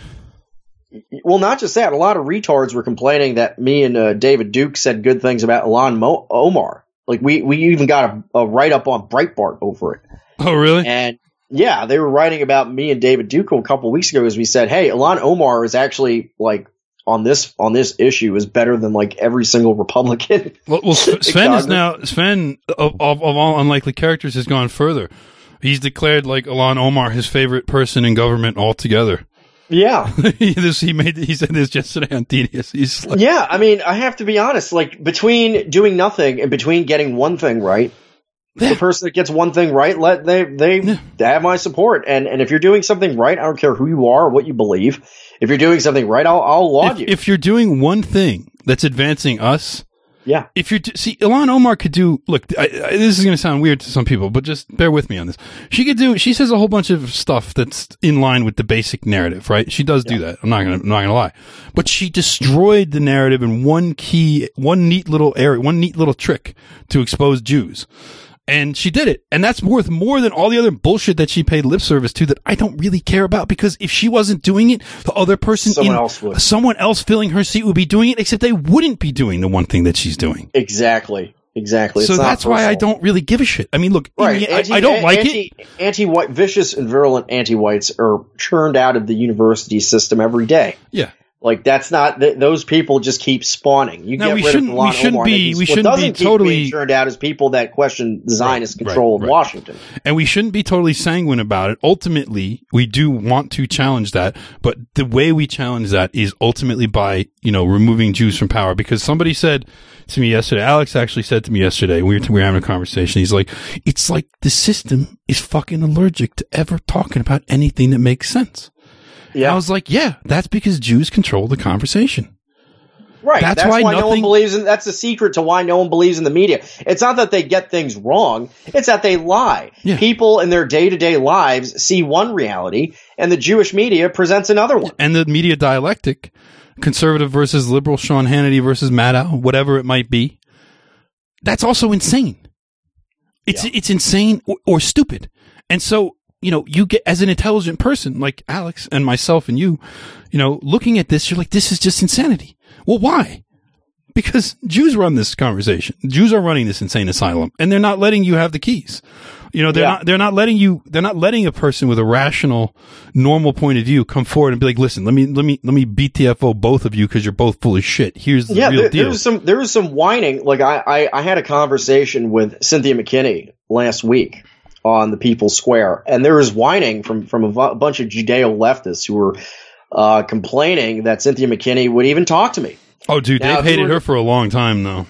Well, not just that. A lot of retards were complaining that me and uh, David Duke said good things about Ilhan Mo- Omar. Like, we, we even got a, a write-up on Breitbart over it. Oh, really? And, yeah, they were writing about me and David Duke a couple of weeks ago as we said, hey, Ilhan Omar is actually, like, on this on this issue is better than like every single Republican. Well, well Sven is now Sven of, of, of all unlikely characters has gone further. He's declared like Ilhan Omar his favorite person in government altogether. Yeah, he, this, he made he said this yesterday on Tedious. He's like, yeah, I mean, I have to be honest. Like between doing nothing and between getting one thing right, the person that gets one thing right, let they they, yeah. they have my support. And and if you're doing something right, I don't care who you are or what you believe. If you're doing something right, I'll, I'll laud if, you. If you're doing one thing that's advancing us, yeah. If you're see, Ilhan Omar could do. Look, I, I, this is going to sound weird to some people, but just bear with me on this. She could do. She says a whole bunch of stuff that's in line with the basic narrative, right? She does yeah. do that. I'm not going to. I'm not going to lie. But she destroyed the narrative in one key, one neat little area, one neat little trick to expose Jews. And she did it. And that's worth more than all the other bullshit that she paid lip service to that I don't really care about, because if she wasn't doing it, the other person, someone in, else would. Someone else filling her seat would be doing it, except they wouldn't be doing the one thing that she's doing. Exactly. Exactly. So it's that's why I don't really give a shit. I mean, look, right. I, anti, I don't like anti, it. Anti-white, vicious and virulent anti-whites are churned out of the university system every day. Yeah. Like that's not th- those people just keep spawning. You now, get we rid shouldn't, of Ilhan we shouldn't Omar, be, we what shouldn't doesn't be keep totally being turned out is people that question the Zionist right, control right, of right. Washington. And we shouldn't be totally sanguine about it. Ultimately, we do want to challenge that, but the way we challenge that is ultimately by, you know, removing Jews from power. Because somebody said to me yesterday, Alex actually said to me yesterday, we were, we were having a conversation. He's like, it's like the system is fucking allergic to ever talking about anything that makes sense. Yeah. And I was like, yeah, that's because Jews control the conversation. Right. That's, that's why, why nothing, no one believes in, that's the secret to why no one believes in the media. It's not that they get things wrong. It's that they lie. Yeah. People in their day-to-day lives see one reality and the Jewish media presents another one. And the media dialectic, conservative versus liberal, Sean Hannity versus Maddow, whatever it might be, that's also insane. It's, yeah. it's insane or, or stupid. And so, you know, you get, as an intelligent person like Alex and myself and you, you know, looking at this, you're like, this is just insanity. Well, why? Because Jews run this conversation. Jews are running this insane asylum, and they're not letting you have the keys. You know, they're yeah. not, they're not letting you, they're not letting a person with a rational, normal point of view come forward and be like, listen, let me, let me, let me B T F O both of you because you're both full of shit. Here's the yeah, real there, deal. There was some, there was some whining. Like I, I, I had a conversation with Cynthia McKinney last week on the People's Square, and there was whining from, from a, v- a bunch of Judeo leftists who were, uh, complaining that Cynthia McKinney would even talk to me. Oh, dude, now, they've hated were, her for a long time, though.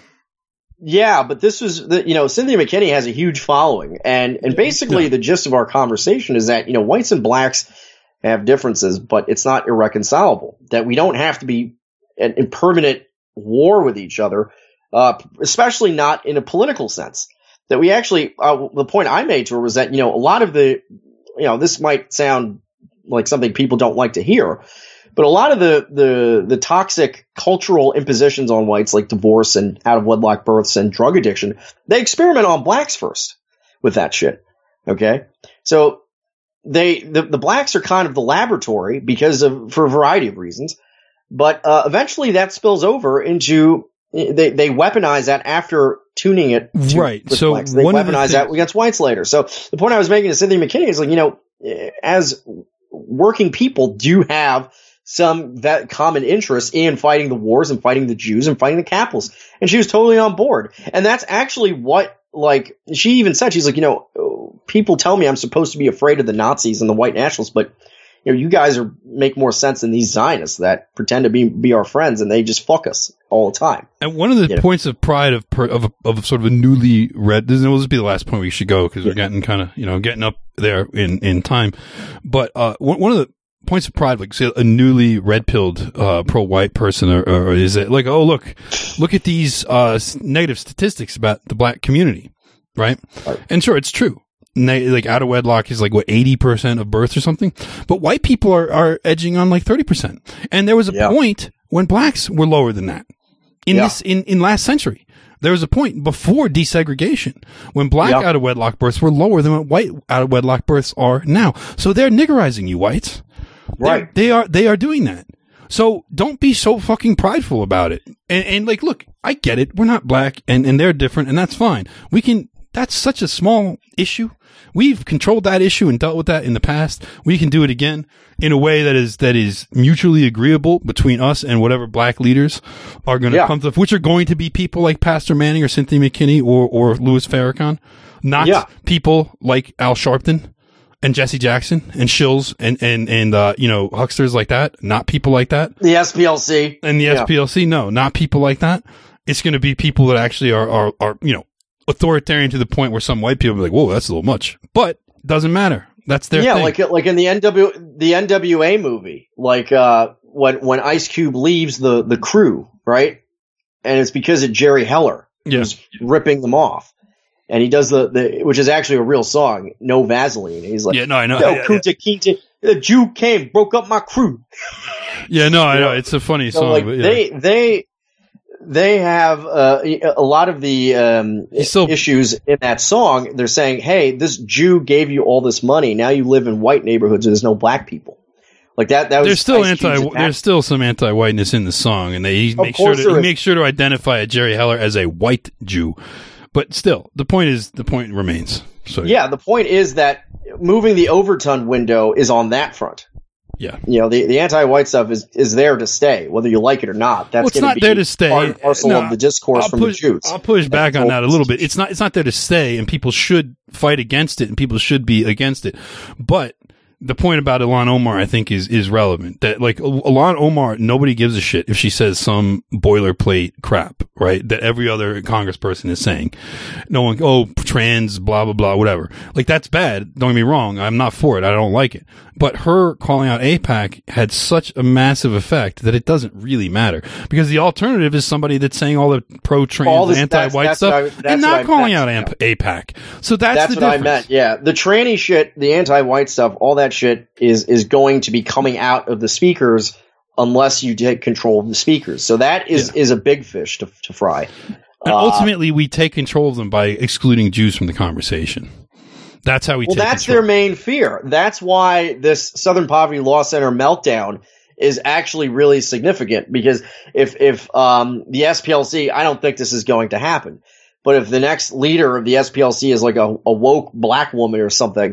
Yeah, but this was, the, you know, Cynthia McKinney has a huge following, and and basically yeah. the gist of our conversation is that, you know, whites and blacks have differences, but it's not irreconcilable. That we don't have to be in, in permanent war with each other, uh, especially not in a political sense. That we actually, uh, the point I made to her was that, you know, a lot of the, you know, this might sound like something people don't like to hear, but a lot of the, the, the toxic cultural impositions on whites, like divorce and out of wedlock births and drug addiction, they experiment on blacks first with that shit. Okay. So they, the, the blacks are kind of the laboratory because of, for a variety of reasons, but, uh, eventually that spills over into, they, they weaponize that after tuning it. To, right. So blacks. They weaponize the things- that against whites later. So the point I was making to Cynthia McKinney is like, you know, as working people do have some that common interest in fighting the wars and fighting the Jews and fighting the capitalists. And she was totally on board. And that's actually what, like, she even said, she's like, you know, people tell me I'm supposed to be afraid of the Nazis and the white nationalists, but, you know, you guys are make more sense than these Zionists that pretend to be, be our friends and they just fuck us all the time. And one of the you points know? of pride of, of, a, of sort of a newly read, this will just be the last point we should go because yeah. we're getting kind of, you know, getting up there in, in time. But, uh, one, one of the, points of pride, like say a newly red-pilled uh, pro-white person, or, or is it like, oh look, look at these uh, negative statistics about the black community, right? right. And sure, it's true. Like out of wedlock is like what eighty percent of births or something, but white people are are edging on like thirty percent. And there was a yeah. point when blacks were lower than that in yeah. this in in last century. There was a point before desegregation when black yeah. out of wedlock births were lower than what white out of wedlock births are now. So they're niggerizing you whites. Right. They're, they are, they are doing that. So don't be so fucking prideful about it. And, and like, look, I get it. We're not black and, and they're different and that's fine. We can, that's such a small issue. We've controlled that issue and dealt with that in the past. We can do it again in a way that is, that is mutually agreeable between us and whatever black leaders are going to yeah. come to, which are going to be people like Pastor Manning or Cynthia McKinney or, or Louis Farrakhan, not yeah. people like Al Sharpton. And Jesse Jackson and Shills and, and, and, uh, you know, hucksters like that, not people like that. The S P L C. And the yeah. S P L C, no, not people like that. It's going to be people that actually are, are, are, you know, authoritarian to the point where some white people are like, whoa, that's a little much. But it doesn't matter. That's their yeah, thing. like, like in the N W, the N W A movie, like, uh, when, when Ice Cube leaves the, the crew, right? And it's because of Jerry Heller yeah. who's ripping them off. And he does the, the, which is actually a real song, No Vaseline. He's like, yeah, no, I know. Yo, Kunta Kinte, the Jew came, broke up my crew. Yeah, no, I know. know. It's a funny so song. Like but yeah. They, they, they have, uh, a lot of the, um, still, issues in that song. They're saying, hey, this Jew gave you all this money. Now you live in white neighborhoods and there's no black people. Like that, that was there's still Ice anti. There's still some anti-whiteness in the song, and they make sure to he makes sure to identify a Jerry Heller as a white Jew. But still, the point is, the point remains. So yeah, the point is that moving the Overton window is on that front. Yeah. You know, the, the anti-white stuff is, is there to stay, whether you like it or not. That's well, it's gonna not be there to stay. part and parcel No, of the discourse I'll from push, the Jews. I'll push back on that a little bit. It's not, it's not there to stay, and people should fight against it, and people should be against it. But the point about Ilhan Omar, I think, is, is relevant. That, like, Ilhan Omar, nobody gives a shit if she says some boilerplate crap, right? That every other congressperson is saying. No one, oh, trans, blah, blah, blah, whatever. Like, that's bad. Don't get me wrong. I'm not for it. I don't like it. But her calling out AIPAC had such a massive effect that it doesn't really matter. Because the alternative is somebody that's saying all the pro-trans, anti-white stuff, I, and not calling out yeah. AIPAC. So that's, that's the what difference. I meant. Yeah. The tranny shit, the anti-white stuff, all that shit is, is going to be coming out of the speakers unless you take control of the speakers. So that is, yeah. is a big fish to, to fry. And uh, ultimately, we take control of them by excluding Jews from the conversation. That's how we well, take that's control. their main fear. That's why this Southern Poverty Law Center meltdown is actually really significant, because if, if, um, the S P L C, I don't think this is going to happen, but if the next leader of the S P L C is like a, a woke black woman or something,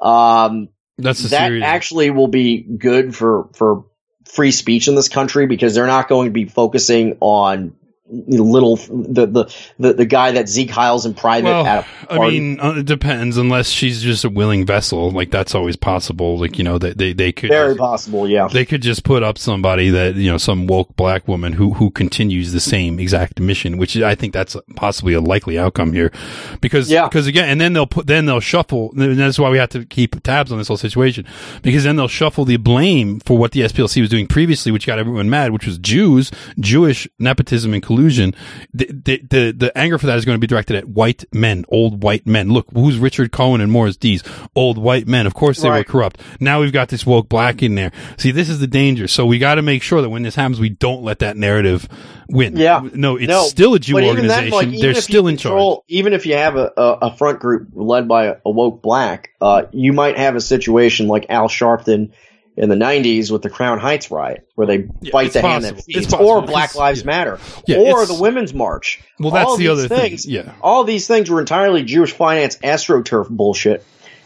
um, that's that serious. actually will be good for, for free speech in this country, because they're not going to be focusing on little the the the, the guy that Zeke Hiles in private well, at a party. I mean, uh, it depends. Unless she's just a willing vessel, like that's always possible. Like, you know, that they, they could very just, possible, yeah. They could just put up somebody that, you know, some woke black woman who who continues the same exact mission, which I think that's possibly a likely outcome here, because yeah. because again, and then they'll put then they'll shuffle. And that's why we have to keep tabs on this whole situation, because then they'll shuffle the blame for what the S P L C was doing previously, which got everyone mad, which was Jews, Jewish nepotism and collusion. The, the, the, the anger for that is going to be directed at white men, old white men. Look, who's Richard Cohen and Morris Dees? Old white men. Of course they right. were corrupt. Now we've got this woke black in there. See, this is the danger. So we got to make sure that when this happens, we don't let that narrative win. Yeah. No, it's no, still a Jew but organization. Even then, like, They're still in control, charge. Even if you have a, a, a front group led by a, a woke black, uh, you might have a situation like Al Sharpton in the nineties with the Crown Heights riot, where they yeah, fight the hand possible. that feeds, or Black Lives yeah. Matter, yeah, or the Women's March. Well, that's all the other things, thing. Yeah. All these things were entirely Jewish finance AstroTurf bullshit,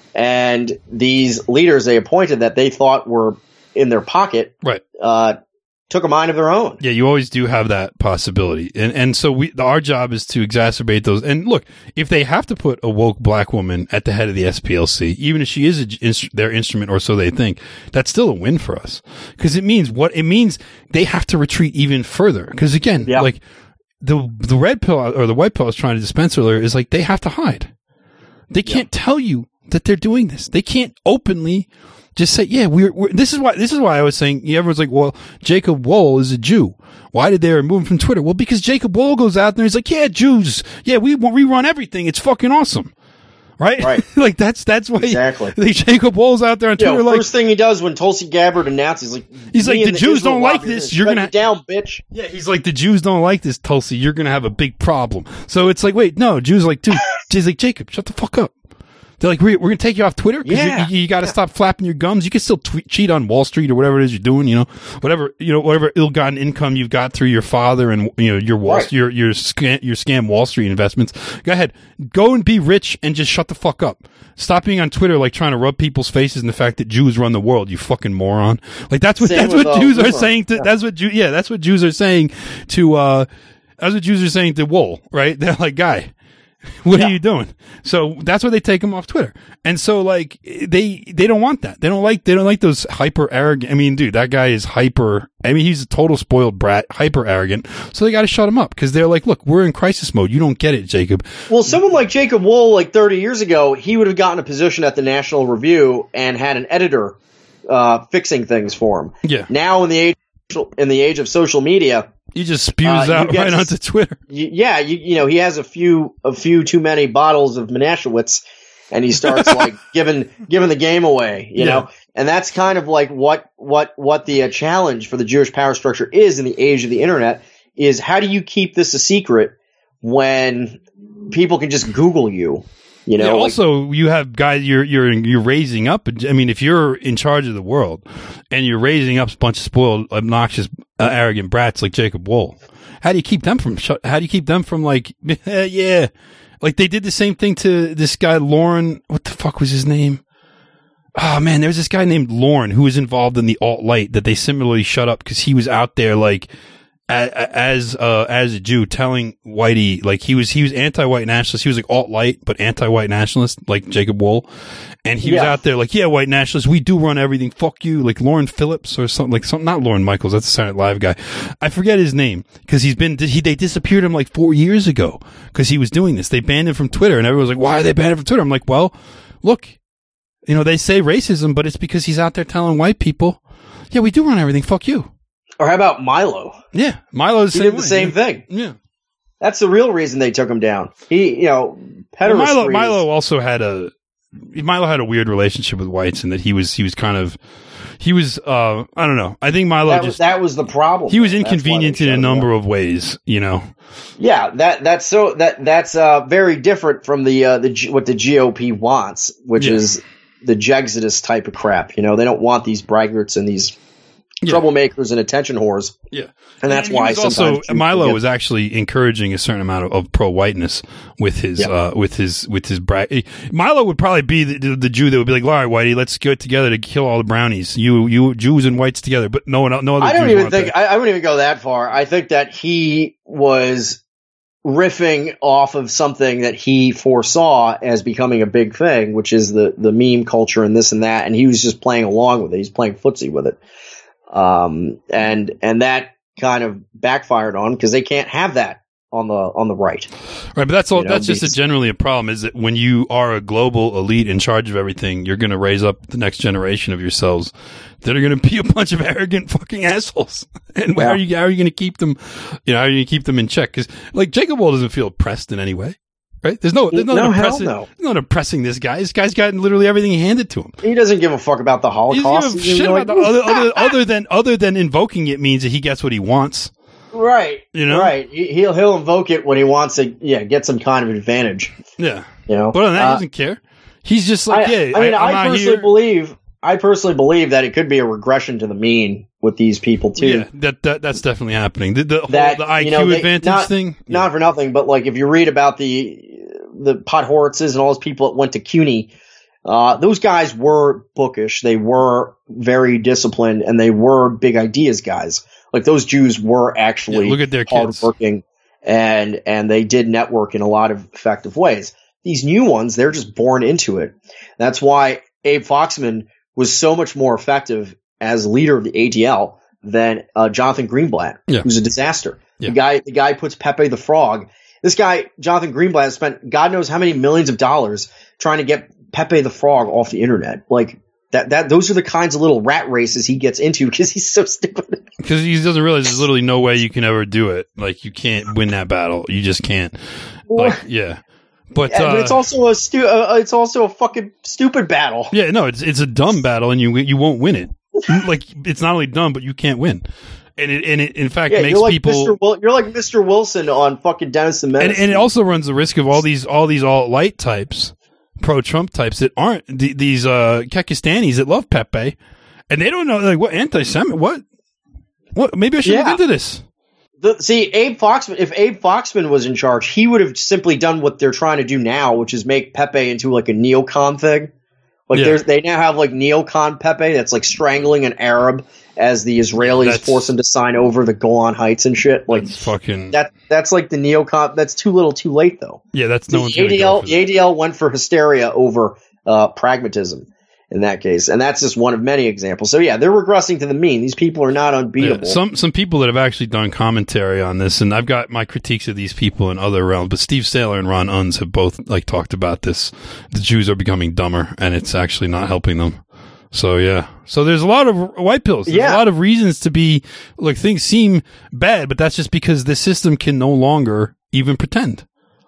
and these leaders they appointed that they thought were in their pocket, right? Uh, took a mind of their own. Yeah, you always do have that possibility. And and so we our job is to exacerbate those. And look, if they have to put a woke black woman at the head of the S P L C, even if she is a, their instrument or so they think, that's still a win for us. Because it means what? It means they have to retreat even further. Because again, yeah. like the the red pill or the white pill I was trying to dispense earlier is like they have to hide. They can't yeah. tell you that they're doing this. They can't openly just say, yeah, we're, we're, this is why, this is why I was saying, everyone's like, well, Jacob Wohl is a Jew. Why did they remove him from Twitter? Well, because Jacob Wohl goes out there and he's like, yeah, Jews. Yeah, we rerun everything. It's fucking awesome. Right? Right. like that's, that's why exactly. He, like Jacob Wohl's out there on Twitter. Yeah, like, first thing he does when Tulsi Gabbard announces, he's like, he's like, the, the Jews Israel don't like this. You're going to down, bitch. Yeah. He's like, the Jews don't like this, Tulsi. You're going to have a big problem. So it's like, wait, no, Jews are like, dude, he's like, Jacob, shut the fuck up. They're like, we're, we're going to take you off Twitter because yeah. you, you, you got to yeah. stop flapping your gums. You can still tweet, cheat on Wall Street or whatever it is you're doing, you know, whatever, you know, whatever ill-gotten income you've got through your father and, you know, your Wall, right. your, your scam, your scam Wall Street investments. Go ahead. Go and be rich and just shut the fuck up. Stop being on Twitter, like trying to rub people's faces in the fact that Jews run the world, you fucking moron. Like that's what, Same that's what Jews are saying to, yeah. that's what, Jew, yeah, that's what Jews are saying to, uh, that's what Jews are saying to Wohl, right? They're like, guy, what yeah. are you doing? So that's why they take him off Twitter. And so like they they don't want that. They don't like they don't like those hyper arrogant. I mean, dude, that guy is hyper. I mean, he's a total spoiled brat, hyper arrogant. So they got to shut him up because they're like, look, we're in crisis mode. You don't get it, Jacob. Well, someone like Jacob Wohl, like thirty years ago, he would have gotten a position at the National Review and had an editor uh, fixing things for him. Yeah. Now in the age in the age of social media. He just spews uh, out right to, onto Twitter. You, yeah, you, you know, he has a few a few too many bottles of Menashewitz, and he starts like giving giving the game away, you yeah. know. And that's kind of like what what what the uh, challenge for the Jewish power structure is in the age of the internet is how do you keep this a secret when people can just Google you? You know, yeah, like, also, you have guys you're you're you're raising up. I mean, if you're in charge of the world and you're raising up a bunch of spoiled, obnoxious, uh, arrogant brats like Jacob Wohl, how do you keep them from? How do you keep them from like, yeah, like they did the same thing to this guy Lauren. What the fuck was his name? oh man, there's this guy named Lorne who was involved in the alt-right that they similarly shut up because he was out there like as uh, as a Jew telling Whitey, like he was he was anti-white nationalist. He was like alt-right but anti-white nationalist, like Jacob Wohl. And he yeah. was out there like, yeah, white nationalists, we do run everything. Fuck you. Like Lauren Phillips or something like something, not Lauren Michaels. That's the Saturday Night Live guy. I forget his name because he's been, he, they disappeared him like four years ago because he was doing this. They banned him from Twitter and everyone was like, why are they banned him from Twitter? I'm like, well, look, you know, they say racism, but it's because he's out there telling white people, yeah, we do run everything. Fuck you. Or how about Milo? Yeah. Milo's he the did same the way. same yeah. thing. Yeah. That's the real reason they took him down. He, you know, well, Milo, Milo also had a, Milo had a weird relationship with whites, and that he was he was kind of he was uh I don't know. I think Milo that just was, that was the problem. He was inconvenient in a number him. of ways, you know. Yeah, that that's so that that's uh very different from the uh the G, what the G O P wants, which yeah. is the Jexodus type of crap. You know, they don't want these braggarts and these yeah. troublemakers and attention whores. Yeah. And that's and why also Milo forget. was actually encouraging a certain amount of, of pro whiteness with his yeah. uh with his with his brag. Milo would probably be the, the, the Jew that would be like, all right, Whitey, let's get together to kill all the brownies. You you Jews and whites together, but no one no other. I don't Jews even think that. I, I wouldn't even go that far. I think that he was riffing off of something that he foresaw as becoming a big thing, which is the the meme culture and this and that, and he was just playing along with it. He's playing footsie with it, um, and and that kind of backfired on because they can't have that on the on the right. Right, but that's all. You know, that's just a generally a problem. Is that when you are a global elite in charge of everything, you're going to raise up the next generation of yourselves that are going to be a bunch of arrogant fucking assholes. And yeah. how are you how are you going to keep them? You know, how are you going to keep them in check? Because like Jacob Wohl doesn't feel oppressed in any way. Right? There's no, there's no, no oppressing, hell no. there's not oppressing this guy. This guy's gotten literally everything handed to him. He doesn't give a fuck about the Holocaust. He doesn't give a shit about the, other, other, other than, other than invoking it means that he gets what he wants. Right. You know? Right. He'll, he'll invoke it when he wants to, yeah, get some kind of advantage. Yeah. You know? But on that, uh, he doesn't care. He's just like, I, yeah, I mean, I, I'm I personally here. believe, I personally believe that it could be a regression to the mean with these people too. Yeah, that, that that's definitely happening. The, the, that, whole, the I Q you know, they, advantage not, thing. Not yeah. for nothing, but like if you read about the, the Pot Horitzes and all those people that went to CUNY, uh, those guys were bookish. They were very disciplined and they were big ideas guys. Like those Jews were actually yeah, look at their hardworking and, and they did network in a lot of effective ways. These new ones, they're just born into it. That's why Abe Foxman was so much more effective as leader of the A D L than uh, Jonathan Greenblatt, yeah. who's a disaster. Yeah. The guy, the guy puts Pepe the Frog. This guy, Jonathan Greenblatt, spent God knows how many millions of dollars trying to get Pepe the Frog off the internet. Like that, that those are the kinds of little rat races he gets into because he's so stupid. Because he doesn't realize there's literally no way you can ever do it. Like you can't win that battle. You just can't. Like yeah. But, yeah, uh, but it's also a stu- uh, it's also a fucking stupid battle. Yeah, no, it's it's a dumb battle, and you you won't win it. Like it's not only dumb, but you can't win. And it, and it in fact yeah, makes you're like people. Mister Wil- you're like Mister Wilson on fucking Dennis the Menace. And, and it also runs the risk of all these all these alt light types, pro Trump types that aren't th- these uh, Kekistanis that love Pepe, and they don't know like what anti-Semitic what what. Maybe I should yeah. look into this. The, see, Abe Foxman, if Abe Foxman was in charge, he would have simply done what they're trying to do now, which is make Pepe into like a neocon thing. Like yeah. there's, they now have like neocon Pepe that's like strangling an Arab as the Israelis That's, force him to sign over the Golan Heights and shit. Like that's fucking that. That's like the neocon. That's too little, too late though. Yeah, that's no the one's A D L. gonna go for The A D L went for hysteria over uh, pragmatism. In that case, and that's just one of many examples. So yeah, they're regressing to the mean. These people are not unbeatable. Yeah, some some people that have actually done commentary on this, and I've got my critiques of these people in other realms. But Steve Saylor and Ron Unz have both like talked about this. The Jews are becoming dumber, and it's actually not helping them. So yeah, so there's a lot of white pills. There's yeah. a lot of reasons to be like things seem bad, but that's just because the system can no longer even pretend.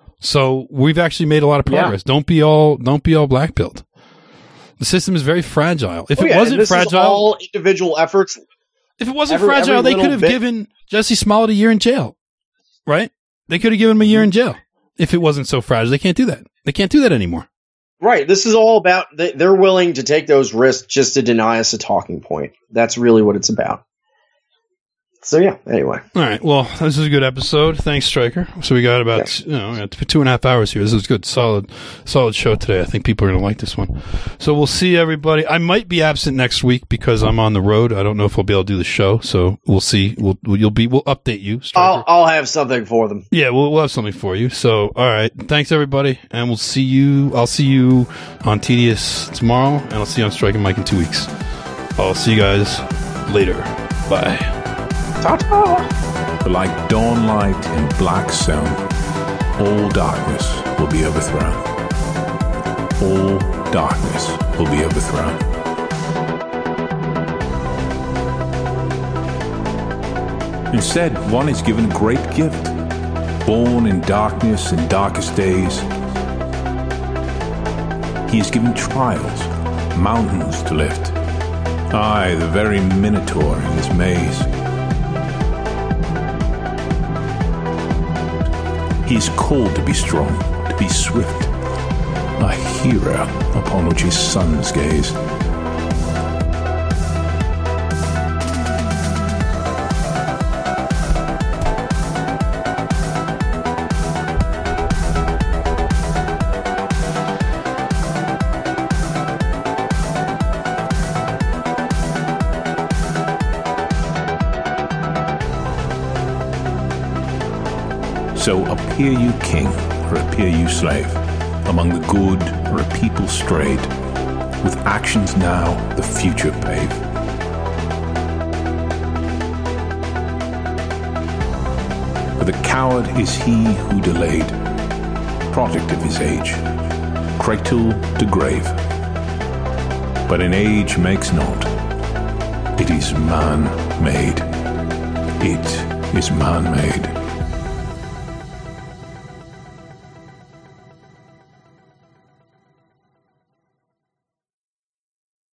So we've actually made a lot of progress. Yeah. Don't be all don't be all black pilled. The system is very fragile. If oh, it yeah, wasn't this fragile, is all individual efforts. If it wasn't every, fragile, every they could have bit. given Jesse Smollett a year in jail, right? They could have given him a year in jail if it wasn't so fragile. They can't do that. They can't do that anymore. Right. This is all about they're willing to take those risks just to deny us a talking point. That's really what it's about. So yeah, anyway. All right. Well, this is a good episode. Thanks, Stryker. So we got about yeah. you know we got two and a half hours here. This is good, solid, solid show today. I think people are going to like this one. So we'll see everybody. I might be absent next week because I'm on the road. I don't know if we'll be able to do the show. So we'll see. We'll you'll be. We'll update you. Stryker. I'll I'll have something for them. Yeah, we'll we'll have something for you. So all right. Thanks everybody, and we'll see you. I'll see you on Tedious tomorrow, and I'll see you on Striking Mike in two weeks. I'll see you guys later. Bye. Ta-ta. But like dawn light in black sound, all darkness will be overthrown. All darkness will be overthrown. Instead, one is given a great gift. Born in darkness and darkest days, he is given trials, mountains to lift. Aye, the very Minotaur in his maze. He is called to be strong, to be swift, a hero upon which his sons gaze. So appear you king, or appear you slave, among the good, or a people strayed, with actions now the future pave. For the coward is he who delayed, product of his age, cradle to grave. But an age makes not, it is man-made. It is man-made.